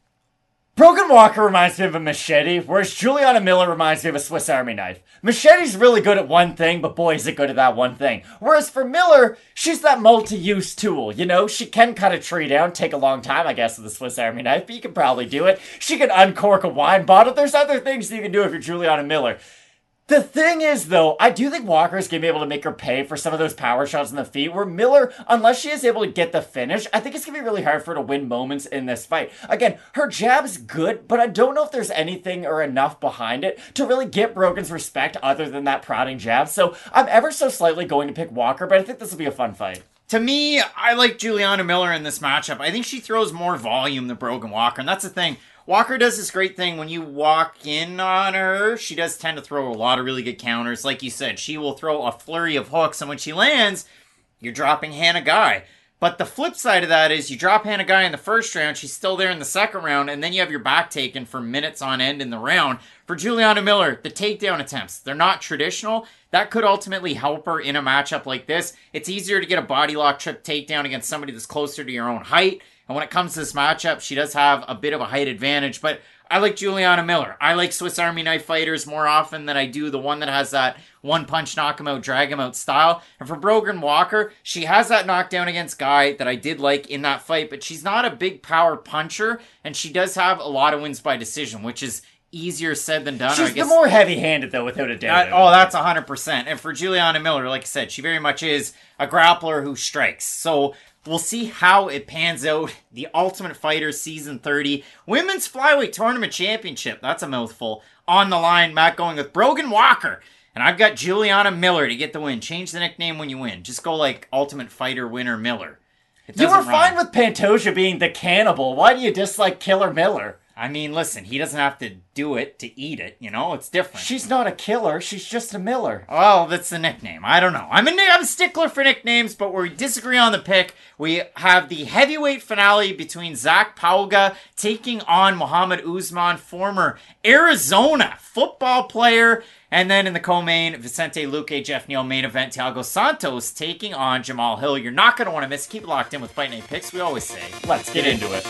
Brogan Walker reminds me of a machete, whereas Juliana Miller reminds me of a Swiss Army knife. Machete's really good at one thing, but boy is it good at that one thing. Whereas for Miller, she's that multi-use tool, you know? She can cut a tree down, take a long time, I guess, with a Swiss Army knife, but you can probably do it. She can uncork a wine bottle. There's other things that you can do if you're Juliana Miller. The thing is, though, I do think Walker's going to be able to make her pay for some of those power shots in the feet, where Miller, unless she is able to get the finish, I think it's going to be really hard for her to win moments in this fight. Again, her jab's good, but I don't know if there's anything or enough behind it to really get Brogan's respect other than that prodding jab. So I'm ever so slightly going to pick Walker, but I think this will be a fun fight. To me, I like Juliana Miller in this matchup. I think she throws more volume than Brogan Walker, and that's the thing. Walker does this great thing when you walk in on her. She does tend to throw a lot of really good counters. Like you said, she will throw a flurry of hooks, and when she lands, you're dropping Hannah Guy. But the flip side of that is you drop hand a guy in the first round, she's still there in the second round, and then you have your back taken for minutes on end in the round. For Juliana Miller, the takedown attempts, they're not traditional. That could ultimately help her in a matchup like this. It's easier to get a body lock trip takedown against somebody that's closer to your own height. And when it comes to this matchup, she does have a bit of a height advantage, but I like Juliana Miller. I like Swiss Army knife fighters more often than I do the one that has that one-punch knock him out, drag him out style. And for Brogan Walker, she has that knockdown against Guy that I did like in that fight, but she's not a big power puncher, and she does have a lot of wins by decision, which is easier said than done. She's I guess, the more heavy-handed, though, without a doubt. That, oh, that's one hundred percent. And for Juliana Miller, like I said, she very much is a grappler who strikes. So we'll see how it pans out. The Ultimate Fighter Season thirty Women's Flyweight Tournament Championship. That's a mouthful. On the line, Matt going with Brogan Walker. And I've got Juliana Miller to get the win. Change the nickname when you win. Just go like Ultimate Fighter winner Miller. You were fine with Pantoja being the cannibal. Why do you dislike Killer Miller? I mean, listen, he doesn't have to do it to eat it, you know? It's different. She's not a killer, she's just a Miller. Well, that's the nickname. I don't know. I'm a, I'm a stickler for nicknames, but we disagree on the pick. We have the heavyweight finale between Zach Pauga taking on Muhammad Usman, former Arizona football player. And then in the co-main, Vicente Luque, Jeff Neal, main event, Thiago Santos taking on Jamal Hill. You're not going to want to miss. Keep it locked in with Fight Night Picks. We always say, let's get into it.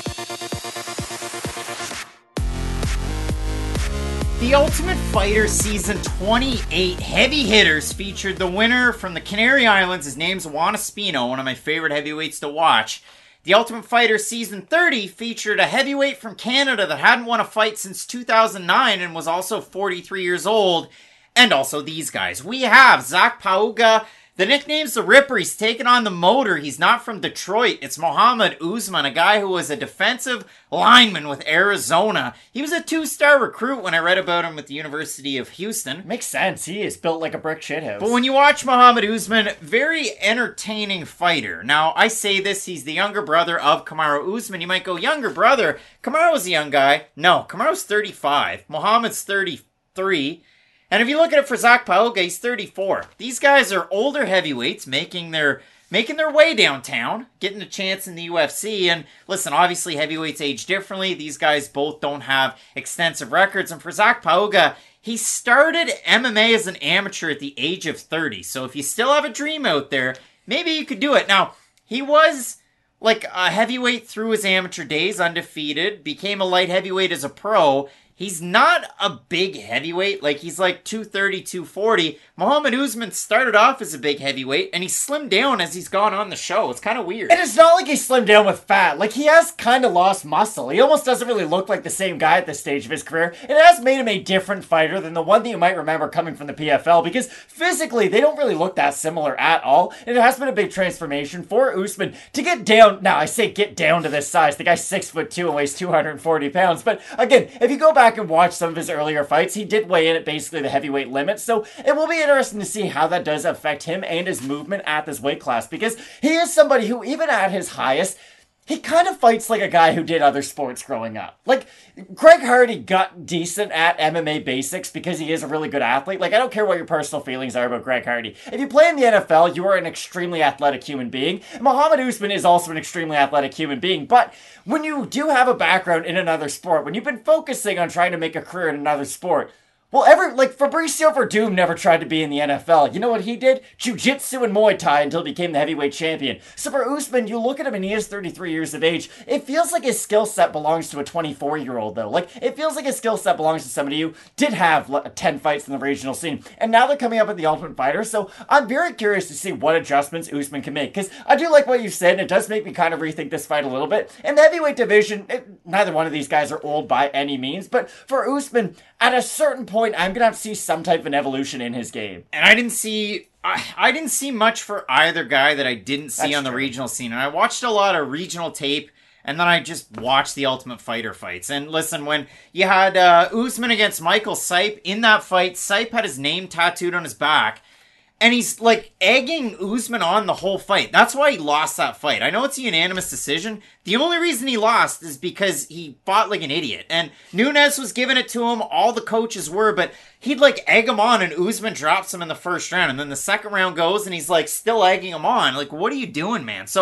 The Ultimate Fighter Season twenty-eight Heavy Hitters featured the winner from the Canary Islands. His name's Juan Espino, one of my favorite heavyweights to watch. The Ultimate Fighter Season thirty featured a heavyweight from Canada that hadn't won a fight since two thousand nine and was also forty-three years old. And also these guys. We have Zach Pauga. The nickname's the Ripper. He's taken on the Motor. He's not from Detroit. It's Muhammad Usman, a guy who was a defensive lineman with Arizona. He was a two-star recruit when I read about him at the University of Houston. Makes sense. He is built like a brick shithouse. But when you watch Muhammad Usman, very entertaining fighter. Now, I say this, he's the younger brother of Kamaru Usman. You might go, younger brother? Kamaru's a young guy. No, Kamaru's thirty-five. Muhammad's thirty-three. And if you look at it for Zach Pauga, he's thirty-four. These guys are older heavyweights making their making their way downtown, getting a chance in the U F C. And listen, obviously heavyweights age differently. These guys both don't have extensive records. And for Zach Pauga, he started M M A as an amateur at the age of thirty. So if you still have a dream out there, maybe you could do it. Now, he was like a heavyweight through his amateur days, undefeated, became a light heavyweight as a pro. He's not a big heavyweight, like he's like two thirty, two forty. Muhammad Usman started off as a big heavyweight, and he's slimmed down as he's gone on the show. It's kind of weird. And it's not like he slimmed down with fat. Like, he has kind of lost muscle. He almost doesn't really look like the same guy at this stage of his career. It has made him a different fighter than the one that you might remember coming from the P F L, because physically, they don't really look that similar at all. And it has been a big transformation for Usman to get down. Now, I say get down to this size. The guy's six foot two and weighs two hundred forty pounds. But again, if you go back and watch some of his earlier fights, he did weigh in at basically the heavyweight limit. So it will be interesting to see how that does affect him and his movement at this weight class, because he is somebody who, even at his highest, he kind of fights like a guy who did other sports growing up. Like, Greg Hardy got decent at M M A basics because he is a really good athlete. Like, I don't care what your personal feelings are about Greg Hardy. If you play in the N F L, you are an extremely athletic human being. Muhammad Usman is also an extremely athletic human being. But when you do have a background in another sport, when you've been focusing on trying to make a career in another sport, well, ever, like, Fabricio Verdum never tried to be in the N F L. You know what he did? Jiu-Jitsu and Muay Thai until he became the heavyweight champion. So for Usman, you look at him and he is thirty-three years of age. It feels like his skill set belongs to a twenty-four-year-old, though. Like, it feels like his skill set belongs to somebody who did have like, ten fights in the regional scene. And now they're coming up at the Ultimate Fighter, so I'm very curious to see what adjustments Usman can make. Because I do like what you said, and it does make me kind of rethink this fight a little bit. In the heavyweight division, it, neither one of these guys are old by any means, but for Usman, at a certain point, I'm going to have to see some type of an evolution in his game. And I didn't see I, I didn't see much for either guy that I didn't see That's on the true. regional scene. And I watched a lot of regional tape, and then I just watched the Ultimate Fighter fights. And listen, when you had uh, Usman against Michael Sipe, in that fight, Sipe had his name tattooed on his back. And he's, like, egging Usman on the whole fight. That's why he lost that fight. I know it's a unanimous decision. The only reason he lost is because he fought like an idiot. And Nunes was giving it to him. All the coaches were. But he'd, like, egg him on, and Usman drops him in the first round. And then the second round goes, and he's, like, still egging him on. Like, what are you doing, man? So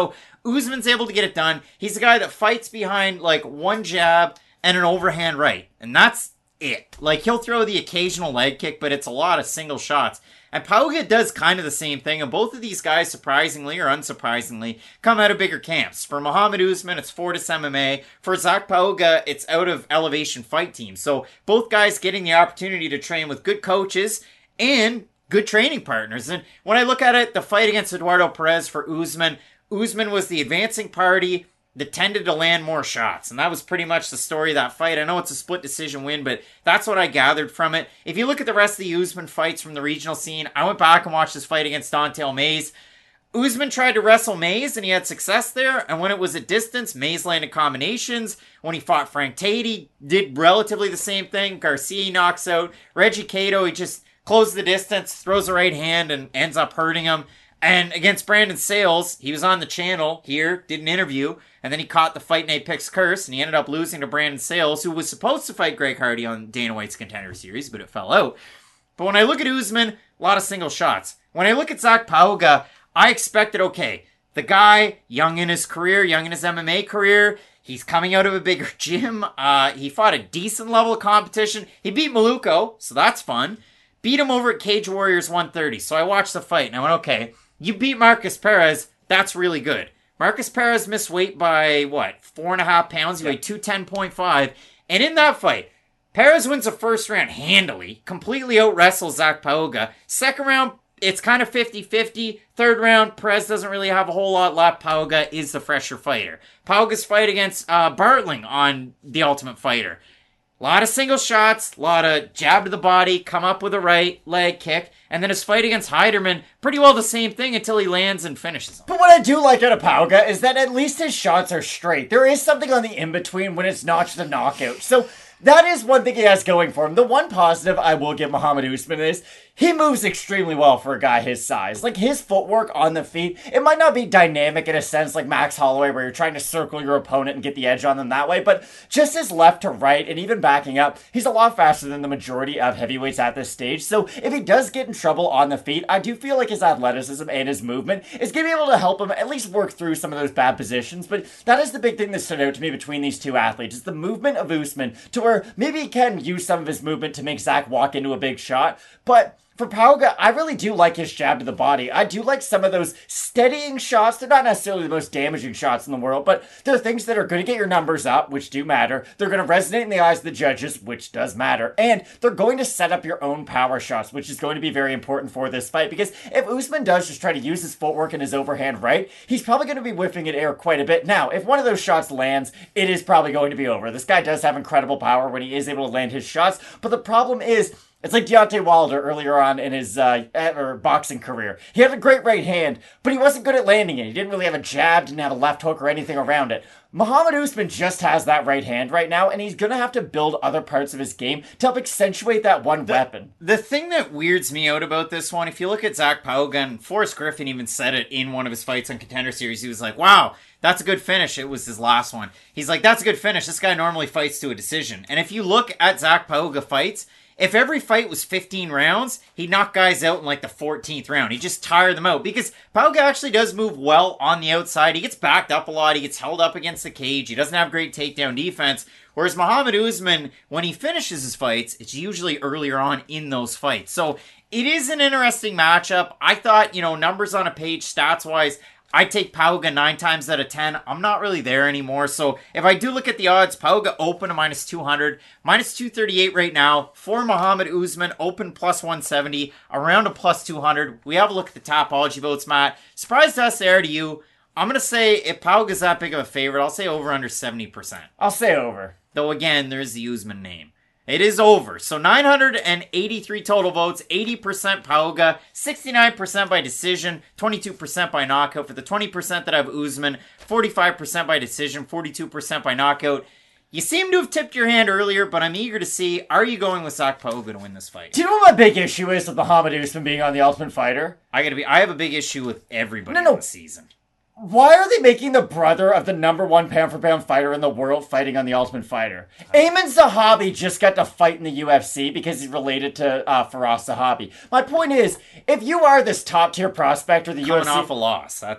Usman's able to get it done. He's a guy that fights behind like one jab and an overhand right. And that's it. Like, he'll throw the occasional leg kick, but it's a lot of single shots. And Pauga does kind of the same thing, and both of these guys, surprisingly or unsurprisingly, come out of bigger camps. For Muhammad Usman, it's Fortis M M A. For Zach Pauga, it's out of Elevation Fight Team. So both guys getting the opportunity to train with good coaches and good training partners. And when I look at it, the fight against Eduardo Perez for Usman, Usman was the advancing party that tended to land more shots. And that was pretty much the story of that fight. I know it's a split decision win, but that's what I gathered from it. If you look at the rest of the Usman fights from the regional scene, I went back and watched this fight against Don'Tale Mayes. Usman tried to wrestle Mayes, and he had success there. And when it was at distance, Mayes landed combinations. When he fought Frank Tate, he did relatively the same thing. Garcia knocks out. Reggie Cato, he just closed the distance, throws a right hand, and ends up hurting him. And against Brandon Sales, he was on the channel here, did an interview, and then he caught the Fight Night Picks curse, and he ended up losing to Brandon Sales, who was supposed to fight Greg Hardy on Dana White's Contender Series, but it fell out. But when I look at Usman, a lot of single shots. When I look at Zach Pauga, I expected, okay, the guy, young in his career, young in his M M A career, he's coming out of a bigger gym, uh, he fought a decent level of competition, he beat Maluko, so that's fun, beat him over at Cage Warriors one thirty, so I watched the fight, and I went, okay, you beat Marcus Perez, that's really good. Marcus Perez missed weight by, what, four and a half pounds? He weighed two ten point five. And in that fight, Perez wins the first round handily, completely out-wrestles Zach Pauga. Second round, it's kind of fifty-fifty. Third round, Perez doesn't really have a whole lot left. Pauga is the fresher fighter. Pauga's fight against uh, Bartling on The Ultimate Fighter. A lot of single shots, a lot of jab to the body, come up with a right leg kick, and then his fight against Heiderman, pretty well the same thing until he lands and finishes him. But what I do like out of Pauga is that at least his shots are straight. There is something on the in-between when it's not just a knockout. So that is one thing he has going for him. The one positive I will give Muhammad Usman is he moves extremely well for a guy his size. Like, his footwork on the feet, it might not be dynamic in a sense like Max Holloway where you're trying to circle your opponent and get the edge on them that way, but just his left to right and even backing up, he's a lot faster than the majority of heavyweights at this stage. So if he does get in trouble on the feet, I do feel like his athleticism and his movement is going to be able to help him at least work through some of those bad positions. But that is the big thing that stood out to me between these two athletes, is the movement of Usman, to where maybe he can use some of his movement to make Zach walk into a big shot, but for Pauga, I really do like his jab to the body. I do like some of those steadying shots. They're not necessarily the most damaging shots in the world, but they're things that are going to get your numbers up, which do matter. They're going to resonate in the eyes of the judges, which does matter. And they're going to set up your own power shots, which is going to be very important for this fight. Because if Usman does just try to use his footwork and his overhand right, he's probably going to be whiffing at air quite a bit. Now, if one of those shots lands, it is probably going to be over. This guy does have incredible power when he is able to land his shots, but the problem is, it's like Deontay Wilder earlier on in his uh, or boxing career. He had a great right hand, but he wasn't good at landing it. He didn't really have a jab, didn't have a left hook or anything around it. Muhammad Usman just has that right hand right now, and he's going to have to build other parts of his game to help accentuate that one the, weapon. The thing that weirds me out about this one, if you look at Zach Pauga, and Forrest Griffin even said it in one of his fights on Contender Series, he was like, wow, that's a good finish. It was his last one. He's like, that's a good finish. This guy normally fights to a decision. And if you look at Zach Pauga fights, if every fight was fifteen rounds, he'd knock guys out in like the fourteenth round. He'd just tire them out because Pauga actually does move well on the outside. He gets backed up a lot. He gets held up against the cage. He doesn't have great takedown defense. Whereas Muhammad Usman, when he finishes his fights, it's usually earlier on in those fights. So it is an interesting matchup. I thought, you know, numbers on a page, stats-wise, I take Pauga nine times out of ten. I'm not really there anymore. So if I do look at the odds, Pauga open to minus two hundred, minus two thirty-eight right now. For Muhammad Usman, open plus one seventy, around a plus two hundred. We have a look at the Tapology votes, Matt. Surprised us there to you. I'm going to say if Pauga's that big of a favorite, I'll say over under seventy percent. I'll say over. Though again, there's the Usman name. It is over. So nine hundred eighty-three total votes, eighty percent Pauga, sixty-nine percent by decision, twenty-two percent by knockout. For the twenty percent that have Usman, forty-five percent by decision, forty-two percent by knockout. You seem to have tipped your hand earlier, but I'm eager to see, are you going with Zach Pauga to win this fight? Do you know what my big issue is with Muhammad Usman being on The Ultimate Fighter? I gotta be. I have a big issue with everybody no, no. this season. Why are they making the brother of the number one pound-for-pound fighter in the world fighting on The Ultimate Fighter? Ayman Zahabi just got to fight in the U F C because he's related to uh, Faraz Zahabi. My point is, if you are this top-tier prospect or the Coming U F C... off a loss, that's it.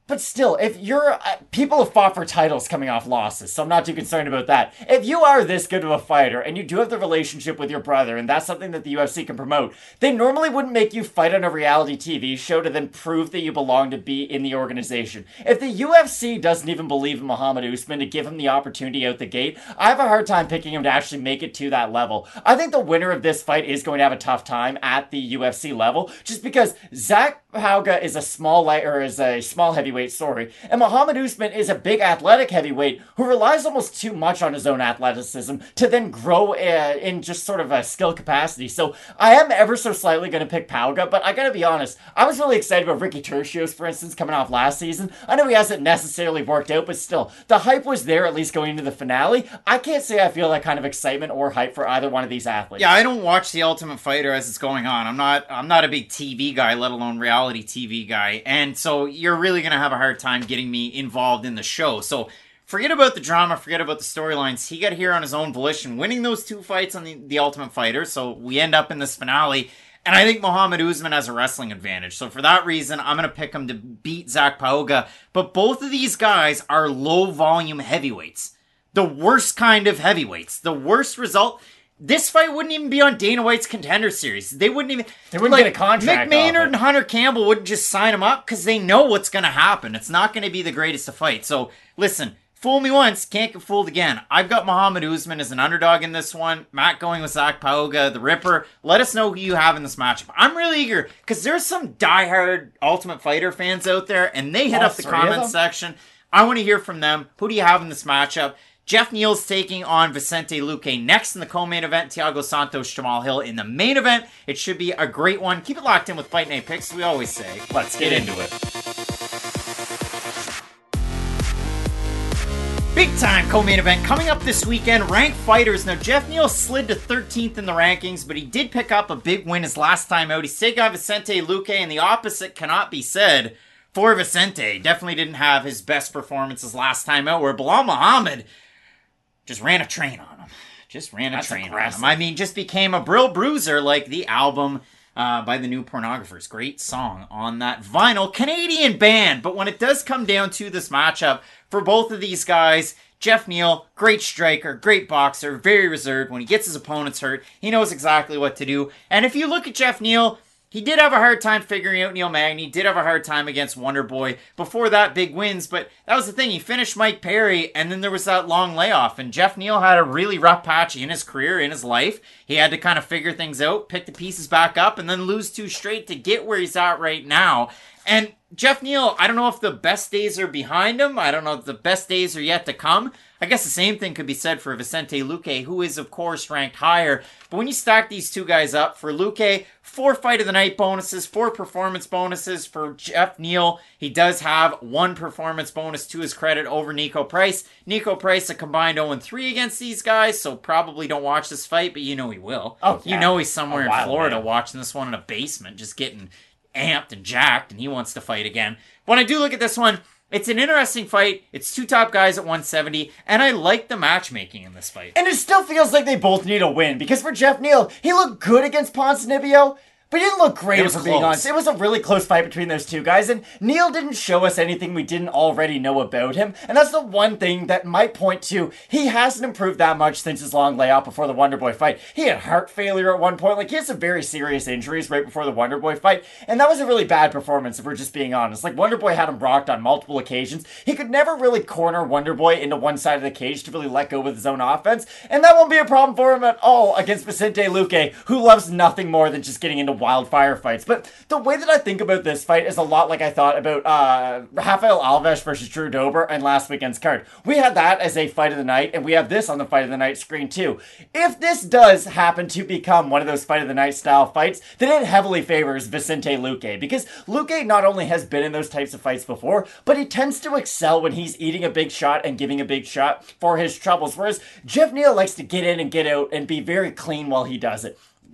But still, if you're... Uh, people have fought for titles coming off losses, so I'm not too concerned about that. If you are this good of a fighter, and you do have the relationship with your brother, and that's something that the U F C can promote, they normally wouldn't make you fight on a reality T V show to then prove that you belong to be in the organization. If the U F C doesn't even believe in Muhammad Usman to give him the opportunity out the gate, I have a hard time picking him to actually make it to that level. I think the winner of this fight is going to have a tough time at the U F C level, just because Zach Pauga is a small light, or is a small heavyweight, sorry, and Muhammad Usman is a big athletic heavyweight who relies almost too much on his own athleticism to then grow uh, in just sort of a skill capacity. So I am ever so slightly going to pick Pauga, but I gotta be honest, I was really excited about Ricky Tercios, for instance, coming off last season. I know he hasn't necessarily worked out, but still, the hype was there at least going into the finale. I can't say I feel that kind of excitement or hype for either one of these athletes. Yeah, I don't watch The Ultimate Fighter as it's going on. I'm not I'm not a big T V guy, let alone reality T V guy, and so you're really going to have a hard time getting me involved in the show. So forget about the drama, forget about the storylines. He got here on his own volition, winning those two fights on the, the Ultimate Fighter, so we end up in this finale, and I think Muhammad Usman has a wrestling advantage. So for that reason, I'm going to pick him to beat Zach Pauga, but both of these guys are low-volume heavyweights. The worst kind of heavyweights. The worst result... This fight wouldn't even be on Dana White's Contender Series. They wouldn't even... They wouldn't like, get a contract Mick Maynard off and Hunter Campbell wouldn't just sign him up because they know what's going to happen. It's not going to be the greatest of fights. So, listen, fool me once, can't get fooled again. I've got Muhammad Usman as an underdog in this one. Matt going with Zach Pauga, the Ripper. Let us know who you have in this matchup. I'm really eager because there's some diehard Ultimate Fighter fans out there, and they hit All up the three comment section. I want to hear from them. Who do you have in this matchup? Jeff Neal's taking on Vicente Luque next in the co-main event. Thiago Santos, Jamal Hill in the main event. It should be a great one. Keep it locked in with Fight Night Picks, we always say. Let's get into it. Big time co-main event coming up this weekend. Ranked fighters. Now, Jeff Neal slid to thirteenth in the rankings, but he did pick up a big win his last time out. He's taking on Vicente Luque, and the opposite cannot be said for Vicente. Definitely didn't have his best performances last time out, where Bilal Muhammad just ran a train on him. Just ran a That's train aggressive. on him. I mean, just became a Brill Bruiser like the album uh, by the New Pornographers. Great song on that vinyl. Canadian band. But when it does come down to this matchup, for both of these guys, Jeff Neal, great striker, great boxer, very reserved. When he gets his opponents hurt, he knows exactly what to do. And if you look at Jeff Neal, he did have a hard time figuring out Neil Magny, did have a hard time against Wonder Boy. Before that, big wins, but that was the thing. He finished Mike Perry, and then there was that long layoff, and Jeff Neal had a really rough patch in his career, in his life. He had to kind of figure things out, pick the pieces back up, and then lose two straight to get where he's at right now. And Jeff Neal, I don't know if the best days are behind him. I don't know if the best days are yet to come. I guess the same thing could be said for Vicente Luque, who is, of course, ranked higher. But when you stack these two guys up, for Luque, four Fight of the Night bonuses, four performance bonuses. For Jeff Neal, he does have one performance bonus to his credit over Nico Price. Nico Price, a combined oh and three against these guys, so probably don't watch this fight, but you know he will. Oh, yeah. You know he's somewhere A in wild Florida man. watching this one in a basement, just getting amped and jacked, and he wants to fight again. When I do look at this one, it's an interesting fight. It's two top guys at one seventy, and I like the matchmaking in this fight. And it still feels like they both need a win, because for Jeff Neal, he looked good against Ponzinibbio, but he didn't look great, It was if we're being close. honest. It was a really close fight between those two guys, and Neal didn't show us anything we didn't already know about him, and that's the one thing that might point to he hasn't improved that much since his long layoff before the Wonder Boy fight. He had heart failure at one point, like he had some very serious injuries right before the Wonder Boy fight, and that was a really bad performance if we're just being honest. Like, Wonder Boy had him rocked on multiple occasions. He could never really corner Wonder Boy into one side of the cage to really let go with his own offense, and that won't be a problem for him at all against Vicente Luque, who loves nothing more than just getting into wildfire fights. But the way that I think about this fight is a lot like I thought about uh, Rafael Alves versus Drew Dober and last weekend's card. We had that as a fight of the night, and we have this on the fight of the night screen too. If this does happen to become one of those fight of the night style fights, then it heavily favors Vicente Luque, because Luque not only has been in those types of fights before, but he tends to excel when he's eating a big shot and giving a big shot for his troubles, whereas Jeff Neal likes to get in and get out and be very clean while he does it.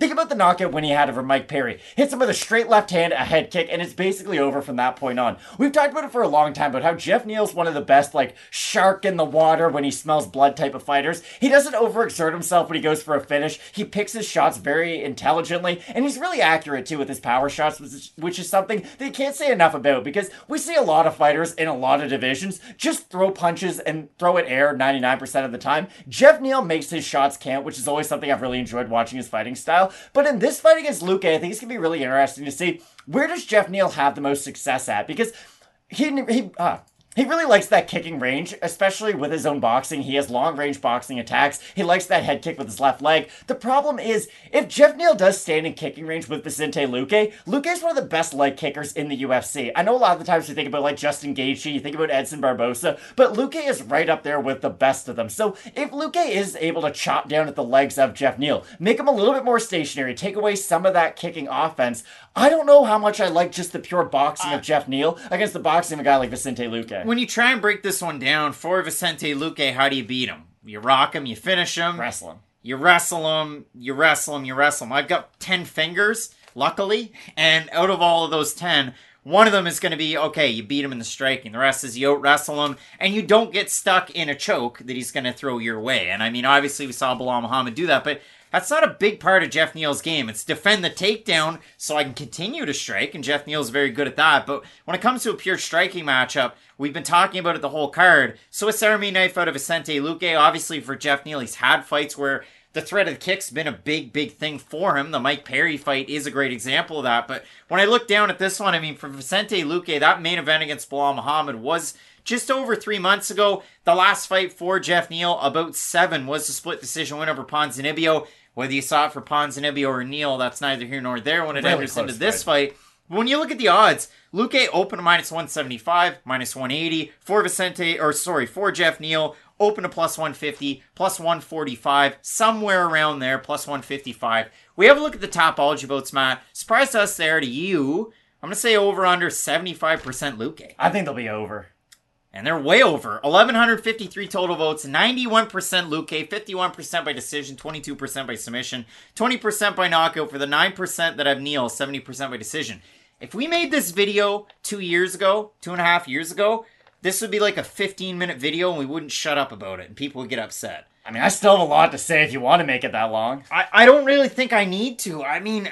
Think about the knockout win he had over Mike Perry. Hits him with a straight left hand, a head kick, and it's basically over from that point on. We've talked about it for a long time, about how Geoff Neal's one of the best, like, shark in the water when he smells blood type of fighters. He doesn't overexert himself when he goes for a finish. He picks his shots very intelligently, and he's really accurate, too, with his power shots, which is, which is something that you can't say enough about, because we see a lot of fighters in a lot of divisions just throw punches and throw it air ninety-nine percent of the time. Geoff Neal makes his shots count, which is always something I've really enjoyed watching his fighting style. But in this fight against Luque, I think it's going to be really interesting to see, where does Geoff Neal have the most success at? Because he, he, uh, He really likes that kicking range, especially with his own boxing. He has long-range boxing attacks. He likes that head kick with his left leg. The problem is, if Geoff Neal does stand in kicking range with Vicente Luque, Luque is one of the best leg kickers in the U F C. I know a lot of the times you think about like Justin Gaethje, you think about Edson Barbosa, but Luque is right up there with the best of them. So if Luque is able to chop down at the legs of Geoff Neal, make him a little bit more stationary, take away some of that kicking offense, I don't know how much I like just the pure boxing uh, of Geoff Neal against the boxing of a guy like Vicente Luque. When you try and break this one down for Vicente Luque, how do you beat him? You rock him, you finish him. Wrestle him. You wrestle him, you wrestle him, you wrestle him. I've got ten fingers, luckily, and out of all of those ten, one of them is going to be, okay, you beat him in the striking. The rest is you out-wrestle him, and you don't get stuck in a choke that he's going to throw your way. And I mean, obviously we saw Belal Muhammad do that, but that's not a big part of Geoff Neal's game. It's defend the takedown so I can continue to strike, and Geoff Neal's very good at that. But when it comes to a pure striking matchup, we've been talking about it the whole card. Swiss Army knife out of Vicente Luque. Obviously, for Geoff Neal, he's had fights where the threat of the kick's been a big, big thing for him. The Mike Perry fight is a great example of that. But when I look down at this one, I mean, for Vicente Luque, that main event against Belal Muhammad was just over three months ago. The last fight for Geoff Neal, about seven, was the split decision win over Ponzinibbio. Whether you saw it for Ponzinibbio or Neal, that's neither here nor there when it really enters into this fight. fight. When you look at the odds, Luque open to minus one seventy-five, minus one eighty. For Vicente, or sorry, for Geoff Neal, open to plus one fifty, plus one forty-five, somewhere around there, plus one fifty-five. We have a look at the Tapology votes, Matt. Surprised us there to you. I'm going to say over under seventy-five percent Luque. I think they'll be over. And they're way over. eleven fifty-three total votes, ninety-one percent Luque, fifty-one percent by decision, twenty-two percent by submission, twenty percent by knockout. For the nine percent that have Neal, seventy percent by decision. If we made this video two years ago, two and a half years ago, this would be like a fifteen minute video and we wouldn't shut up about it and people would get upset. I mean, I still have a lot to say if you want to make it that long. I, I don't really think I need to. I mean,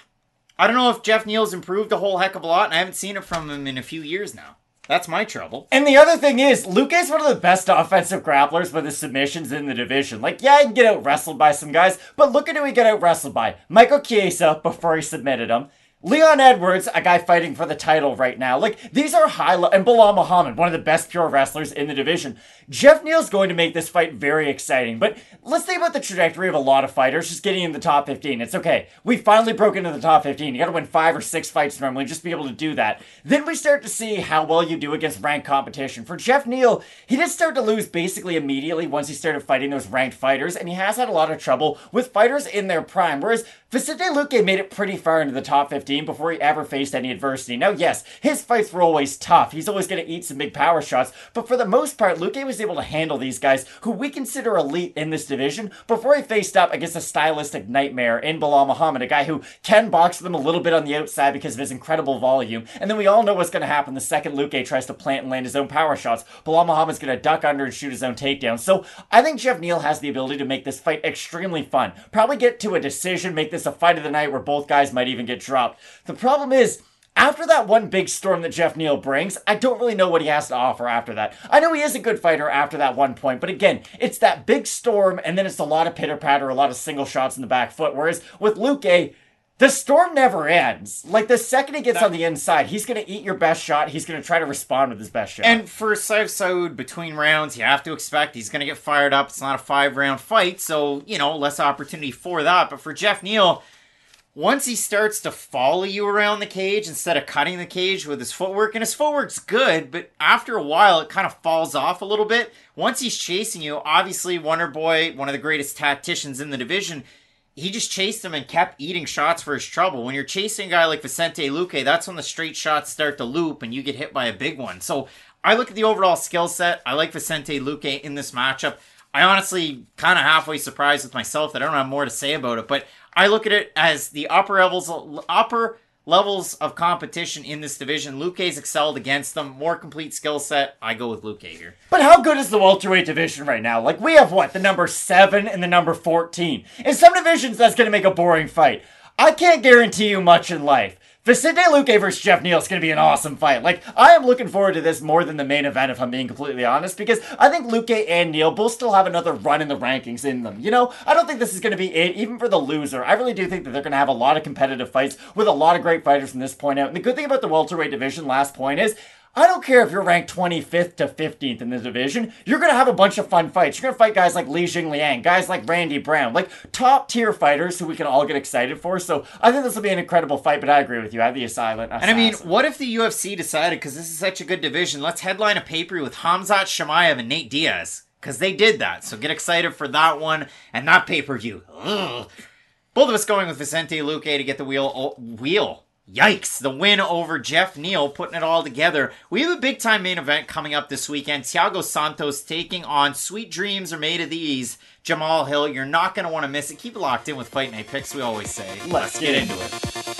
I don't know if Geoff Neal's improved a whole heck of a lot, and I haven't seen it from him in a few years now. That's my trouble. And the other thing is, Luque's one of the best offensive grapplers with his submissions in the division. Like, yeah, he can get out-wrestled by some guys, but look at who he got out-wrestled by. Michael Chiesa, before he submitted him. Leon Edwards, a guy fighting for the title right now. Like, these are high... Lo- and Belal Muhammad, one of the best pure wrestlers in the division. Geoff Neal's going to make this fight very exciting. But let's think about the trajectory of a lot of fighters just getting in the top fifteen. It's okay. We finally broke into the top fifteen. You gotta win five or six fights normally just to be able to do that. Then we start to see how well you do against ranked competition. For Geoff Neal, he did start to lose basically immediately once he started fighting those ranked fighters, and he has had a lot of trouble with fighters in their prime. Whereas Vicente Luque made it pretty far into the top fifteen before he ever faced any adversity. Now, yes, his fights were always tough. He's always going to eat some big power shots, but for the most part, Luque was able to handle these guys who we consider elite in this division before he faced up against a stylistic nightmare in Belal Muhammad, a guy who can box them a little bit on the outside because of his incredible volume. And then we all know what's going to happen the second Luque tries to plant and land his own power shots. Belal Muhammad's going to duck under and shoot his own takedown. So I think Geoff Neal has the ability to make this fight extremely fun. Probably get to a decision, make this a fight of the night where both guys might even get dropped. The problem is, after that one big storm that Geoff Neal brings, I don't really know what he has to offer after that. I know he is a good fighter after that one point, but again, it's that big storm, and then it's a lot of pitter-patter, a lot of single shots in the back foot, whereas with Luque, the storm never ends. Like, the second he gets that, on the inside, he's going to eat your best shot, he's going to try to respond with his best shot. And for Saif Saud, between rounds, you have to expect he's going to get fired up. It's not a five-round fight, so, you know, less opportunity for that. But for Geoff Neal, once he starts to follow you around the cage instead of cutting the cage with his footwork, and his footwork's good, but after a while it kind of falls off a little bit. Once he's chasing you, obviously Wonder Boy, one of the greatest tacticians in the division, he just chased him and kept eating shots for his trouble. When you're chasing a guy like Vicente Luque, that's when the straight shots start to loop and you get hit by a big one. So I look at the overall skill set. I like Vicente Luque in this matchup. I honestly kind of halfway surprised with myself that I don't have more to say about it, but I look at it as the upper levels, upper levels of competition in this division. Luque's excelled against them. More complete skill set. I go with Luque here. But how good is the welterweight division right now? Like, we have what? The number seven and the number fourteen. In some divisions, that's going to make a boring fight. I can't guarantee you much in life. Vicente Luque versus Jeff Neal is going to be an awesome fight. Like, I am looking forward to this more than the main event, if I'm being completely honest, because I think Luque and Neal both still have another run in the rankings in them. You know, I don't think this is going to be it, even for the loser. I really do think that they're going to have a lot of competitive fights with a lot of great fighters from this point out. And the good thing about the welterweight division, last point, is I don't care if you're ranked twenty-fifth to fifteenth in the division. You're going to have a bunch of fun fights. You're going to fight guys like Li Jingliang, guys like Randy Brown, like top tier fighters who we can all get excited for. So I think this will be an incredible fight, but I agree with you. I have the silent assassin. And I mean, what if the U F C decided, because this is such a good division, let's headline a pay-per-view with Khamzat Chimaev and Nate Diaz, because they did that. So get excited for that one and that pay-per-view. Ugh. Both of us going with Vicente Luque to get the wheel. Oh, wheel. Yikes, the win over Jeff Neal, putting it all together. We have a big-time main event coming up this weekend. Thiago Santos taking on Sweet Dreams Are Made of These, Jamal Hill. You're not going to want to miss it. Keep it locked in with Fight Night Picks, we always say. Let's, Let's get, get into it.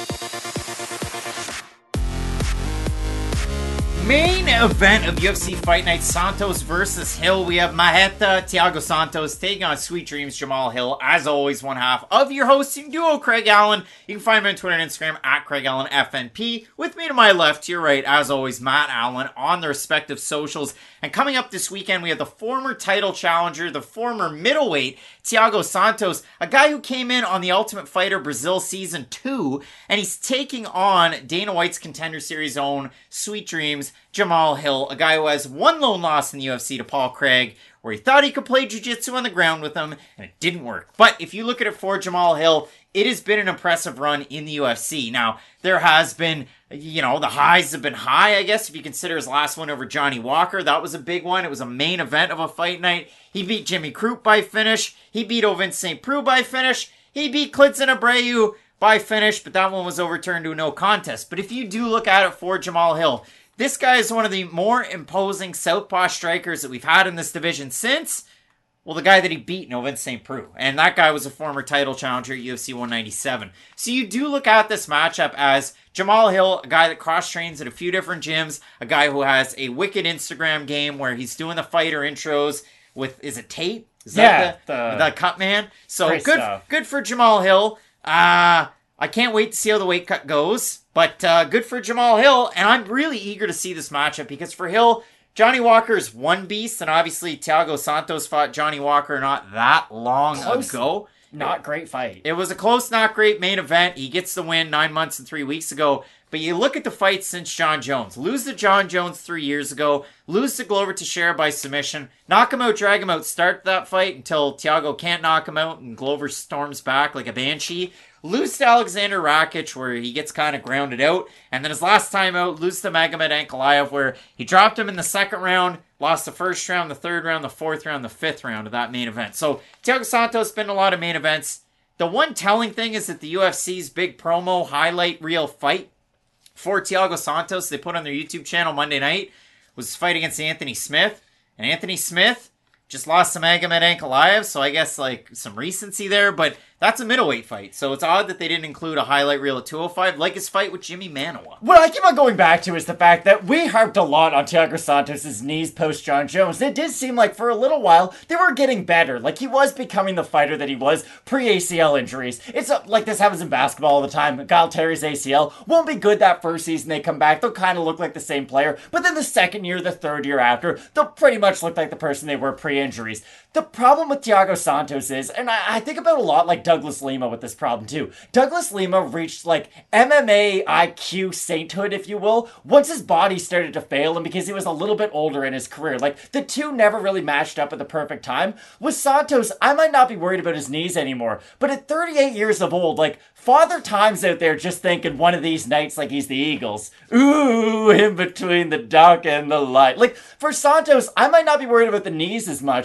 Main event of U F C Fight Night, Santos versus Hill. We have Marreta, Thiago Santos taking on Sweet Dreams, Jamal Hill. As always, one half of your hosting duo, Craig Allen. You can find me on Twitter and Instagram at Craig Allen F N P. With me to my left, to your right, as always, Matt Allen on the respective socials. And coming up this weekend, we have the former title challenger, the former middleweight, Thiago Santos, a guy who came in on The Ultimate Fighter Brazil Season two, and he's taking on Dana White's Contender Series own Sweet Dreams, Jamal Hill, a guy who has one lone loss in the U F C to Paul Craig, where he thought he could play jiu-jitsu on the ground with him, and it didn't work. But if you look at it for Jamal Hill, it has been an impressive run in the U F C. Now, there has been, you know, the highs have been high, I guess, if you consider his last one over Johnny Walker. That was a big one. It was a main event of a fight night. He beat Jimmy Crute by finish. He beat Ovince Saint Preux by finish. He beat Klidson Abreu by finish, but that one was overturned to a no contest. But if you do look at it for Jamal Hill, this guy is one of the more imposing southpaw strikers that we've had in this division since, well, the guy that he beat, Ovince Saint Preux. And that guy was a former title challenger at U F C one ninety-seven. So you do look at this matchup as Jamal Hill, a guy that cross-trains at a few different gyms, a guy who has a wicked Instagram game where he's doing the fighter intros with, is it Tate? Is yeah. that the, the, the cut man? So Great good, stuff. good for Jamal Hill. Uh, I can't wait to see how the weight cut goes. But uh, good for Jamal Hill, and I'm really eager to see this matchup because for Hill, Johnny Walker is one beast, and obviously Thiago Santos fought Johnny Walker not that long Close. ago. Not great fight. It was a close, not great main event. He gets the win nine months and three weeks ago. But you look at the fights since John Jones. Lose to John Jones three years ago. Lose to Glover Teixeira by submission. Knock him out, drag him out. Start that fight until Thiago can't knock him out and Glover storms back like a banshee. Lose to Alexander Rakic where he gets kind of grounded out. And then his last time out, lose to Magomed Ankalaev where he dropped him in the second round, lost the first round, the third round, the fourth round, the fifth round of that main event. So Thiago Santos been in a lot of main events. The one telling thing is that the U F C's big promo highlight reel fight for Thiago Santos they put on their YouTube channel Monday night was his fight against Anthony Smith. And Anthony Smith just lost to Magomed Ankalaev, so I guess like some recency there, but that's a middleweight fight. So it's odd that they didn't include a highlight reel at two oh five, like his fight with Jimmy Manawa. What I keep on going back to is the fact that we harped a lot on Thiago Santos' knees post John Jones. It did seem like for a little while they were getting better. Like he was becoming the fighter that he was pre-A C L injuries. It's uh, like this happens in basketball all the time. Galtieri's A C L won't be good that first season they come back. They'll kind of look like the same player. But then the second year, the third year after, they'll pretty much look like the person they were pre-injuries. The problem with Thiago Santos is, and I, I think about a lot like Douglas Lima with this problem too. Douglas Lima reached like M M A I Q sainthood, if you will, once his body started to fail him because he was a little bit older in his career. Like the two never really matched up at the perfect time. With Santos, I might not be worried about his knees anymore, but at thirty-eight years of old, like Father Time's out there just thinking one of these nights like he's the Eagles. Ooh, in between the dark and the light. Like for Santos, I might not be worried about the knees as much.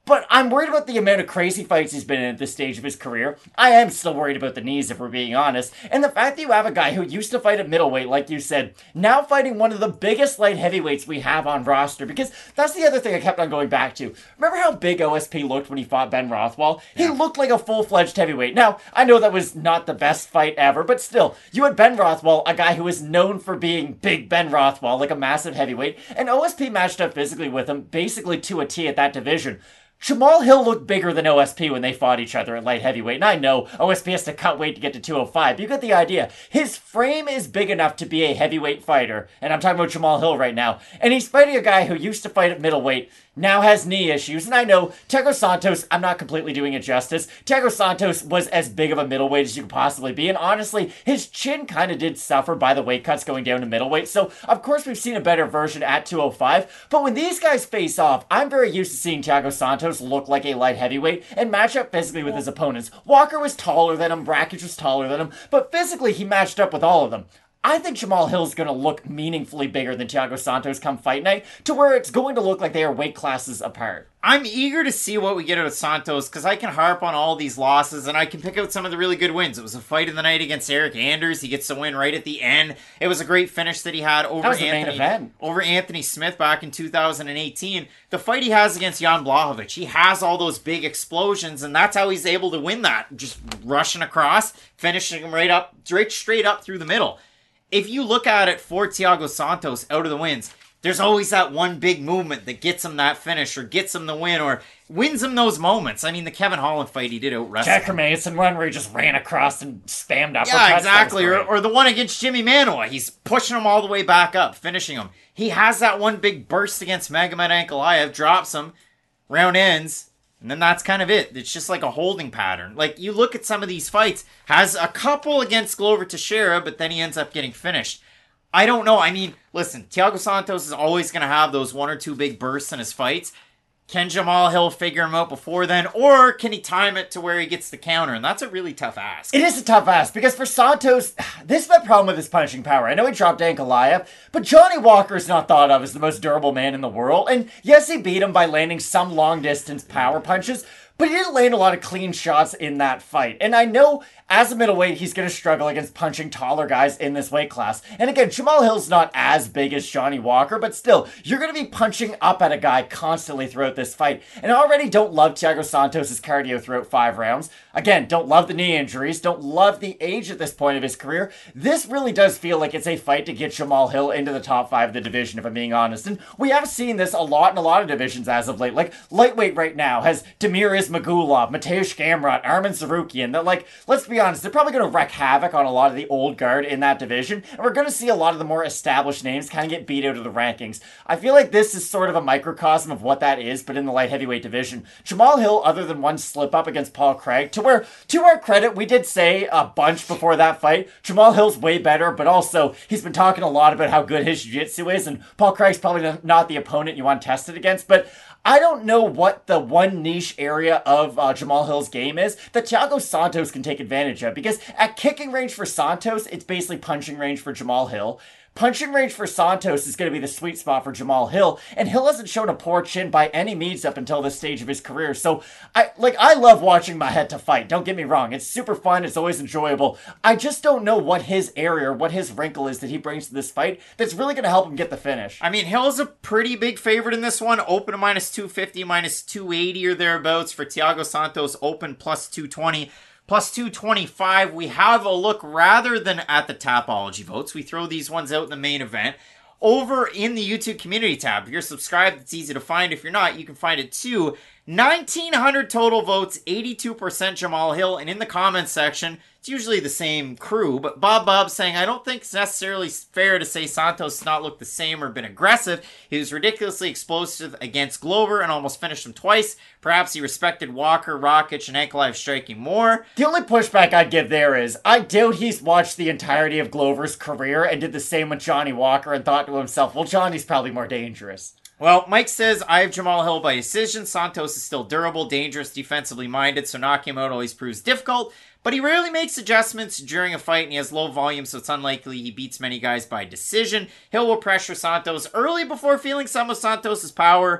But I'm worried about the amount of crazy fights he's been in at this stage of his career. I am still worried about the knees, if we're being honest. And the fact that you have a guy who used to fight at middleweight, like you said, now fighting one of the biggest light heavyweights we have on roster. Because that's the other thing I kept on going back to. Remember how big O S P looked when he fought Ben Rothwell? He Yeah. looked like a full-fledged heavyweight. Now, I know that was not the best fight ever, but still, you had Ben Rothwell, a guy who was known for being big Ben Rothwell, like a massive heavyweight, and O S P matched up physically with him, basically to a T at that division. Jamal Hill looked bigger than O S P when they fought each other at light heavyweight, and I know O S P has to cut weight to get to two oh five, but you get the idea. His frame is big enough to be a heavyweight fighter, and I'm talking about Jamal Hill right now, and he's fighting a guy who used to fight at middleweight, now has knee issues, and I know Thiago Santos, I'm not completely doing it justice, Thiago Santos was as big of a middleweight as you could possibly be, and honestly, his chin kind of did suffer by the weight cuts going down to middleweight, so of course we've seen a better version at two oh five, but when these guys face off, I'm very used to seeing Thiago Santos look like a light heavyweight and match up physically with his opponents. Walker was taller than him, Rakic was taller than him, but physically he matched up with all of them. I think Jamal Hill's going to look meaningfully bigger than Thiago Santos come fight night, to where it's going to look like they are weight classes apart. I'm eager to see what we get out of Santos, because I can harp on all these losses, and I can pick out some of the really good wins. It was a fight of the night against Eric Anders. He gets the win right at the end. It was a great finish that he had over, That was the Anthony, main event. over Anthony Smith back in two thousand eighteen. The fight he has against Jan Blachowicz, he has all those big explosions, and that's how he's able to win that. Just rushing across, finishing him right up, right straight up through the middle. If you look at it for Thiago Santos out of the wins, there's always that one big movement that gets him that finish or gets him the win or wins him those moments. I mean, the Kevin Holland fight, he did out wrestle. Jack Mason one where he just ran across and spammed uppercuts. Yeah, exactly. Or, Or, or the one against Jimmy Manuwa. He's pushing him all the way back up, finishing him. He has that one big burst against Magomed Ankalaev, drops him, round ends, and then that's kind of it. It's just like a holding pattern. Like, you look at some of these fights, has a couple against Glover Teixeira, but then he ends up getting finished. I don't know. I mean, listen, Thiago Santos is always going to have those one or two big bursts in his fights. Can Jamal Hill figure him out before then, or can he time it to where he gets the counter? And that's a really tough ask. it is a tough ask, because for Santos, this is my problem with his punching power. I know he dropped Ankalaev, but Johnny Walker is not thought of as the most durable man in the world, and yes, he beat him by landing some long-distance power punches, but he didn't land a lot of clean shots in that fight. And I know, as a middleweight, he's going to struggle against punching taller guys in this weight class. And again, Jamal Hill's not as big as Johnny Walker, but still, you're going to be punching up at a guy constantly throughout this fight. And I already don't love Thiago Santos' cardio throughout five rounds. Again, don't love the knee injuries, don't love the age at this point of his career. This really does feel like it's a fight to get Jamal Hill into the top five of the division, if I'm being honest. And we have seen this a lot in a lot of divisions as of late. Like, lightweight right now has Demiris Magulov, Mateusz Gamrot, Arman Sarukian, that, like, let's be honest, they're probably going to wreak havoc on a lot of the old guard in that division, and we're going to see a lot of the more established names kind of get beat out of the rankings. I feel like this is sort of a microcosm of what that is, but in the light heavyweight division. Jamal Hill, other than one slip up against Paul Craig, to where, to our credit, we did say a bunch before that fight, Jamal Hill's way better, but also, he's been talking a lot about how good his jiu-jitsu is, and Paul Craig's probably not the opponent you want tested against, but I don't know what the one niche area of uh, Jamal Hill's game is that Thiago Santos can take advantage of, because at kicking range for Santos, it's basically punching range for Jamal Hill. Punching range for Santos is going to be the sweet spot for Jamal Hill, and Hill hasn't shown a poor chin by any means up until this stage of his career. So, I like I love watching Mahet fight. Don't get me wrong; it's super fun. It's always enjoyable. I just don't know what his area, or what his wrinkle is that he brings to this fight that's really going to help him get the finish. I mean, Hill's a pretty big favorite in this one. Open minus two fifty, minus two eighty or thereabouts. For Thiago Santos, open plus two twenty. Plus two twenty-five, we have a look rather than at the Tapology votes. We throw these ones out in the main event. Over in the YouTube community tab, if you're subscribed, it's easy to find. If you're not, you can find it too. nineteen hundred total votes, eighty-two percent Jamal Hill. And in the comments section, it's usually the same crew, but Bob Bob saying, I don't think it's necessarily fair to say Santos has not looked the same or been aggressive. He was ridiculously explosive against Glover and almost finished him twice. Perhaps he respected Walker, Rakic, and Ankalaev striking more. The only pushback I'd give there is, I doubt he's watched the entirety of Glover's career and did the same with Johnny Walker and thought to himself, well, Johnny's probably more dangerous. Well, Mike says, I have Jamal Hill by decision. Santos is still durable, dangerous, defensively minded, so knocking him out always proves difficult. But he rarely makes adjustments during a fight, and he has low volume, so it's unlikely he beats many guys by decision. Hill will pressure Santos early before feeling some of Santos' power,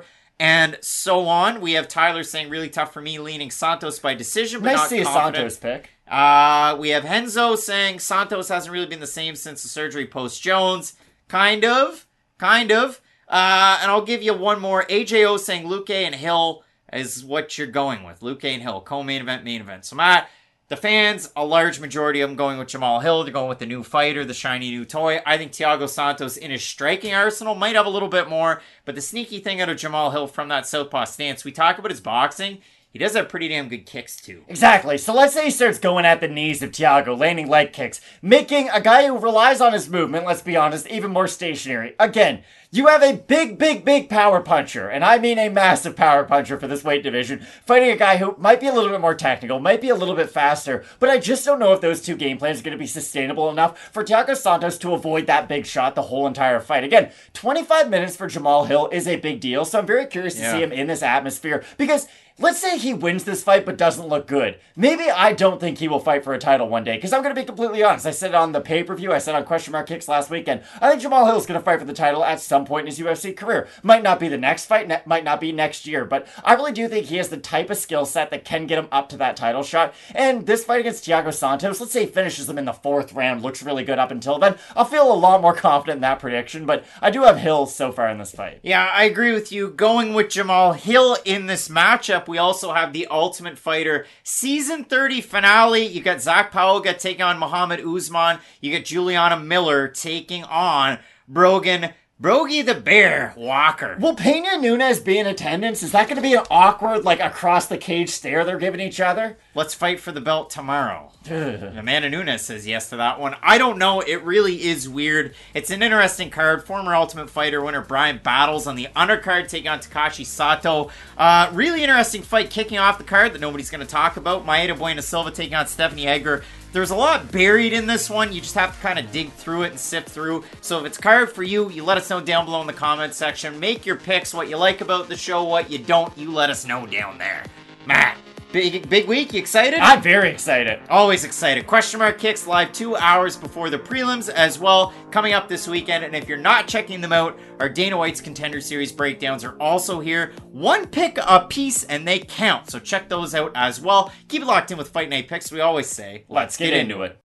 and so on. We have Tyler saying really tough for me, leaning Santos by decision, but Nice not to see a confident. Santos pick. Uh, we have Henzo saying Santos hasn't really been the same since the surgery post-Jones. Kind of. Kind of. Uh, and I'll give you one more. A J O saying Luque and Hill is what you're going with. Luque and Hill. Co-main event, main event. So, Matt, the fans, a large majority of them going with Jamal Hill. They're going with the new fighter, the shiny new toy. I think Thiago Santos in his striking arsenal might have a little bit more. But the sneaky thing out of Jamal Hill from that southpaw stance, we talk about his boxing. He does have pretty damn good kicks, too. Exactly. So let's say he starts going at the knees of Thiago, landing leg kicks, making a guy who relies on his movement, let's be honest, even more stationary. Again, you have a big, big, big power puncher, and I mean a massive power puncher for this weight division, fighting a guy who might be a little bit more technical, might be a little bit faster, but I just don't know if those two game plans are going to be sustainable enough for Thiago Santos to avoid that big shot the whole entire fight. Again, twenty-five minutes for Jamal Hill is a big deal, so I'm very curious to Yeah. see him in this atmosphere, because let's say he wins this fight but doesn't look good. Maybe I don't think he will fight for a title one day, because I'm going to be completely honest. I said it on the pay-per-view, I said on Question Mark Kicks last weekend, I think Jamal Hill is going to fight for the title at some point in his U F C career. Might not be the next fight, ne- might not be next year, but I really do think he has the type of skill set that can get him up to that title shot, and this fight against Thiago Santos, let's say he finishes him in the fourth round, looks really good up until then, I'll feel a lot more confident in that prediction, but I do have Hill so far in this fight. Yeah, I agree with you. Going with Jamal Hill in this matchup, we also have the Ultimate Fighter Season thirty finale. You got Zach Pauga taking on Muhammad Usman. You got Juliana Miller taking on Brogan Brogy the Bear Walker. Will Pena Nunes be in attendance? Is that going to be an awkward, like, across the cage stare they're giving each other? Let's fight for the belt tomorrow. Amanda Nunes says yes to that one. I don't know. It really is weird. It's an interesting card. Former Ultimate Fighter winner Brian Battles on the undercard taking on Takashi Sato. Uh, really interesting fight kicking off the card that nobody's going to talk about. Maeda Buena Silva taking on Stephanie Egger. There's a lot buried in this one. You just have to kind of dig through it and sift through. So if it's card for you, you let us know down below in the comments section. Make your picks, what you like about the show, what you don't. You let us know down there. Matt, big big week. You excited? I'm very excited. Always excited. Question Mark Kicks live two hours before the prelims as well, coming up this weekend. And if you're not checking them out, our Dana White's Contender Series breakdowns are also here. One pick a piece and they count. So check those out as well. Keep it locked in with Fight Night Picks. We always say, Let's get into it.